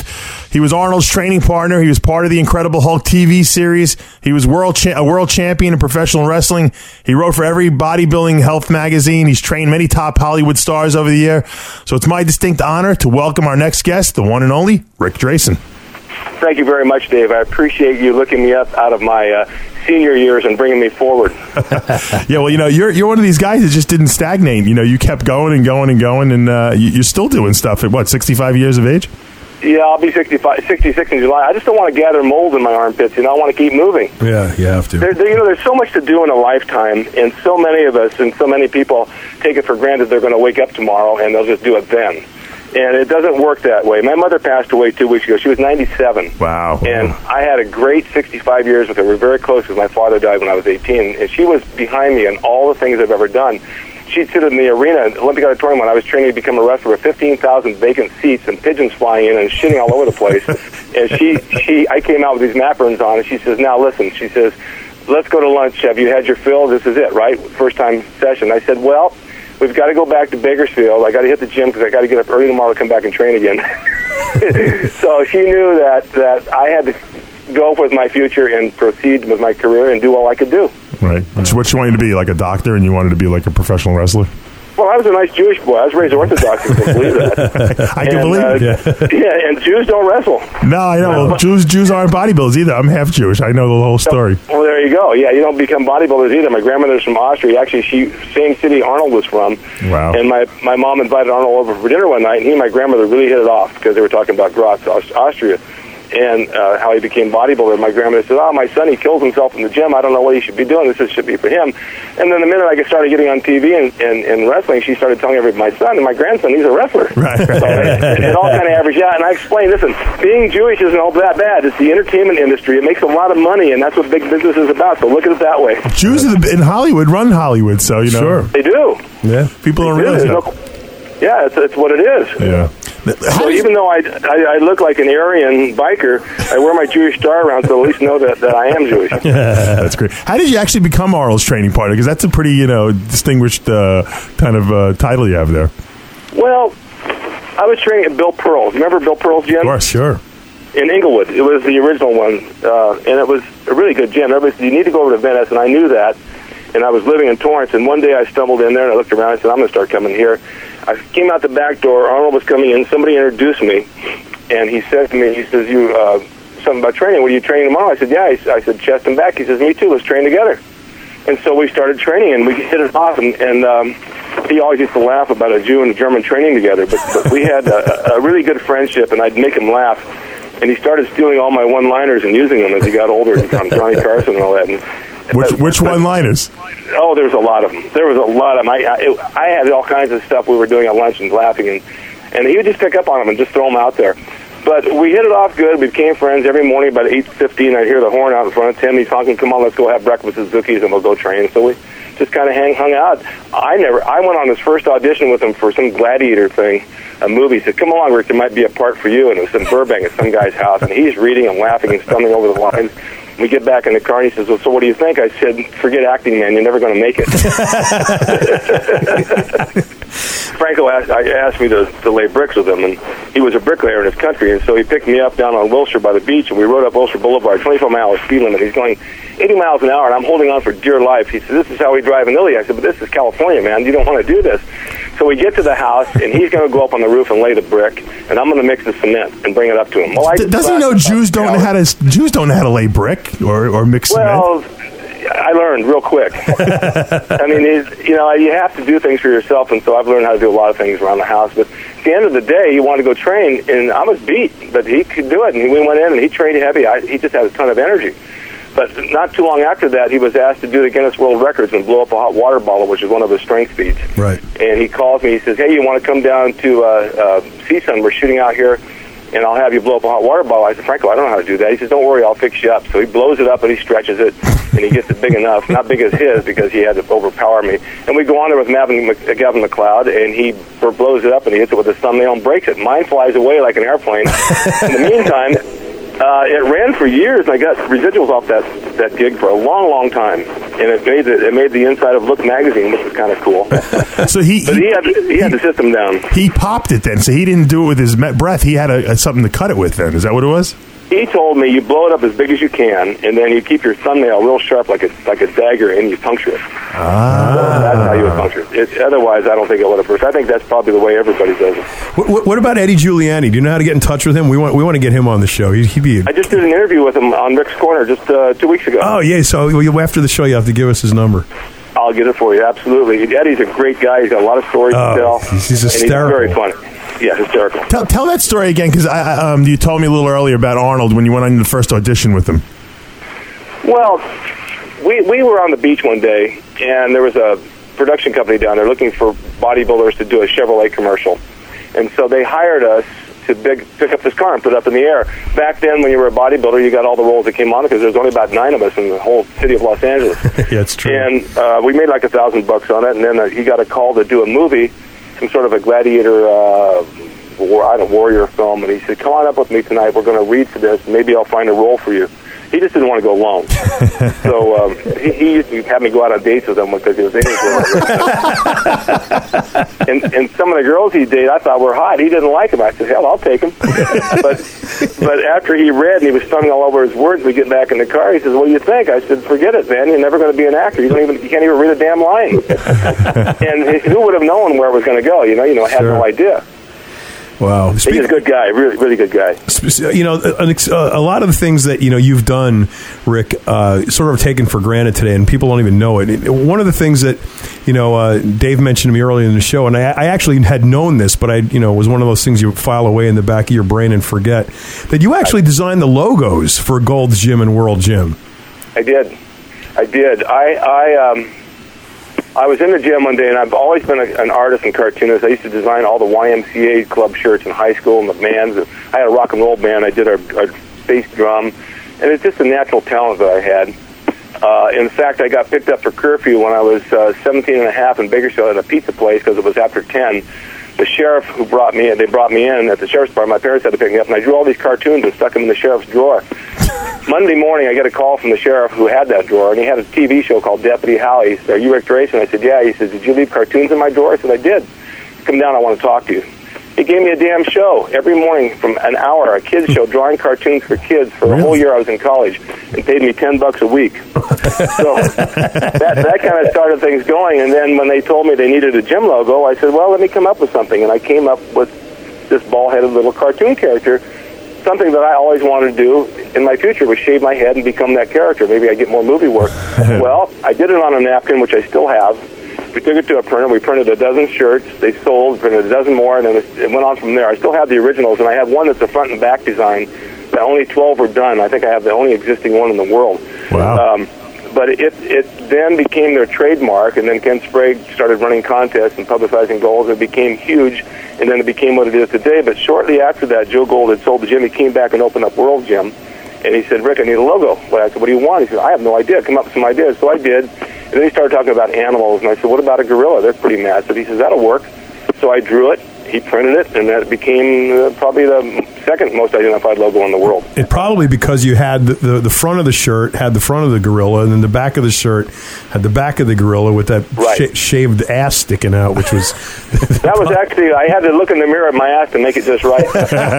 He was Arnold's training partner. He was part of the Incredible Hulk T V series. He was world cha- a world champion in professional wrestling. He wrote for every bodybuilding health magazine. He's trained many top Hollywood stars over the year. So it's my distinct honor to welcome our next guest, the one and only Rick Drasin. Thank you very much, Dave. I appreciate you looking me up out of my uh, senior years and bringing me forward. Yeah, well, you know, you're you're one of these guys that just didn't stagnate. You know, you kept going and going and going, and uh, you, you're still doing stuff at, what, sixty-five years of age? Yeah, I'll be sixty-five, sixty-six in July. I just don't want to gather mold in my armpits. You know, I want to keep moving. Yeah, you have to. There, there, you know, there's so much to do in a lifetime, and so many of us and so many people take it for granted they're going to wake up tomorrow and they'll just do it then. And it doesn't work that way. My mother passed away two weeks ago. She was ninety-seven. Wow. And I had a great sixty-five years with her. We were very close because my father died when I was eighteen. And she was behind me in all the things I've ever done. She'd sit in the arena, Olympic Auditorium, when I was training to become a wrestler, with fifteen thousand vacant seats and pigeons flying in and shitting all over the place. And she, she, I came out with these macarons on, and she says, now listen, she says, let's go to lunch. Have you had your fill? This is it, right? First time session. I said, well, we've got to go back to Bakersfield. I got to hit the gym because I got to get up early tomorrow to come back and train again. So she knew that, that I had to go with my future and proceed with my career and do all I could do. Right. So what you wanted to be, like a doctor, and you wanted to be like a professional wrestler? Well, I was a nice Jewish boy. I was raised Orthodox. You can believe that. I can and, believe uh, it. Yeah. Yeah, and Jews don't wrestle. No, I know. Well, Jews Jews aren't bodybuilders either. I'm half Jewish. I know the whole story. Well, there you go. Yeah, you don't become bodybuilders either. My grandmother's from Austria. Actually, she same city Arnold was from. Wow. And my, my mom invited Arnold over for dinner one night, and he and my grandmother really hit it off because they were talking about Graz, Austria, and uh, how he became bodybuilder. My grandmother said, oh, my son, he kills himself in the gym. I don't know what he should be doing. This is, should be for him. And then the minute I started getting on T V and, and, and wrestling, she started telling everybody, my son and my grandson, he's a wrestler. Right. So it, it all kind of averaged out. And I explained, listen, being Jewish isn't all that bad. It's the entertainment industry. It makes a lot of money, and that's what big business is about. So look at it that way. Jews in Hollywood run Hollywood, so, you know. Sure. They do. Yeah. People don't They do. realize There's that. no- Yeah, it's, it's what it is. Yeah. So even though I, I, I look like an Aryan biker, I wear my Jewish star around so at least know that, that I am Jewish. That's great. How did you actually become Arnold's training partner? Because that's a pretty, you know, distinguished uh, kind of uh, title you have there. Well, I was training at Bill Pearl's. Remember Bill Pearl's gym? Of course, sure. In Inglewood. It was the original one, uh, and it was a really good gym. Everybody said, you need to go over to Venice, and I knew that. And I was living in Torrance, and one day I stumbled in there, and I looked around, and I said, I'm going to start coming here. I came out the back door, Arnold was coming in, somebody introduced me, and he said to me, he says, you, uh, something about training, what are you training tomorrow? I said, yeah. I said, chest and back. He says, me too, let's train together. And so we started training, and we hit it off, and, and um, he always used to laugh about a Jew and a German training together, but, but we had a, a really good friendship, and I'd make him laugh. And he started stealing all my one-liners and using them as he got older, and became Johnny Carson and all that. And, Which which one-liners? Oh, there was a lot of them. There was a lot of them. I, I, it, I had all kinds of stuff we were doing at lunch and laughing, and, and he would just pick up on them and just throw them out there. But we hit it off good. We became friends. Every morning about eight fifteen, I'd hear the horn out in front of Tim. He's honking, come on, let's go have breakfast at Zuki's, and we'll go train. So we just kind of hang hung out. I never. I went on his first audition with him for some gladiator thing, a movie. He said, come along, Rick, there might be a part for you. And it was in Burbank at some guy's house, and he's reading and laughing and stumbling over the lines. We get back in the car, and he says, well, so what do you think? I said, forget acting, man. You're never going to make it. Franco asked, I asked me to, to lay bricks with him, and he was a bricklayer in his country, and so he picked me up down on Wilshire by the beach, and we rode up Wilshire Boulevard, twenty-four mile speed limit. He's going eighty miles an hour, and I'm holding on for dear life. He said, this is how we drive in Italy. I said, but this is California, man. You don't want to do this. So we get to the house, and he's going to go up on the roof and lay the brick, and I'm going to mix the cement and bring it up to him. Well, I D- doesn't he know Jews don't know how to Jews don't know how to lay brick or, or mix well, cement? I learned real quick. I mean, it's, you know, you have to do things for yourself, and so I've learned how to do a lot of things around the house. But at the end of the day, he wanted to go train, and I was beat, but he could do it. And we went in, and he trained heavy. I, he just had a ton of energy. But not too long after that, he was asked to do the Guinness World Records and blow up a hot water bottle, which is one of his strength feats. Right. And he calls me. He says, hey, you want to come down to uh, uh, CSUN? We're shooting out here, and I'll have you blow up a hot water bottle. I said, Franco, I don't know how to do that. He says, don't worry, I'll fix you up. So he blows it up, and he stretches it, and he gets it big enough. Not big as his, because he had to overpower me. And we go on there with Gavin, Mc, Gavin McLeod, and he blows it up, and he hits it with his thumbnail and breaks it. Mine flies away like an airplane. In the meantime... Uh, it ran for years, and I got residuals off that, that gig for a long, long time. and it made the, it made the inside of Look magazine, which was kind of cool. So he, but he, he had he had the system down. He popped it then, so he didn't do it with his breath. He had a, a, something to cut it with. Then is that what it was? He told me you blow it up as big as you can, and then you keep your thumbnail real sharp, like a like a dagger, and you puncture it. Ah, so that's how you would puncture it. it. Otherwise, I don't think it would have worked. I think that's probably the way everybody does it. What, what about Eddie Giuliani? Do you know how to get in touch with him? We want we want to get him on the show. He'd, he'd be. A... I just did an interview with him on Rick's Corner just uh, two weeks ago. Oh yeah, so you, after the show, you have to give us his number. I'll get it for you. Absolutely, Eddie's a great guy. He's got a lot of stories oh, to tell. He's, he's hysterical. And he's very funny. Yeah, hysterical. Tell, tell that story again, because I, um, you told me a little earlier about Arnold when you went on the first audition with him. Well, we we were on the beach one day, and there was a production company down there looking for bodybuilders to do a Chevrolet commercial. And so they hired us to big, pick up this car and put it up in the air. Back then, when you were a bodybuilder, you got all the roles that came on because there was only about nine of us in the whole city of Los Angeles. Yeah, it's true. And uh, we made like a thousand bucks on it, and then uh, he got a call to do a movie, some sort of a gladiator, uh, war, I don't know, warrior film, and he said, come on up with me tonight, we're going to read for this, maybe I'll find a role for you. He just didn't want to go alone. so um, he, he used to have me go out on dates with him because he was English. and, and some of the girls he dated I thought were hot. He didn't like them. I said, hell, I'll take them. but but after he read and he was stumbling all over his words, we get back in the car, he says, what do you think? I said, forget it, man. You're never going to be an actor. You don't even you can't even read a damn line. And who would have known where it was going to go? You know, you know, I had sure. no idea. Wow. He's a good guy, really, really good guy. You know, a, a lot of the things that, you know, you've done, Rick, uh, sort of taken for granted today, and people don't even know it. One of the things that, you know, uh, Dave mentioned to me earlier in the show, and I, I actually had known this, but I, you know, it was one of those things you file away in the back of your brain and forget, that you actually designed the logos for Gold's Gym and World Gym. I did. I did. I, I, um... I was in the gym one day, and I've always been a, an artist and cartoonist. I used to design all the Y M C A club shirts in high school and the bands. I had a rock and roll band. I did our, our bass drum, and it's just a natural talent that I had. Uh, in fact, I got picked up for curfew when I was uh, seventeen and a half in Bakersfield at a pizza place because it was after ten. The sheriff who brought me in, they brought me in at the sheriff's department. My parents had to pick me up, and I drew all these cartoons and stuck them in the sheriff's drawer. Monday morning, I get a call from the sheriff who had that drawer, and he had a T V show called Deputy Howie. He said, are you Rick Drace? And I said, yeah. He said, did you leave cartoons in my drawer? I said, I did. Come down, I want to talk to you. He gave me a damn show every morning from an hour, a kids show, drawing cartoons for kids for the really? whole year I was in college, and paid me ten bucks a week. So that, that kind of started things going, and then when they told me they needed a gym logo, I said, well, let me come up with something, and I came up with this ball-headed little cartoon character, something that I always wanted to do in my future was shave my head and become that character. Maybe I get more movie work. Well, I did it on a napkin, which I still have. We took it to a printer. We printed a dozen shirts. They sold, printed a dozen more, and then it went on from there. I still have the originals, and I have one that's a front and back design. That only twelve were done. I think I have the only existing one in the world. Wow. Um, but it, it then became their trademark, and then Ken Sprague started running contests and publicizing goals. It became huge, and then it became what it is today. But shortly after that, Joe Gold had sold the gym. He came back and opened up World Gym, and he said, Rick, I need a logo. Well, I said, what do you want? He said, I have no idea. Come up with some ideas. So I did. And then he started talking about animals, and I said, what about a gorilla? They're pretty massive. He says, that'll work. So I drew it, he printed it, and that became uh, probably the second most identified logo in the world. It probably because you had the, the, the front of the shirt had the front of the gorilla, and then the back of the shirt had the back of the gorilla with that right. sh- shaved ass sticking out, which was... That was actually, I had to look in the mirror at my ass to make it just right.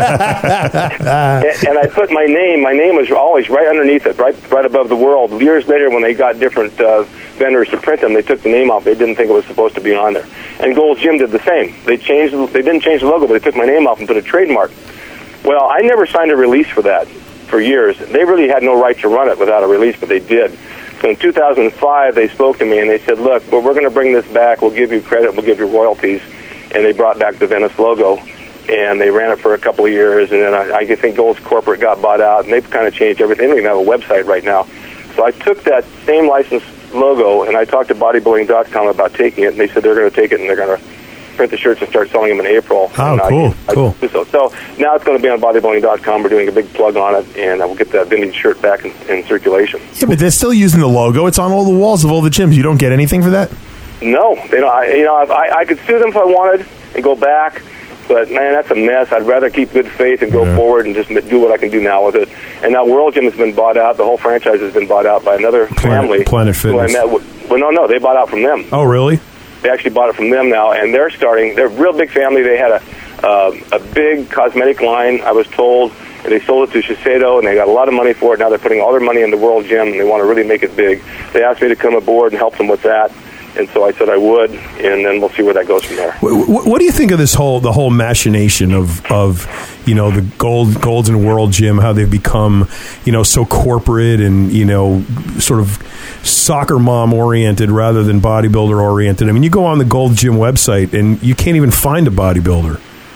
and, and I put my name, my name was always right underneath it, right right above the world. Years later, when they got different uh, vendors to print them, they took the name off. They didn't think it was supposed to be on there. And Gold's Gym did the same. They changed. They didn't change the logo, but they took my name off and put a trademark. Well, I never signed a release for that for years. They really had no right to run it without a release, but they did. So in two thousand five, they spoke to me, and they said, look, well, we're going to bring this back. We'll give you credit. We'll give you royalties. And they brought back the Venice logo, and they ran it for a couple of years. And then I, I think Gold's Corporate got bought out, and they've kind of changed everything. They don't even have a website right now. So I took that same license logo, and I talked to bodybuilding dot com about taking it, and they said they're going to take it, and they're going to print the shirts and start selling them in April. Oh, and cool, I, cool. I, so, so now it's going to be on bodybuilding dot com. We're doing a big plug on it, and I will get that vintage shirt back in, in circulation. Yeah, but they're still using the logo. It's on all the walls of all the gyms. You don't get anything for that? No, they don't. I, you know, I, I could sue them if I wanted and go back, But, man, that's a mess. I'd rather keep good faith and go Yeah. forward and just do what I can do now with it. And now World Gym has been bought out. The whole franchise has been bought out by another family. Planet who I Fitness. met with. Well, no, no, they bought out from them. Oh, really? They actually bought it from them now, and they're starting. They're a real big family. They had a uh, a big cosmetic line, I was told, and they sold it to Shiseido, and they got a lot of money for it. Now they're putting all their money in the World Gym, and they want to really make it big. They asked me to come aboard and help them with that, and so I said I would, and then we'll see where that goes from there. What, what, what do you think of this whole the whole machination of of you know the gold golds and World Gym, how they've become you know so corporate and you know sort of soccer mom oriented rather than bodybuilder oriented? I mean, you go on the Gold Gym website and you can't even find a bodybuilder.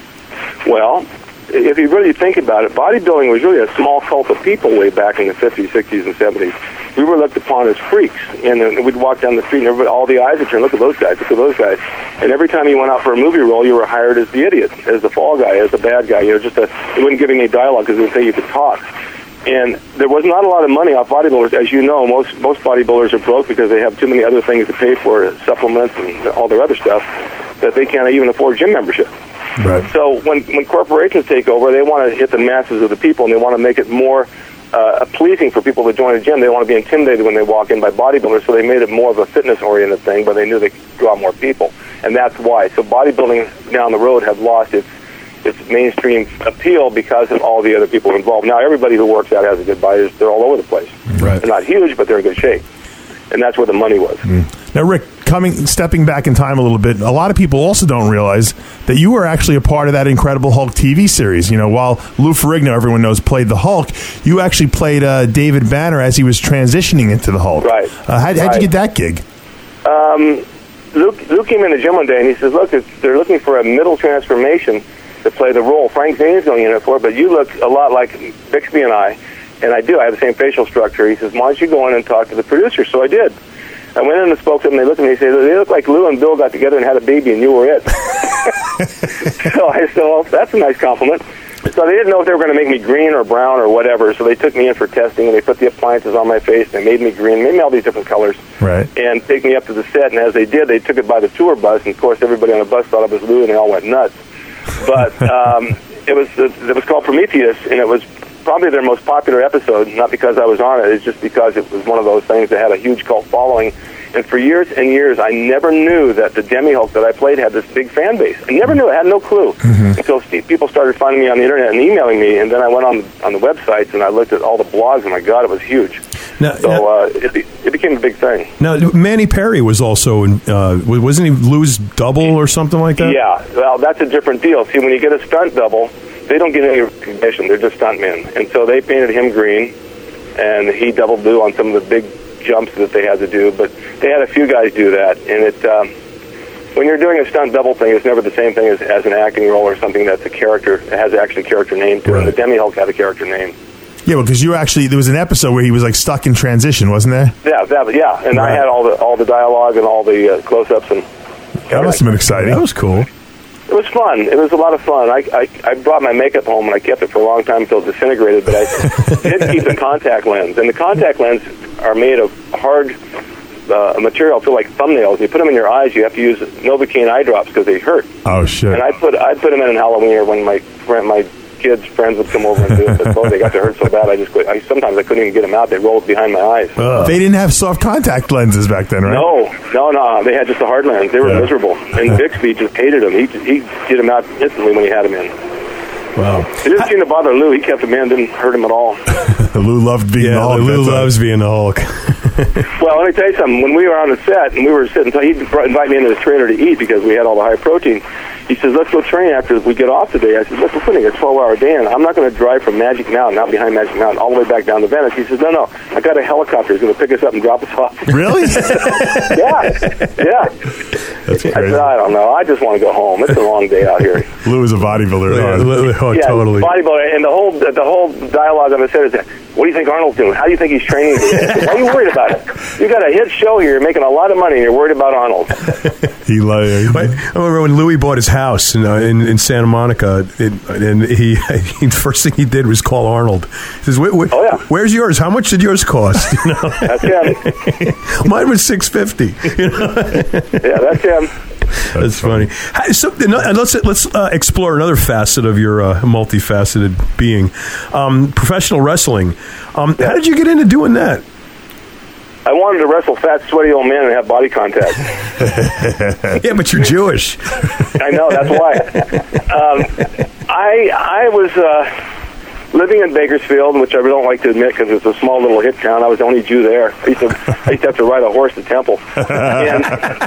Well, if you really think about it, bodybuilding was really a small cult of people way back in the fifties, sixties, and seventies. We were looked upon as freaks, and uh, we'd walk down the street, and everybody, all the eyes would turn, look at those guys, look at those guys. And every time you went out for a movie role, you were hired as the idiot, as the fall guy, as the bad guy. You know, just a, they wouldn't give you any dialogue because they would say you could talk. And there was not a lot of money off bodybuilders. As you know, most most bodybuilders are broke because they have too many other things to pay for, supplements and all their other stuff, that they can't even afford gym membership. Right. So when, when corporations take over, they want to hit the masses of the people, and they want to make it more uh, pleasing for people to join a gym. They don't want to be intimidated when they walk in by bodybuilders, so they made it more of a fitness-oriented thing, but they knew they could draw more people, and that's why. So bodybuilding down the road have lost its its mainstream appeal because of all the other people involved. Now, everybody who works out has a good body. They're all over the place. Right. They're not huge, but they're in good shape, and that's where the money was. Mm. Now, Rick, coming stepping back in time a little bit, a lot of people also don't realize that you were actually a part of that Incredible Hulk T V series. You know, while Lou Ferrigno, everyone knows, played the Hulk, you actually played uh, David Banner as he was transitioning into the Hulk. Right. Uh, how'd, how'd right. you get that gig? Um, Luke, Luke came in the gym one day, and he says, look, it's, they're looking for a middle transformation to play the role. Frank Zane's going in it for it, but you look a lot like Bixby and I, and I do. I have the same facial structure. He says, why don't you go in and talk to the producer? So I did. I went in and spoke to them, and they looked at me and they said, they look like Lou and Bill got together and had a baby, and you were it. So I said, well, that's a nice compliment. So they didn't know if they were going to make me green or brown or whatever, so they took me in for testing, and they put the appliances on my face, and they made me green, made me all these different colors, Right. and take me up to the set, and as they did, they took it by the tour bus, and of course everybody on the bus thought it was Lou, and they all went nuts. But um, it was it was called Prometheus, and it was probably their most popular episode, not because I was on it, it's just because it was one of those things that had a huge cult following. And for years and years, I never knew that the Demi-Hulk that I played had this big fan base. I never knew. I had no clue mm-hmm. until people started finding me on the internet and emailing me. And then I went on on the websites and I looked at all the blogs. And my God, it was huge. Now, so now, uh, it, be, it became a big thing. Now, Manny Perry was also in, uh, wasn't he Lou's double or something like that? Yeah, well, that's a different deal. See, when you get a stunt double, they don't get any recognition. They're just stuntmen. And so they painted him green, and he doubled Lou on some of the big jumps that they had to do. But they had a few guys do that. And it um, when you're doing a stunt double thing, it's never the same thing as, as an acting role or something that's a character, that has actually a character name to it. Right. The Demi-Hulk had a character name. Yeah, because you actually, there was an episode where he was like stuck in transition, wasn't there? Yeah, that, yeah. And Right. I had all the all the dialogue and all the uh, close-ups. and That must have been exciting. That was cool. It was fun. It was a lot of fun. I, I, I brought my makeup home, and I kept it for a long time until it disintegrated, but I did keep the contact lens. And the contact lens are made of hard uh, material, feel like thumbnails. You put them in your eyes, you have to use Novocaine eye drops because they hurt. Oh, shit. And I put I put them in on Halloween or when my friend, my kids' friends would come over and do it, but both they got to hurt so bad, I just quit. I, sometimes I couldn't even get them out. They rolled behind my eyes. Uh, they didn't have soft contact lenses back then, right? No, no, no. They had just a hard lens. They were Yeah. miserable. And Bixby just hated them. He he did them out instantly when he had them in. Wow. It didn't seem to bother Lou. He kept them in, didn't hurt him at all. Lou loved being Yeah, the Hulk. Lou That's loves a- being the Hulk. Well, let me tell you something. When we were on the set and we were sitting, he'd invite me into his trailer to eat because we had all the high protein. He says, let's go train after we get off today. I said, look, we're putting a twelve-hour day in. I'm not going to drive from Magic Mountain, out behind Magic Mountain, all the way back down to Venice. He says, no, no, I got a helicopter. He's going to pick us up and drop us off. Really? Yeah, yeah. That's I crazy. said, I don't know. I just want to go home. It's a long day out here. Lou is a bodybuilder. Yeah, oh, yeah, totally. bodybuilder, and the whole the whole dialogue of it said is, what do you think Arnold's doing? How do you think he's training? Why are you worried about it? You got a hit show here, you're making a lot of money, and you're worried about Arnold. He like, But I remember when Louis bought his house in uh, in, in Santa Monica, it, and he, he the first thing he did was call Arnold. He says, wait, wait, Oh, yeah. "Where's yours? How much did yours cost?" You know? That's him. Mine was six fifty. You know? Yeah, that's him. That's funny. Hi, So uh, let's let's uh, explore another facet of your uh, multifaceted being, um, professional wrestling. Um, how did you get into doing that? I wanted to wrestle fat, sweaty old men and have body contact. Yeah, but you're Jewish. I know, that's why. Um, I I was uh, living in Bakersfield, which I don't like to admit because it's a small little hick town. I was the only Jew there. I used to, I used to have to ride a horse to Temple. And,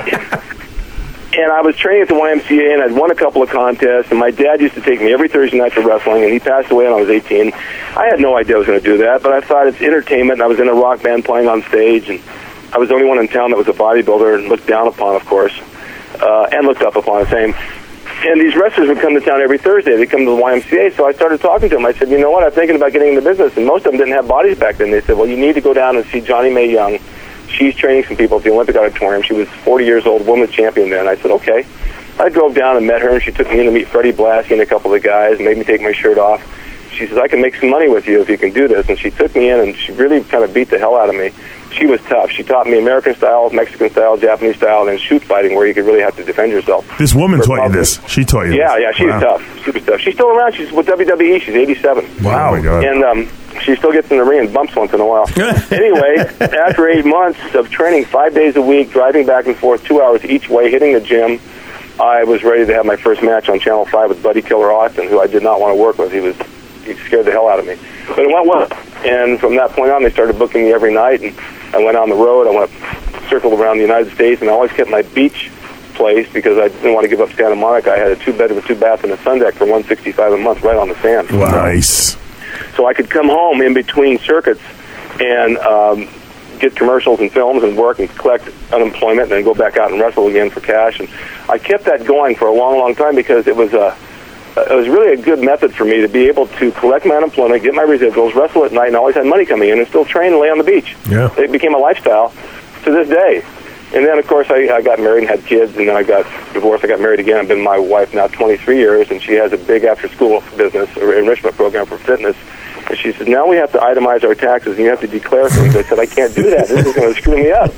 and I was training at the Y M C A, and I'd won a couple of contests, and my dad used to take me every Thursday night to wrestling, and he passed away when I was eighteen. I had no idea I was going to do that, but I thought it's entertainment, and I was in a rock band playing on stage, and I was the only one in town that was a bodybuilder and looked down upon, of course, uh, and looked up upon the same. And these wrestlers would come to town every Thursday. They'd come to the Y M C A, so I started talking to them. I said, you know what, I'm thinking about getting into business, and most of them didn't have bodies back then. They said, well, you need to go down and see Johnny Mae Young. She's training some people at the Olympic Auditorium. She was forty years old, women's champion then. I said, okay. I drove down and met her, and she took me in to meet Freddie Blasky and a couple of the guys and made me take my shirt off. She says, I can make some money with you if you can do this. And she took me in, and she really kind of beat the hell out of me. She was tough. She taught me American style, Mexican style, Japanese style, and shoot fighting where you could really have to defend yourself. This woman taught you this. She taught you yeah, this. Yeah, she wow. was tough. She was tough. She's still around. She's with W W E. She's eighty-seven. Wow. Oh, my God. And um, she still gets in the ring and bumps once in a while. Anyway, after eight months of training five days a week, driving back and forth two hours each way, hitting the gym, I was ready to have my first match on Channel five with Buddy Killer Austin, who I did not want to work with. He was he scared the hell out of me. But it went well. And from that point on, they started booking me every night, and I went on the road. I went circled around the United States, and I always kept my beach place because I didn't want to give up Santa Monica. I had a two-bed with two bath and a sun deck for one hundred sixty-five dollars a month right on the sand. Wow. Nice. So I could come home in between circuits and um, get commercials and films and work and collect unemployment and then go back out and wrestle again for cash. And I kept that going for a long, long time because it was a it was really a good method for me to be able to collect my unemployment, get my residuals, wrestle at night, and always had money coming in and still train and lay on the beach. Yeah. It became a lifestyle to this day. And then, of course, I, I got married and had kids, and then I got divorced. I got married again. I've been my wife now twenty-three years, and she has a big after-school business or enrichment program for fitness. And she says, now we have to itemize our taxes, and you have to declare things. I said, I can't do that. This is going to screw me up.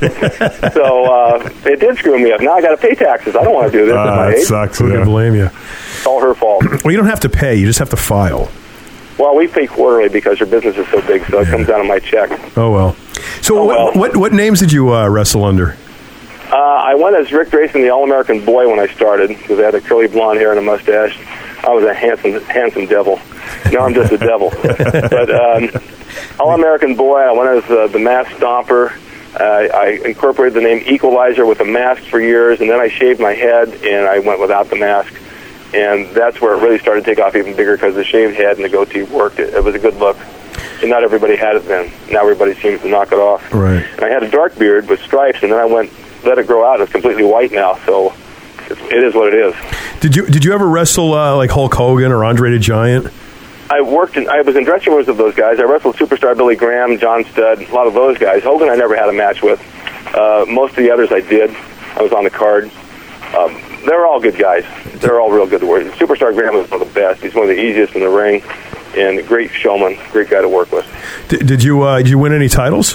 So uh, it did screw me up. Now I got to pay taxes. I don't want to do this Uh, at my that age. sucks. Who yeah. can blame you? It's all her fault. Well, you don't have to pay. You just have to file. Well, we pay quarterly because her business is so big, so it comes out of my check. Oh, well. So Oh, what, well. what what names did you uh, wrestle under? Uh, I went as Rick Grayson, the All-American Boy, when I started because I had a curly blonde hair and a mustache. I was a handsome, handsome devil. Now I'm just a devil. But um, All-American Boy, I went as uh, the Mask Stomper. Uh, I incorporated the name Equalizer with a mask for years, and then I shaved my head, and I went without the mask. And that's where it really started to take off even bigger because the shaved head and the goatee worked. It, it was a good look. And not everybody had it then. Now everybody seems to knock it off. Right. And I had a dark beard with stripes, and then I went, let it grow out, and it's completely white now. So it's, it is what it is. Did you did you ever wrestle uh, like Hulk Hogan or Andre the Giant? I worked in, I was in dressing rooms of those guys. I wrestled Superstar Billy Graham, John Studd, a lot of those guys. Hogan I never had a match with. Uh, most of the others I did. I was on the card. Um, they're all good guys. They're all real good to work with. Superstar Graham is one of the best. He's one of the easiest in the ring, and a great showman, great guy to work with. Did, did you uh, did you win any titles?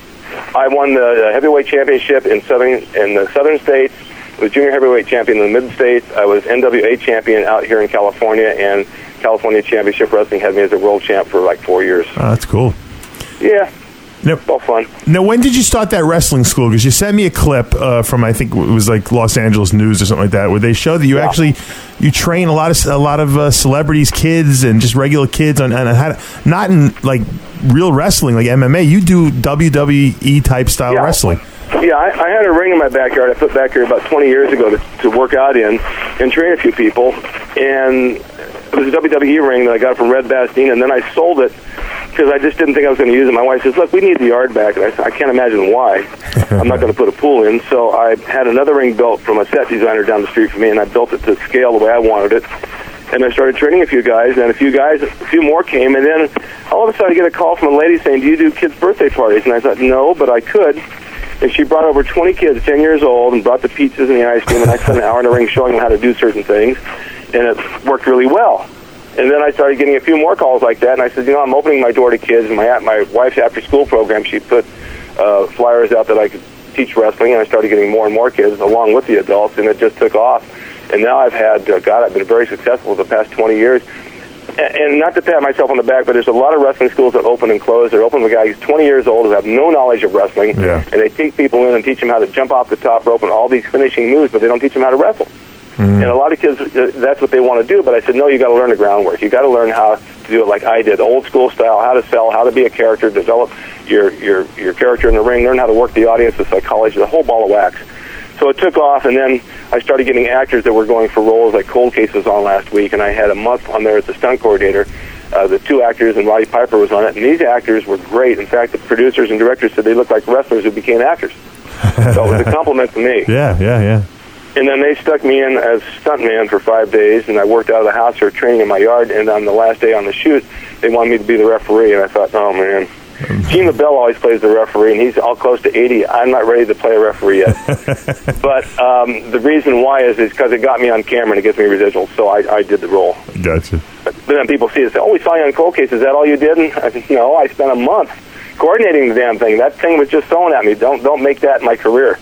I won the heavyweight championship in southern in the southern states. I was junior heavyweight champion in the mid states. I was N W A champion out here in California, and California Championship Wrestling had me as a world champ for like four years. Oh, that's cool. Yeah. Nope. All fun. Now, when did you start that wrestling school? Because you sent me a clip uh, from, I think it was like Los Angeles News or something like that, where they show that you Yeah. actually you train a lot of a lot of uh, celebrities, kids, and just regular kids on, on how to, not in like real wrestling like M M A. You do W W E type style Yeah. wrestling. Yeah, I, I had a ring in my backyard I put back here about twenty years ago to, to work out in and train a few people. And it was a W W E ring that I got from Red Bastien, and then I sold it because I just didn't think I was going to use it. My wife says, look, we need the yard back. And I said, I can't imagine why. I'm not going to put a pool in. So I had another ring built from a set designer down the street from me, and I built it to scale the way I wanted it. And I started training a few guys, and a few guys, a few more came, and then all of a sudden I get a call from a lady saying, do you do kids' birthday parties? And I thought, no, but I could. And she brought over twenty kids, ten years old, and brought the pizzas and the ice cream, and I spent an hour in the ring showing them how to do certain things, and it worked really well. And then I started getting a few more calls like that, and I said, you know, I'm opening my door to kids, and my my wife's after-school program, she put uh, flyers out that I could teach wrestling, and I started getting more and more kids along with the adults, and it just took off. And now I've had, uh, God, I've been very successful the past twenty years. And, and not to pat myself on the back, but there's a lot of wrestling schools that open and close. They're open with guys who's twenty years old who have no knowledge of wrestling, Yeah. and they take people in and teach them how to jump off the top rope and all these finishing moves, but they don't teach them how to wrestle. And a lot of kids, uh, that's what they want to do. But I said, no, you got to learn the groundwork. You got to learn how to do it like I did, old school style, how to sell, how to be a character, develop your your your character in the ring, learn how to work the audience, the psychology, the whole ball of wax. So it took off, and then I started getting actors that were going for roles like Cold Case was on last week, and I had a month on there as the stunt coordinator. Uh, the two actors, and Roddy Piper was on it, and these actors were great. In fact, the producers and directors said they looked like wrestlers who became actors. So it was a compliment to me. Yeah, yeah, yeah. And then they stuck me in as stuntman for five days, and I worked out of the house or training in my yard, and on the last day on the shoot, they wanted me to be the referee, and I thought, oh, man. Gene LaBelle always plays the referee, and he's all close to eighty. I'm not ready to play a referee yet. But um, the reason why is because it got me on camera and it gets me residuals, so I, I did the role. Gotcha. But then people see it and say, oh, we saw you on Cold Case. Is that all you did? And I said, no, I spent a month coordinating the damn thing. That thing was just thrown at me. Don't don't make that my career.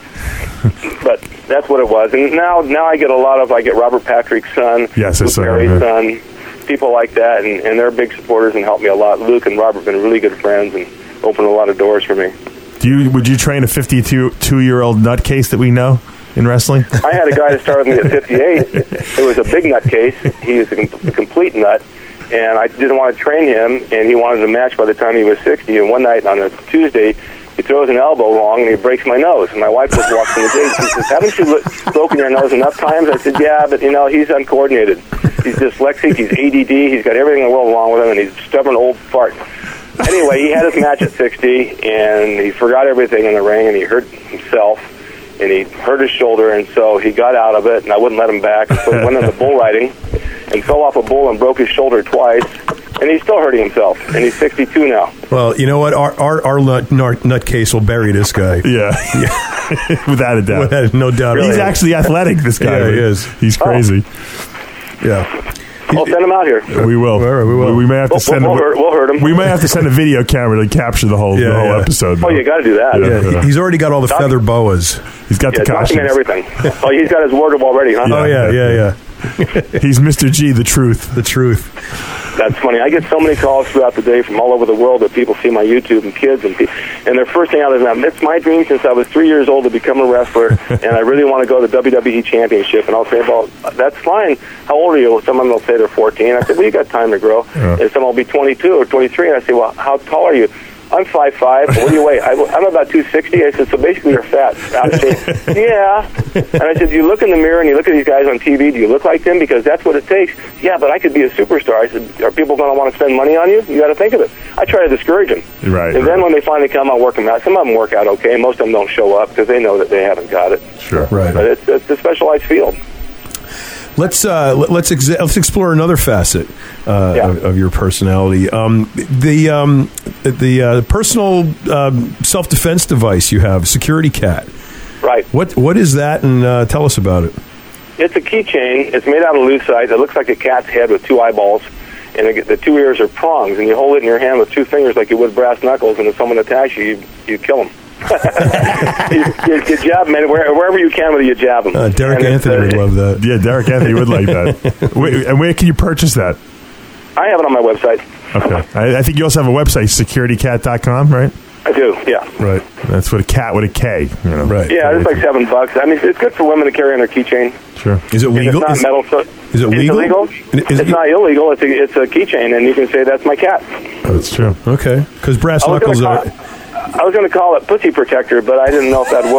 But that's what it was. And now now I get a lot of, I get Robert Patrick's son, Yes, Luke yes, sir. Perry's son, people like that, and, and they're big supporters and help me a lot. Luke and Robert have been really good friends and opened a lot of doors for me. Do you would you train a fifty-two-year-old nutcase that we know in wrestling? I had a guy that started with me at fifty-eight. It was a big nutcase. He was a, com- a complete nut, and I didn't want to train him, and he wanted to match by the time he was sixty. And one night on a Tuesday, he throws an elbow wrong, and he breaks my nose. And my wife just walks in the gate. She says, haven't you look, broken your nose enough times? I said, yeah, but, you know, he's uncoordinated. He's dyslexic, he's A D D, he's got everything in the world wrong with him, and he's a stubborn old fart. Anyway, he had his match at sixty, and he forgot everything in the ring, and he hurt himself, and he hurt his shoulder, and so he got out of it, and I wouldn't let him back. So he went into bull riding and fell off a bull and broke his shoulder twice, and he's still hurting himself, and he's sixty-two now. Well, you know what? Our our, our nut, nut, nutcase will bury this guy. Yeah. yeah. Without a doubt. Without, no doubt. He's actually athletic, this guy. Yeah, he is. He's crazy. Oh. Yeah. I'll send him out here. We will. Right, we will. We, we may have to We'll, send. we'll, hurt, we'll hurt him. We may have to send a video camera to capture the whole, Yeah, the whole yeah. episode. Oh, you got to do that. Yeah. Yeah, he- he's already got all the feather boas. He's got Yeah, the costumes. document everything. Oh, he's got his wardrobe already, huh? Oh, yeah, yeah, yeah. He's Mister G, the truth. The truth. That's funny. I get so many calls throughout the day from all over the world that people see my YouTube and kids, and pe- and their first thing out is, it's my dream since I was three years old to become a wrestler, and I really want to go to the W W E Championship. And I'll say, well, that's fine. How old are you? Someone will say they're fourteen. I said, well, you got time to grow. Yeah. And someone will be twenty-two or twenty-three, and I say, well, how tall are you? I'm five five. What do you weigh? I, I'm about two sixty. I said, so basically you're fat. Out of shape. Yeah. And I said, do you look in the mirror and you look at these guys on T V? Do you look like them? Because that's what it takes. Yeah, but I could be a superstar. I said, are people going to want to spend money on you? You got to think of it. I try to discourage them. Right. And then when they finally come, I'll work them out. Some of them work out okay. Most of them don't show up because they know that they haven't got it. Sure. Right. But it's, it's a specialized field. Let's uh, let- let's exa- let's explore another facet uh, Yeah. of, of your personality. Um, the um, the uh, personal um, self defense device you have, Security Cat. Right. What what is that, and uh, tell us about it. It's a keychain. It's made out of lucite. It looks like a cat's head with two eyeballs, and it, the two ears are prongs. And you hold it in your hand with two fingers like you would brass knuckles. And if someone attacks you, you, you kill them. you, you, you jab them where, wherever you can, whether you jab them. Uh, Derek And Anthony it's, would uh, love that. Yeah, Derek Anthony would like that. Wait, and where can you purchase that? I have it on my website. Okay. I, I think you also have a website, security cat dot com, right? I do. Yeah. Right. That's with a cat with a K. You know. Right. Yeah, it's like seven bucks. I mean, it's good for women to carry on their keychain. Sure. Is it And legal? It's Is, not metal. So is it it's legal? illegal. Is it's it- not illegal. It's a, it's a keychain, and you can say that's my cat. That's true. okay, because brass I was knuckles gonna are. call- I was going to call it Pussy Protector, but I didn't know if that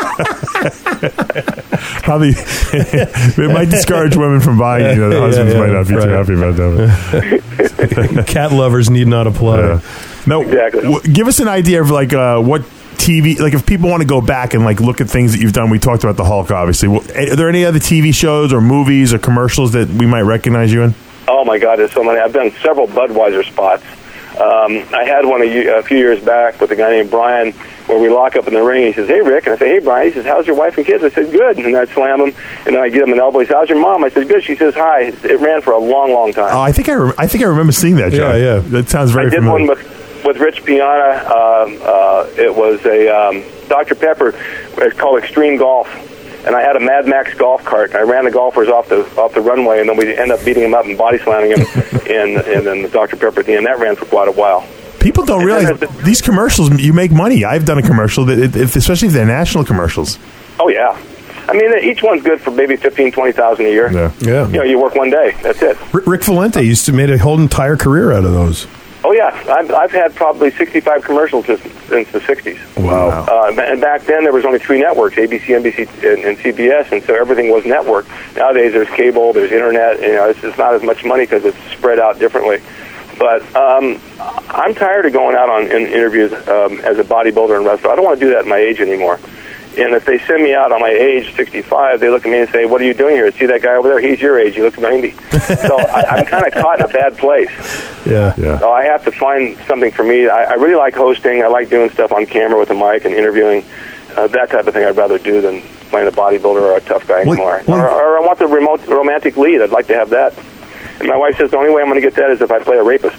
worked. Probably it might discourage women from buying. You know, the Yeah, husbands yeah, might not be right. too happy about that. Cat lovers need not apply. Yeah. Now, Exactly. w- give us an idea of like uh, what T V, like if people want to go back and like look at things that you've done. We talked about the Hulk, obviously. Well, are there any other T V shows or movies or commercials that we might recognize you in? Oh, my God, there's so many. I've done several Budweiser spots. Um, I had one a, ye- a few years back with a guy named Brian where we lock up in the ring. He says, hey, Rick. And I say, hey, Brian. He says, how's your wife and kids? I said, good. And I slam him, and then I give him an elbow. He says, how's your mom? I said, good. She says, hi. It ran for a long, long time. Oh, I think I, re- I think I remember seeing that. John. Yeah, yeah. That sounds very I did familiar. one with with Rich Piana, uh, uh, it was a um, Doctor Pepper. It's called Extreme Golf. And I had a Mad Max golf cart. And I ran the golfers off the off the runway, and then we end up beating them up and body slamming them, and and then the Doctor Pepper at the end. That ran for quite a while. People don't realize these commercials, you make money. I've done a commercial, that if, especially if they're national commercials. Oh, yeah. I mean, each one's good for maybe fifteen, twenty thousand a year. Yeah. Yeah. You know, you work one day. That's it. Rick Valente used to made a whole entire career out of those. Oh, yeah. I've, I've had probably sixty-five commercials since, since the sixties. Wow. Uh, and back then, there was only three networks, A B C, N B C, and, and C B S, and so everything was network. Nowadays, there's cable, there's internet. You know, it's just not as much money because it's spread out differently. But um, I'm tired of going out on in interviews um, as a bodybuilder and wrestler. I don't want to do that at my age anymore. And if they send me out on my age, sixty-five, they look at me and say, "What are you doing here? See that guy over there? He's your age. You look ninety." So I, I'm kind of caught in a bad place. Yeah. Yeah. So I have to find something for me. I, I really like hosting. I like doing stuff on camera with a mic and interviewing. Uh, that type of thing I'd rather do than playing a bodybuilder or a tough guy anymore. Well, or, or I want the remote romantic lead. I'd like to have that. And my wife says the only way I'm going to get that is if I play a rapist.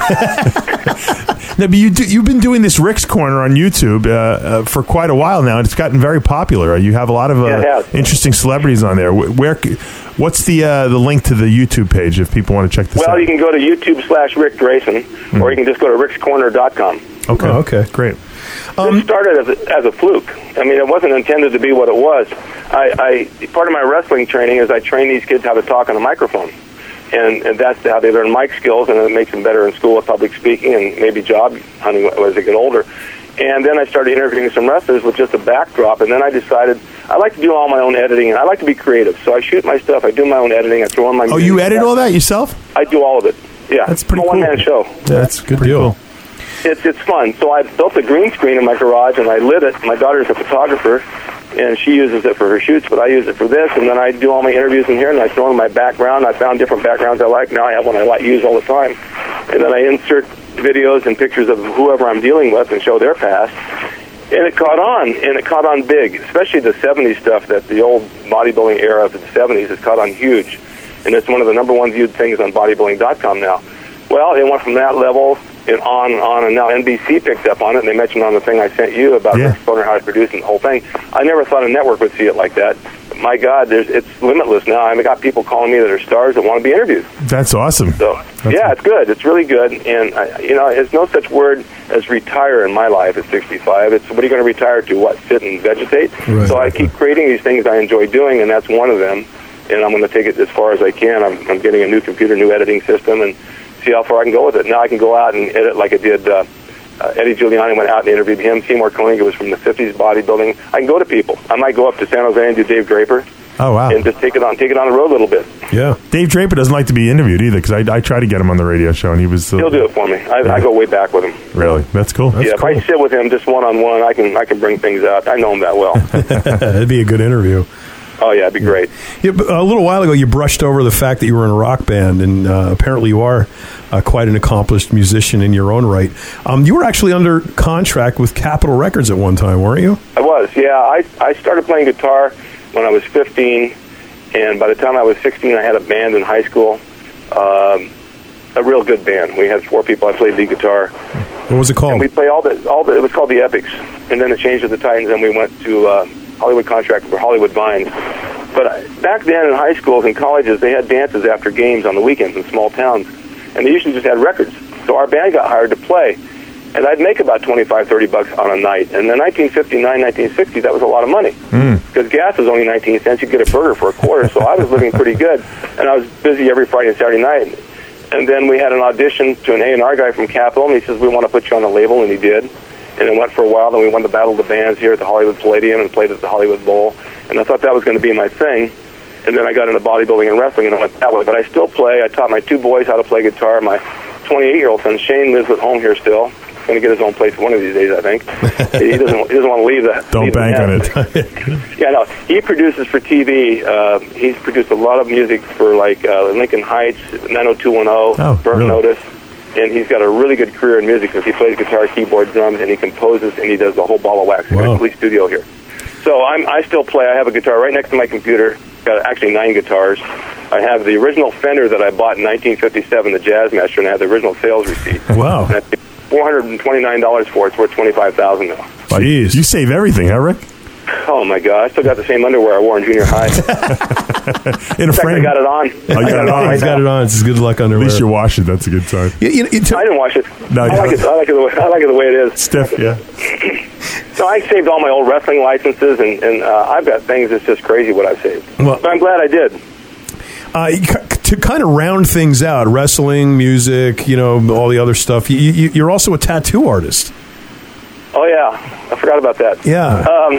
No, but you do, you've been doing this Rick's Corner on YouTube uh, uh, for quite a while now, and it's gotten very popular. You have a lot of uh, Yeah, it has. interesting celebrities on there. Where, where what's the uh, the link to the YouTube page if people want to check this Well, out? you can go to YouTube slash Rick Drayson, Mm. or you can just go to ricks corner dot com. Okay, Oh, okay. great. This started as a, as a fluke. I mean, it wasn't intended to be what it was. I, I part of my wrestling training is I train these kids how to talk on a microphone. And, and that's how they learn mic skills, and it makes them better in school at public speaking and maybe job hunting as they get older. And then I started interviewing some wrestlers with just a backdrop, and then I decided I like to do all my own editing, and I like to be creative. So I shoot my stuff, I do my own editing, I throw in my Oh, music. you edit all that yourself? I do all of it. Yeah, That's pretty it's a cool. one-man show. Yeah, that's good Pretty deal. cool. It's it's fun. So I built a green screen in my garage, and I lit it. My daughter's a photographer, and she uses it for her shoots, but I use it for this. And then I do all my interviews in here, and I throw in my background. I found different backgrounds I like. Now I have one I like use all the time. And then I insert videos and pictures of whoever I'm dealing with and show their past. And it caught on, and it caught on big, especially the seventies stuff, that the old bodybuilding era of the seventies has caught on huge. And it's one of the number one viewed things on bodybuilding dot com now. Well, it went from that level and on and on, and now N B C picked up on it, and they mentioned on the thing I sent you about Yeah. Rick Corner, how to produce and the whole thing. I never thought a network would see it like that. But my God, there's, it's limitless now. I've got people calling me that are stars that want to be interviewed. That's awesome. So, yeah, it's good. It's really good. And, I, you know, there's no such word as retire in my life at sixty-five. It's what are you going to retire to? What, sit and vegetate? Right. So I keep creating these things I enjoy doing, and that's one of them. And I'm going to take it as far as I can. I'm, I'm getting a new computer, new editing system, and see how far I can go with it. Now I can go out and edit like I did. Uh, uh, Eddie Giuliani went out and interviewed him. Seymour Koenig was from the fifties bodybuilding. I can go to people. I might go up to San Jose and do Dave Draper. Oh, wow. And just take it on, take it on the road a little bit. Yeah. Dave Draper doesn't like to be interviewed either, because I, I tried to get him on the radio show, and he was... Uh, He'll do it for me. I, I go way back with him. Really? That's cool. That's yeah, cool. if I sit with him just one on one, I can I can bring things out. I know him that well. That'd be a good interview. Oh yeah, it'd be great. Yeah, but a little while ago, you brushed over the fact that you were in a rock band, and uh, apparently you are uh, quite an accomplished musician in your own right. Um, you were actually under contract with Capitol Records at one time, weren't you? I was. Yeah, I I started playing guitar when I was fifteen, and by the time I was sixteen, I had a band in high school. Um, a real good band. We had four people. I played lead guitar. What was it called? And we play all the all the. It was called the Epics, and then it changed to the Titans, and we went to uh, Hollywood contract for Hollywood Vines. But back then in high schools and colleges, they had dances after games on the weekends in small towns, and they usually just had records. So our band got hired to play, and I'd make about twenty-five, thirty bucks on a night. And in nineteen fifty-nine, nineteen sixty, that was a lot of money because gas was only nineteen cents. You'd get a burger for a quarter, so I was living pretty good, and I was busy every Friday and Saturday night. And then we had an audition to an A and R guy from Capitol, and he says, "We want to put you on the label," and he did. And it went for a while. Then we won the Battle of the Bands here at the Hollywood Palladium and played at the Hollywood Bowl. And I thought that was going to be my thing. And then I got into bodybuilding and wrestling, and I went that way. But I still play. I taught my two boys how to play guitar. My twenty-eight-year-old son, Shane, lives at home here still. He's going to get his own place one of these days, I think. he doesn't He doesn't want to leave that. Don't leave bank the on nest. it. Yeah, no. He produces for T V. Uh, he's produced a lot of music for, like, uh, Lincoln Heights, nine oh two one oh, Oh, Burnt really? Notice. And he's got a really good career in music because he plays guitar, keyboard, drums, and he composes, and he does the whole ball of wax. He's got a Wow. complete studio here. So I'm, I still play. I have a guitar right next to my computer. Got actually nine guitars. I have the original Fender that I bought in nineteen fifty-seven, the Jazzmaster, and I have the original sales receipt. Wow. And I paid four hundred twenty-nine dollars for it. It's worth twenty-five thousand dollars now. Jeez. You save everything, huh, Rick? Oh, my God. I still got the same underwear I wore in junior high. In a frame. I got it on. Oh, you got it on? He's got it on. It's good luck underwear. At least you wash it. That's a good sign. You, you, you t- I didn't wash it. No, I, like it I like it the way I like it the way it is. Stiff, yeah. So I saved all my old wrestling licenses, and, and uh, I've got things that's just crazy what I've saved. Well- but I'm glad I did. Uh, to kind of round things out, wrestling, music, you know, all the other stuff, you, you, you're also a tattoo artist. Oh, yeah. I forgot about that. Yeah. Um,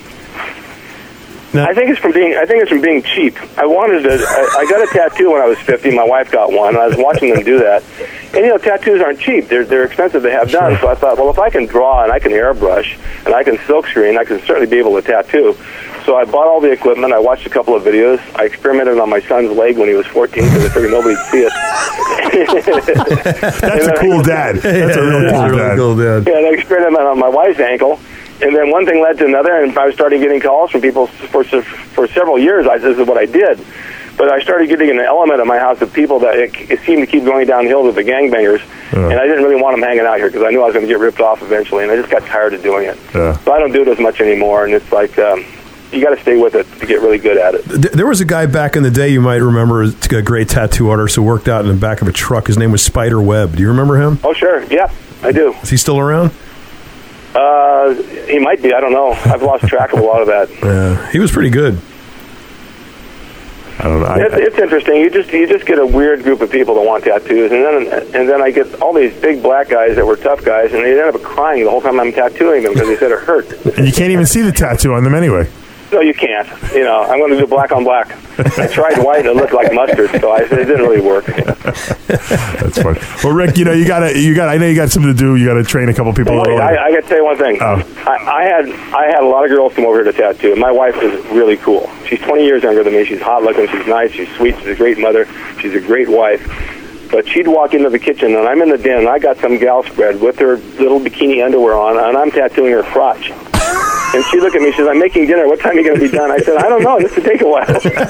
Now- I think it's from being. I think it's from being cheap. I wanted to. I, I got a tattoo when I was fifty. My wife got one. And I was watching them do that, and you know, tattoos aren't cheap. They're they're expensive to have done. So I thought, well, if I can draw and I can airbrush and I can silkscreen, I can certainly be able to tattoo. So I bought all the equipment. I watched a couple of videos. I experimented on my son's leg when he was fourteen because I figured nobody'd see it. That's a cool dad. That's a real cool dad. Cool dad. Yeah, and I experimented on my wife's ankle. And then one thing led to another, and I started getting calls from people for for several years. I, this is what I did. But I started getting an element at my house of people that it, it seemed to keep going downhill with the gangbangers. Uh. And I didn't really want them hanging out here because I knew I was going to get ripped off eventually. And I just got tired of doing it. Yeah. So I don't do it as much anymore. And it's like, um, you got to stay with it to get really good at it. Th- There was a guy back in the day you might remember, a great tattoo artist who worked out in the back of a truck. His name was Spider Webb. Do you remember him? Oh, sure. Yeah, I do. Is he still around? Uh, he might be. I don't know. I've lost track of a lot of that. Yeah, he was pretty good. I don't know. I, It's, it's interesting. You just you just get a weird group of people that want tattoos, and then and then I get all these big black guys that were tough guys, and they end up crying the whole time I'm tattooing them because they said it hurt. and you can't even see the tattoo on them anyway. No, you can't. You know, I'm going to do black on black. I tried white and it looked like mustard, so I, it didn't really work. That's funny. Well, Rick, you know you gotta you got. I know you got something to do. You got to train a couple people. Wait, I, I got to tell you one thing. Oh. I, I had I had a lot of girls come over here to tattoo. My wife is really cool. She's twenty years younger than me. She's hot looking. She's nice. She's sweet. She's a great mother. She's a great wife. But she'd walk into the kitchen, and I'm in the den, and I got some gal spread with her little bikini underwear on, and I'm tattooing her crotch. And she looked at me, she says, I'm making dinner. What time are you going to be done? I said, I don't know. This could take a while.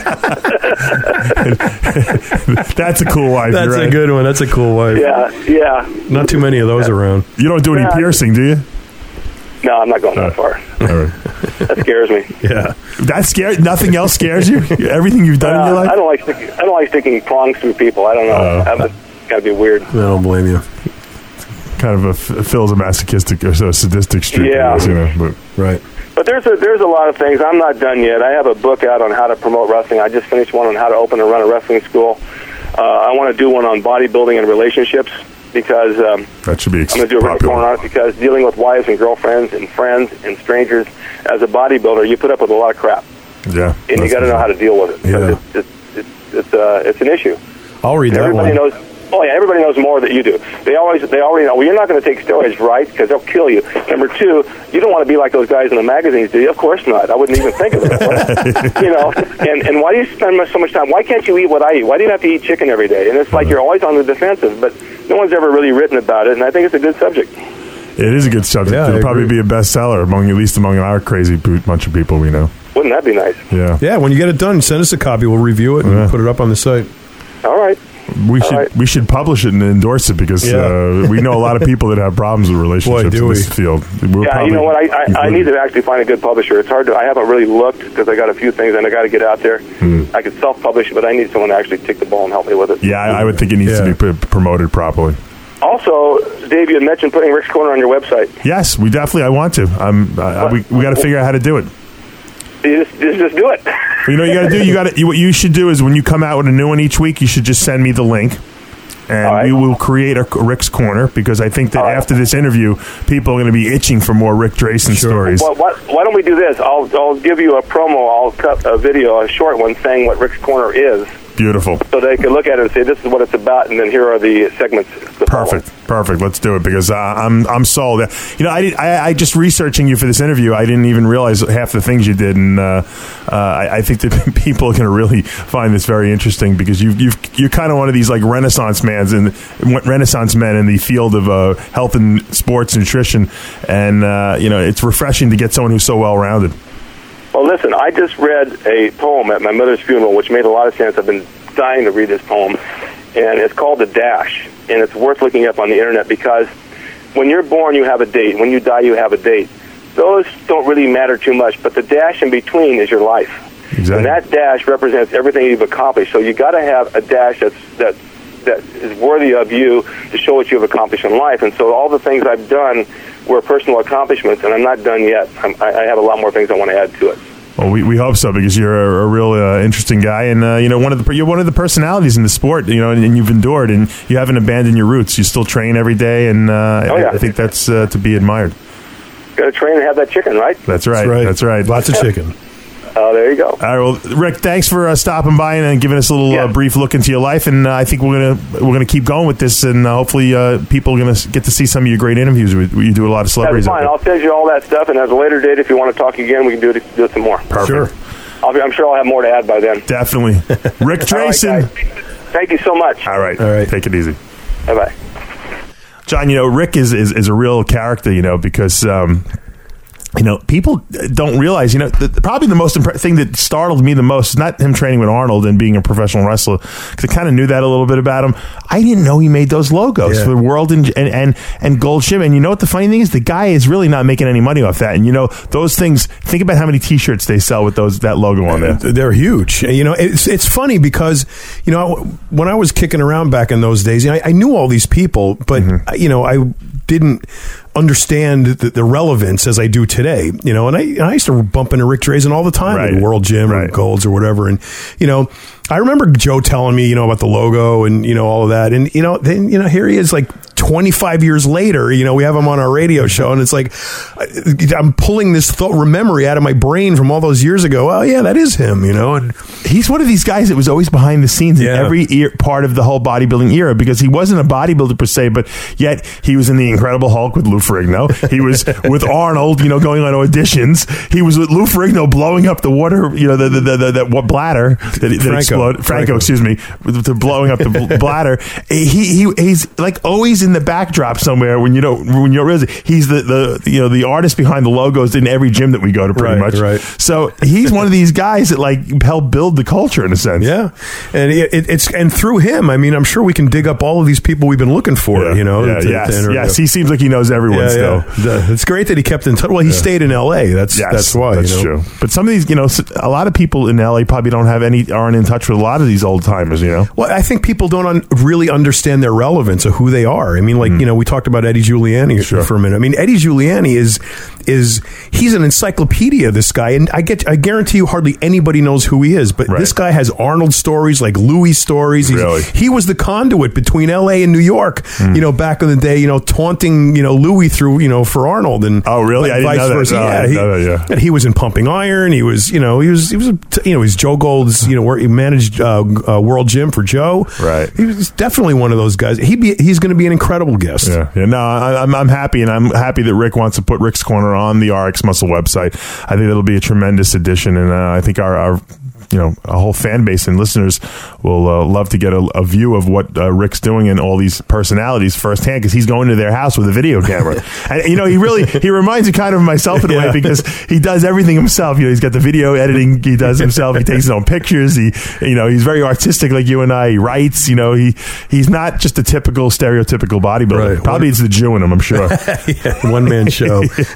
That's a cool wife. That's you're right. a good one. That's a cool wife. Yeah, yeah. Not too many of those around. You don't do any Yeah. piercing, do you? No, I'm not going that far. All right. That scares me. Yeah. That scares. Nothing else scares you. Everything you've done in your Uh, life. I don't like sticking, I don't like sticking prongs through people. I don't know. Oh. That was got to be weird. I don't blame you. Kind of a Phil's a masochistic or so sadistic streak. Yeah. I guess, you know, but Right. But there's a there's a lot of things. I'm not done yet. I have a book out on how to promote wrestling. I just finished one on how to open and run a wrestling school. Uh, I want to do one on bodybuilding and relationships because um, that should be I'm going to do a Rick popular. Corner on it because dealing with wives and girlfriends and friends and strangers as a bodybuilder, you put up with a lot of crap, Yeah. and you got to know how to deal with it. Yeah. It's, it's, it's, it's, uh, it's an issue. I'll read that Everybody one. knows. Oh yeah, everybody knows more that you do. They always, they already know. Well, you're not going to take steroids, right? Because they'll kill you. Number two, you don't want to be like those guys in the magazines, do you? Of course not. I wouldn't even think of it. You know. And and why do you spend so much time? Why can't you eat what I eat? Why do you have to eat chicken every day? And it's like you're always on the defensive. But no one's ever really written about it, and I think it's a good subject. It is a good subject. Yeah, I It'll probably agree. be a bestseller among at least among our crazy bu- bunch of people we know. Wouldn't that be nice? Yeah. Yeah, when you get it done, send us a copy. We'll review it and Yeah. put it up on the site. All right. We All should right. we should publish it and endorse it because Yeah. uh, we know a lot of people that have problems with relationships Boy, do in this we. field. We're Yeah, probably you know what? I, I, I included. need to actually find a good publisher. It's hard to. I haven't really looked because I got a few things and I got to get out there. Hmm. I could self-publish, but I need someone to actually take the ball and help me with it. Yeah, I, I would think it needs Yeah. to be p- promoted properly. Also, Dave, you had mentioned putting Rick's Corner on your website. Yes, we definitely. I want to. I'm. I, we we got to figure out how to do it. You just, just, just do it. You know what you got to do? You got to. You, what you should do is when you come out with a new one each week, you should just send me the link. And All right. we will create a Rick's Corner because I think that All right. after this interview, people are going to be itching for more Rick Drayson stories. Well, why, why don't we do this? I'll, I'll give you a promo. I'll cut a video, a short one, saying what Rick's Corner is, Beautiful. so they can look at it and say, this is what it's about, and then here are the segments. to follow. Perfect, perfect. Let's do it because uh, I'm I'm sold. You know, I, did, I I just researching you for this interview. I didn't even realize half the things you did, and uh, uh, I, I think that people are going to really find this very interesting because you you've you're kind of one of these like Renaissance mans and Renaissance men in the field of uh, health and sports nutrition, and uh, you know it's refreshing to get someone who's so well rounded. Well, listen, I just read a poem at my mother's funeral, which made a lot of sense. I've been dying to read this poem, and it's called The Dash, and it's worth looking up on the internet because when you're born, you have a date. When you die, you have a date. Those don't really matter too much, but the dash in between is your life. Exactly. And that dash represents everything you've accomplished. So you got to have a dash that's that that is worthy of you to show what you've accomplished in life. And so all the things I've done were personal accomplishments, and I'm not done yet. I'm, I I have a lot more things I want to add to it. Well, we, we hope so, because you're a, a real uh, interesting guy, and uh, you know one of the you're one of the personalities in the sport. You know, and, and you've endured, and you haven't abandoned your roots. You still train every day, and uh, oh, yeah. I, I think that's uh, to be admired. Got to train and have that chicken, right? That's right. That's right. That's right. Lots of chicken. Oh, there you go. All right, well, Rick, thanks for uh, stopping by and giving us a little Yeah. uh, brief look into your life, and uh, I think we're gonna we're gonna keep going with this, and uh, hopefully uh, people are gonna get to see some of your great interviews. We, you do a lot of celebrities. That's fine. I'll send you all that stuff, and at a later date, if you want to talk again, we can do it, do it some more. Perfect. Sure. I'll be, I'm sure I'll have more to add by then. Definitely. Rick Drason. All right, guys. Thank you so much. All right. All right. Take it easy. Bye-bye. John, you know, Rick is, is, is a real character, you know, because, um, you know, people don't realize, you know, the, probably the most impre- thing that startled me the most is not him training with Arnold and being a professional wrestler, because I kind of knew that a little bit about him. I didn't know he made those logos Yeah. for the World and, and, and, and Gold Gym. And you know what the funny thing is? The guy is really not making any money off that. And, you know, those things, think about how many T-shirts they sell with those that logo on there. They're huge. You know, it's it's funny because, you know, when I was kicking around back in those days, you know, I, I knew all these people, but, Mm-hmm. you know, I didn't understand the, the relevance as I do today, you know, and I, and I used to bump into Rick Drazen all the time Right. at World Gym Right. or Golds or whatever. And, you know, I remember Joe telling me, you know, about the logo and, you know, all of that. And, you know, then, you know, here he is like twenty-five years later, you know, we have him on our radio show, and it's like, I'm pulling this thought, memory out of my brain from all those years ago. Oh yeah, that is him, you know, and He's one of these guys that was always behind the scenes in Yeah. every ear, part of the whole bodybuilding era, because he wasn't a bodybuilder per se, but yet he was in the Incredible Hulk with Lou Ferrigno. He was with Arnold, you know, going on auditions. He was with Lou Ferrigno blowing up the water, you know, the the, the, the, the what bladder that, that Franco. exploded. Franco, Franco. excuse me, with the blowing up the bl- bladder. He he he's like always in the backdrop somewhere when you don't when you're realize he's the the you know the artist behind the logos in every gym that we go to, pretty Right, much. right. So he's one of these guys that like helped build the culture in a sense. yeah, and it, it, it's and through him, I mean, I'm sure we can dig up all of these people we've been looking for. Yeah, You know, yeah, to- to yes, interview. yes. He seems like he knows everyone Yeah, still. yeah. The- It's great that he kept in touch. Well, he stayed in L A. That's Yes, that's why. That's you know? true. But some of these, you know, s- a lot of people in L A probably don't have any, aren't in touch with a lot of these old timers. You know, Well, I think people don't un- really understand their relevance of who they are. I mean, like, you know, we talked about Eddie Giuliani Mm. Sure. for a minute. I mean, Eddie Giuliani is is he's an encyclopedia, this guy, and I get I guarantee you hardly anybody knows who he is, but Right. this guy has Arnold stories, like Louis stories. He's, Really? He was the conduit between L A and New York, Mm. you know, back in the day, you know, taunting, you know, Louis through, you know, for Arnold, and Oh, really? I didn't vice know that. versa. No, I yeah, didn't he, know that, yeah. and he was in Pumping Iron. He was, you know, he was, he was, a, you know, he's Joe Gold's, you know, where he managed uh, uh, World Gym for Joe. Right. He was definitely one of those guys. He be, he's going to be an incredible guest. yeah, yeah. No, I, I'm I'm happy, and I'm happy that Rick wants to put Rick's Corner on the R X Muscle website. I think that'll be a tremendous addition, and uh, I think our. our you know, a whole fan base and listeners will uh, love to get a, a view of what uh, Rick's doing and all these personalities firsthand, because he's going to their house with a video camera. And, you know, he really, he reminds me kind of myself in a Yeah. way, because he does everything himself. You know, he's got the video editing he does himself. He takes his own pictures. He, you know, he's very artistic like you and I. He writes, you know, he, he's not just a typical, stereotypical bodybuilder. Right. Probably it's the Jew in him, I'm sure. Yeah, one man show.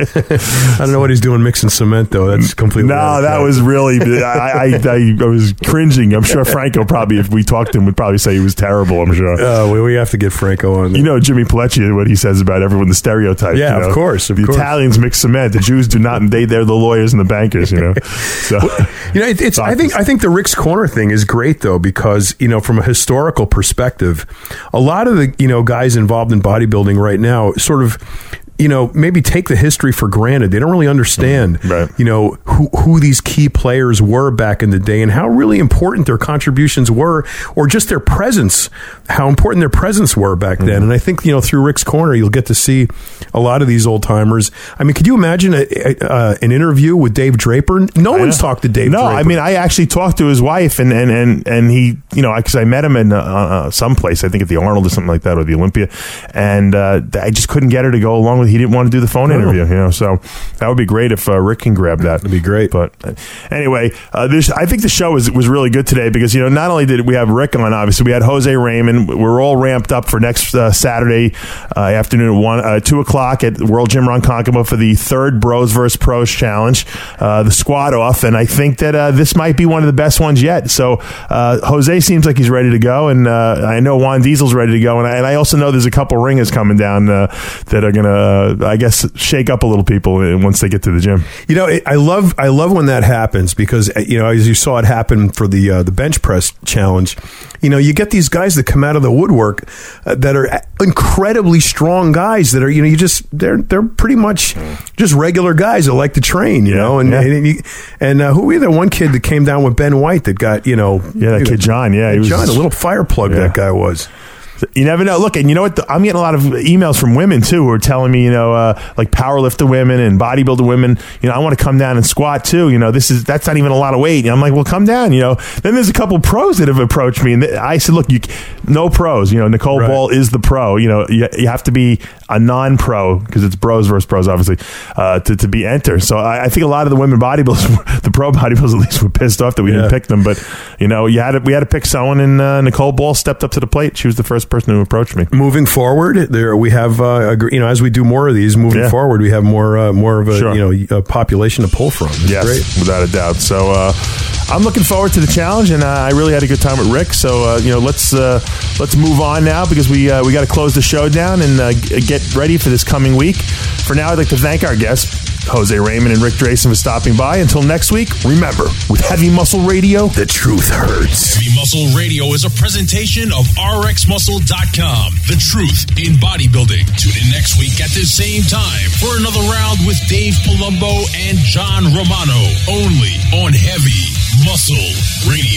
I don't know what he's doing mixing cement though. That's completely No, out of that control. was really. I, I, I, I was cringing. I'm sure Franco probably, if we talked to him, would probably say he was terrible. I'm sure. Uh, we, we have to get Franco on. You know Jimmy Pilecki, what he says about everyone, the stereotype. Yeah, you know? of course, of the course. Italians mix cement. The Jews do not. They they're the lawyers and the bankers. You know. So You know, it, it's. I think. I think the Rick's Corner thing is great though, because you know, from a historical perspective, a lot of the you know guys involved in bodybuilding right now sort of. You know, maybe take the history for granted. They don't really understand, Right. you know, who, who these key players were back in the day and how really important their contributions were, or just their presence, how important their presence were back then. And I think, you know, through Rick's Corner, you'll get to see a lot of these old timers. I mean, could you imagine a, a, uh, an interview with Dave Draper? No one's talked to Dave no, Draper. I mean, I actually talked to his wife, and and and, and he, you know, because I met him in uh, uh, some place, I think at the Arnold or something like that, or the Olympia, and uh, I just couldn't get her to go along with he didn't want to do the phone oh. interview. You know, so that would be great if uh, Rick can grab that. That'd be great. But uh, anyway, uh, this I think the show was was really good today because you know not only did we have Rick on, obviously we had Jose Raymond. We're all ramped up for next uh, Saturday uh, afternoon at one uh, two o'clock at World Gym Ronkonkoma for the third Bros versus Pros Challenge, uh, the squad off, and I think that uh, this might be one of the best ones yet. So uh, Jose seems like he's ready to go, and uh, I know Juan Diesel's ready to go, and I, and I also know there's a couple ringers coming down uh, that are gonna, uh, I guess, shake up a little people once they get to the gym. You know, it, I love I love when that happens because you know as you saw it happen for the uh, the bench press challenge. You know, you get these guys that come out of the woodwork uh, that are incredibly strong guys that are, you know, you just, they're they're pretty much just regular guys that like to train, you yeah, know, and yeah. and, and, and uh, who were the one kid that came down with Ben White that got, you know, yeah, that kid John, yeah, he was, John, a little fire plug yeah. that guy was. You never know. Look, and you know what? I'm getting a lot of emails from women, too, who are telling me, you know, uh, like powerlifter women and bodybuilder women, you know, I want to come down and squat, too. You know, this is, that's not even a lot of weight. And I'm like, well, come down, you know. Then there's a couple pros that have approached me. And I said, look, you, no pros. You know, Nicole right. Ball is the pro. You know, you, you have to be a non-pro, because it's bros versus pros, obviously, uh, to, to be entered. So I, I think a lot of the women bodybuilders, the pro bodybuilders at least, were pissed off that we yeah. didn't pick them. But, you know, you had to, we had to pick someone, and uh, Nicole Ball stepped up to the plate. She was the first person who approached me. Moving forward, there we have, uh, a, you know, as we do more of these, moving yeah. forward, we have more uh, more of a, sure. you know, a population to pull from. It's yes, great. Without a doubt. So uh, I'm looking forward to the challenge, and uh, I really had a good time with Rick. So uh, you know, let's uh, let's move on now because we uh, we got to close the show down and uh, get ready for this coming week. For now, I'd like to thank our guests, Jose Raymond and Rick Drayson, for stopping by. Until next week, remember, with Heavy Muscle Radio, the truth hurts. Heavy Muscle Radio is a presentation of R X Muscle dot com. The truth in bodybuilding. Tune in next week at the same time for another round with Dave Palumbo and John Romano, only on Heavy Muscle Radio.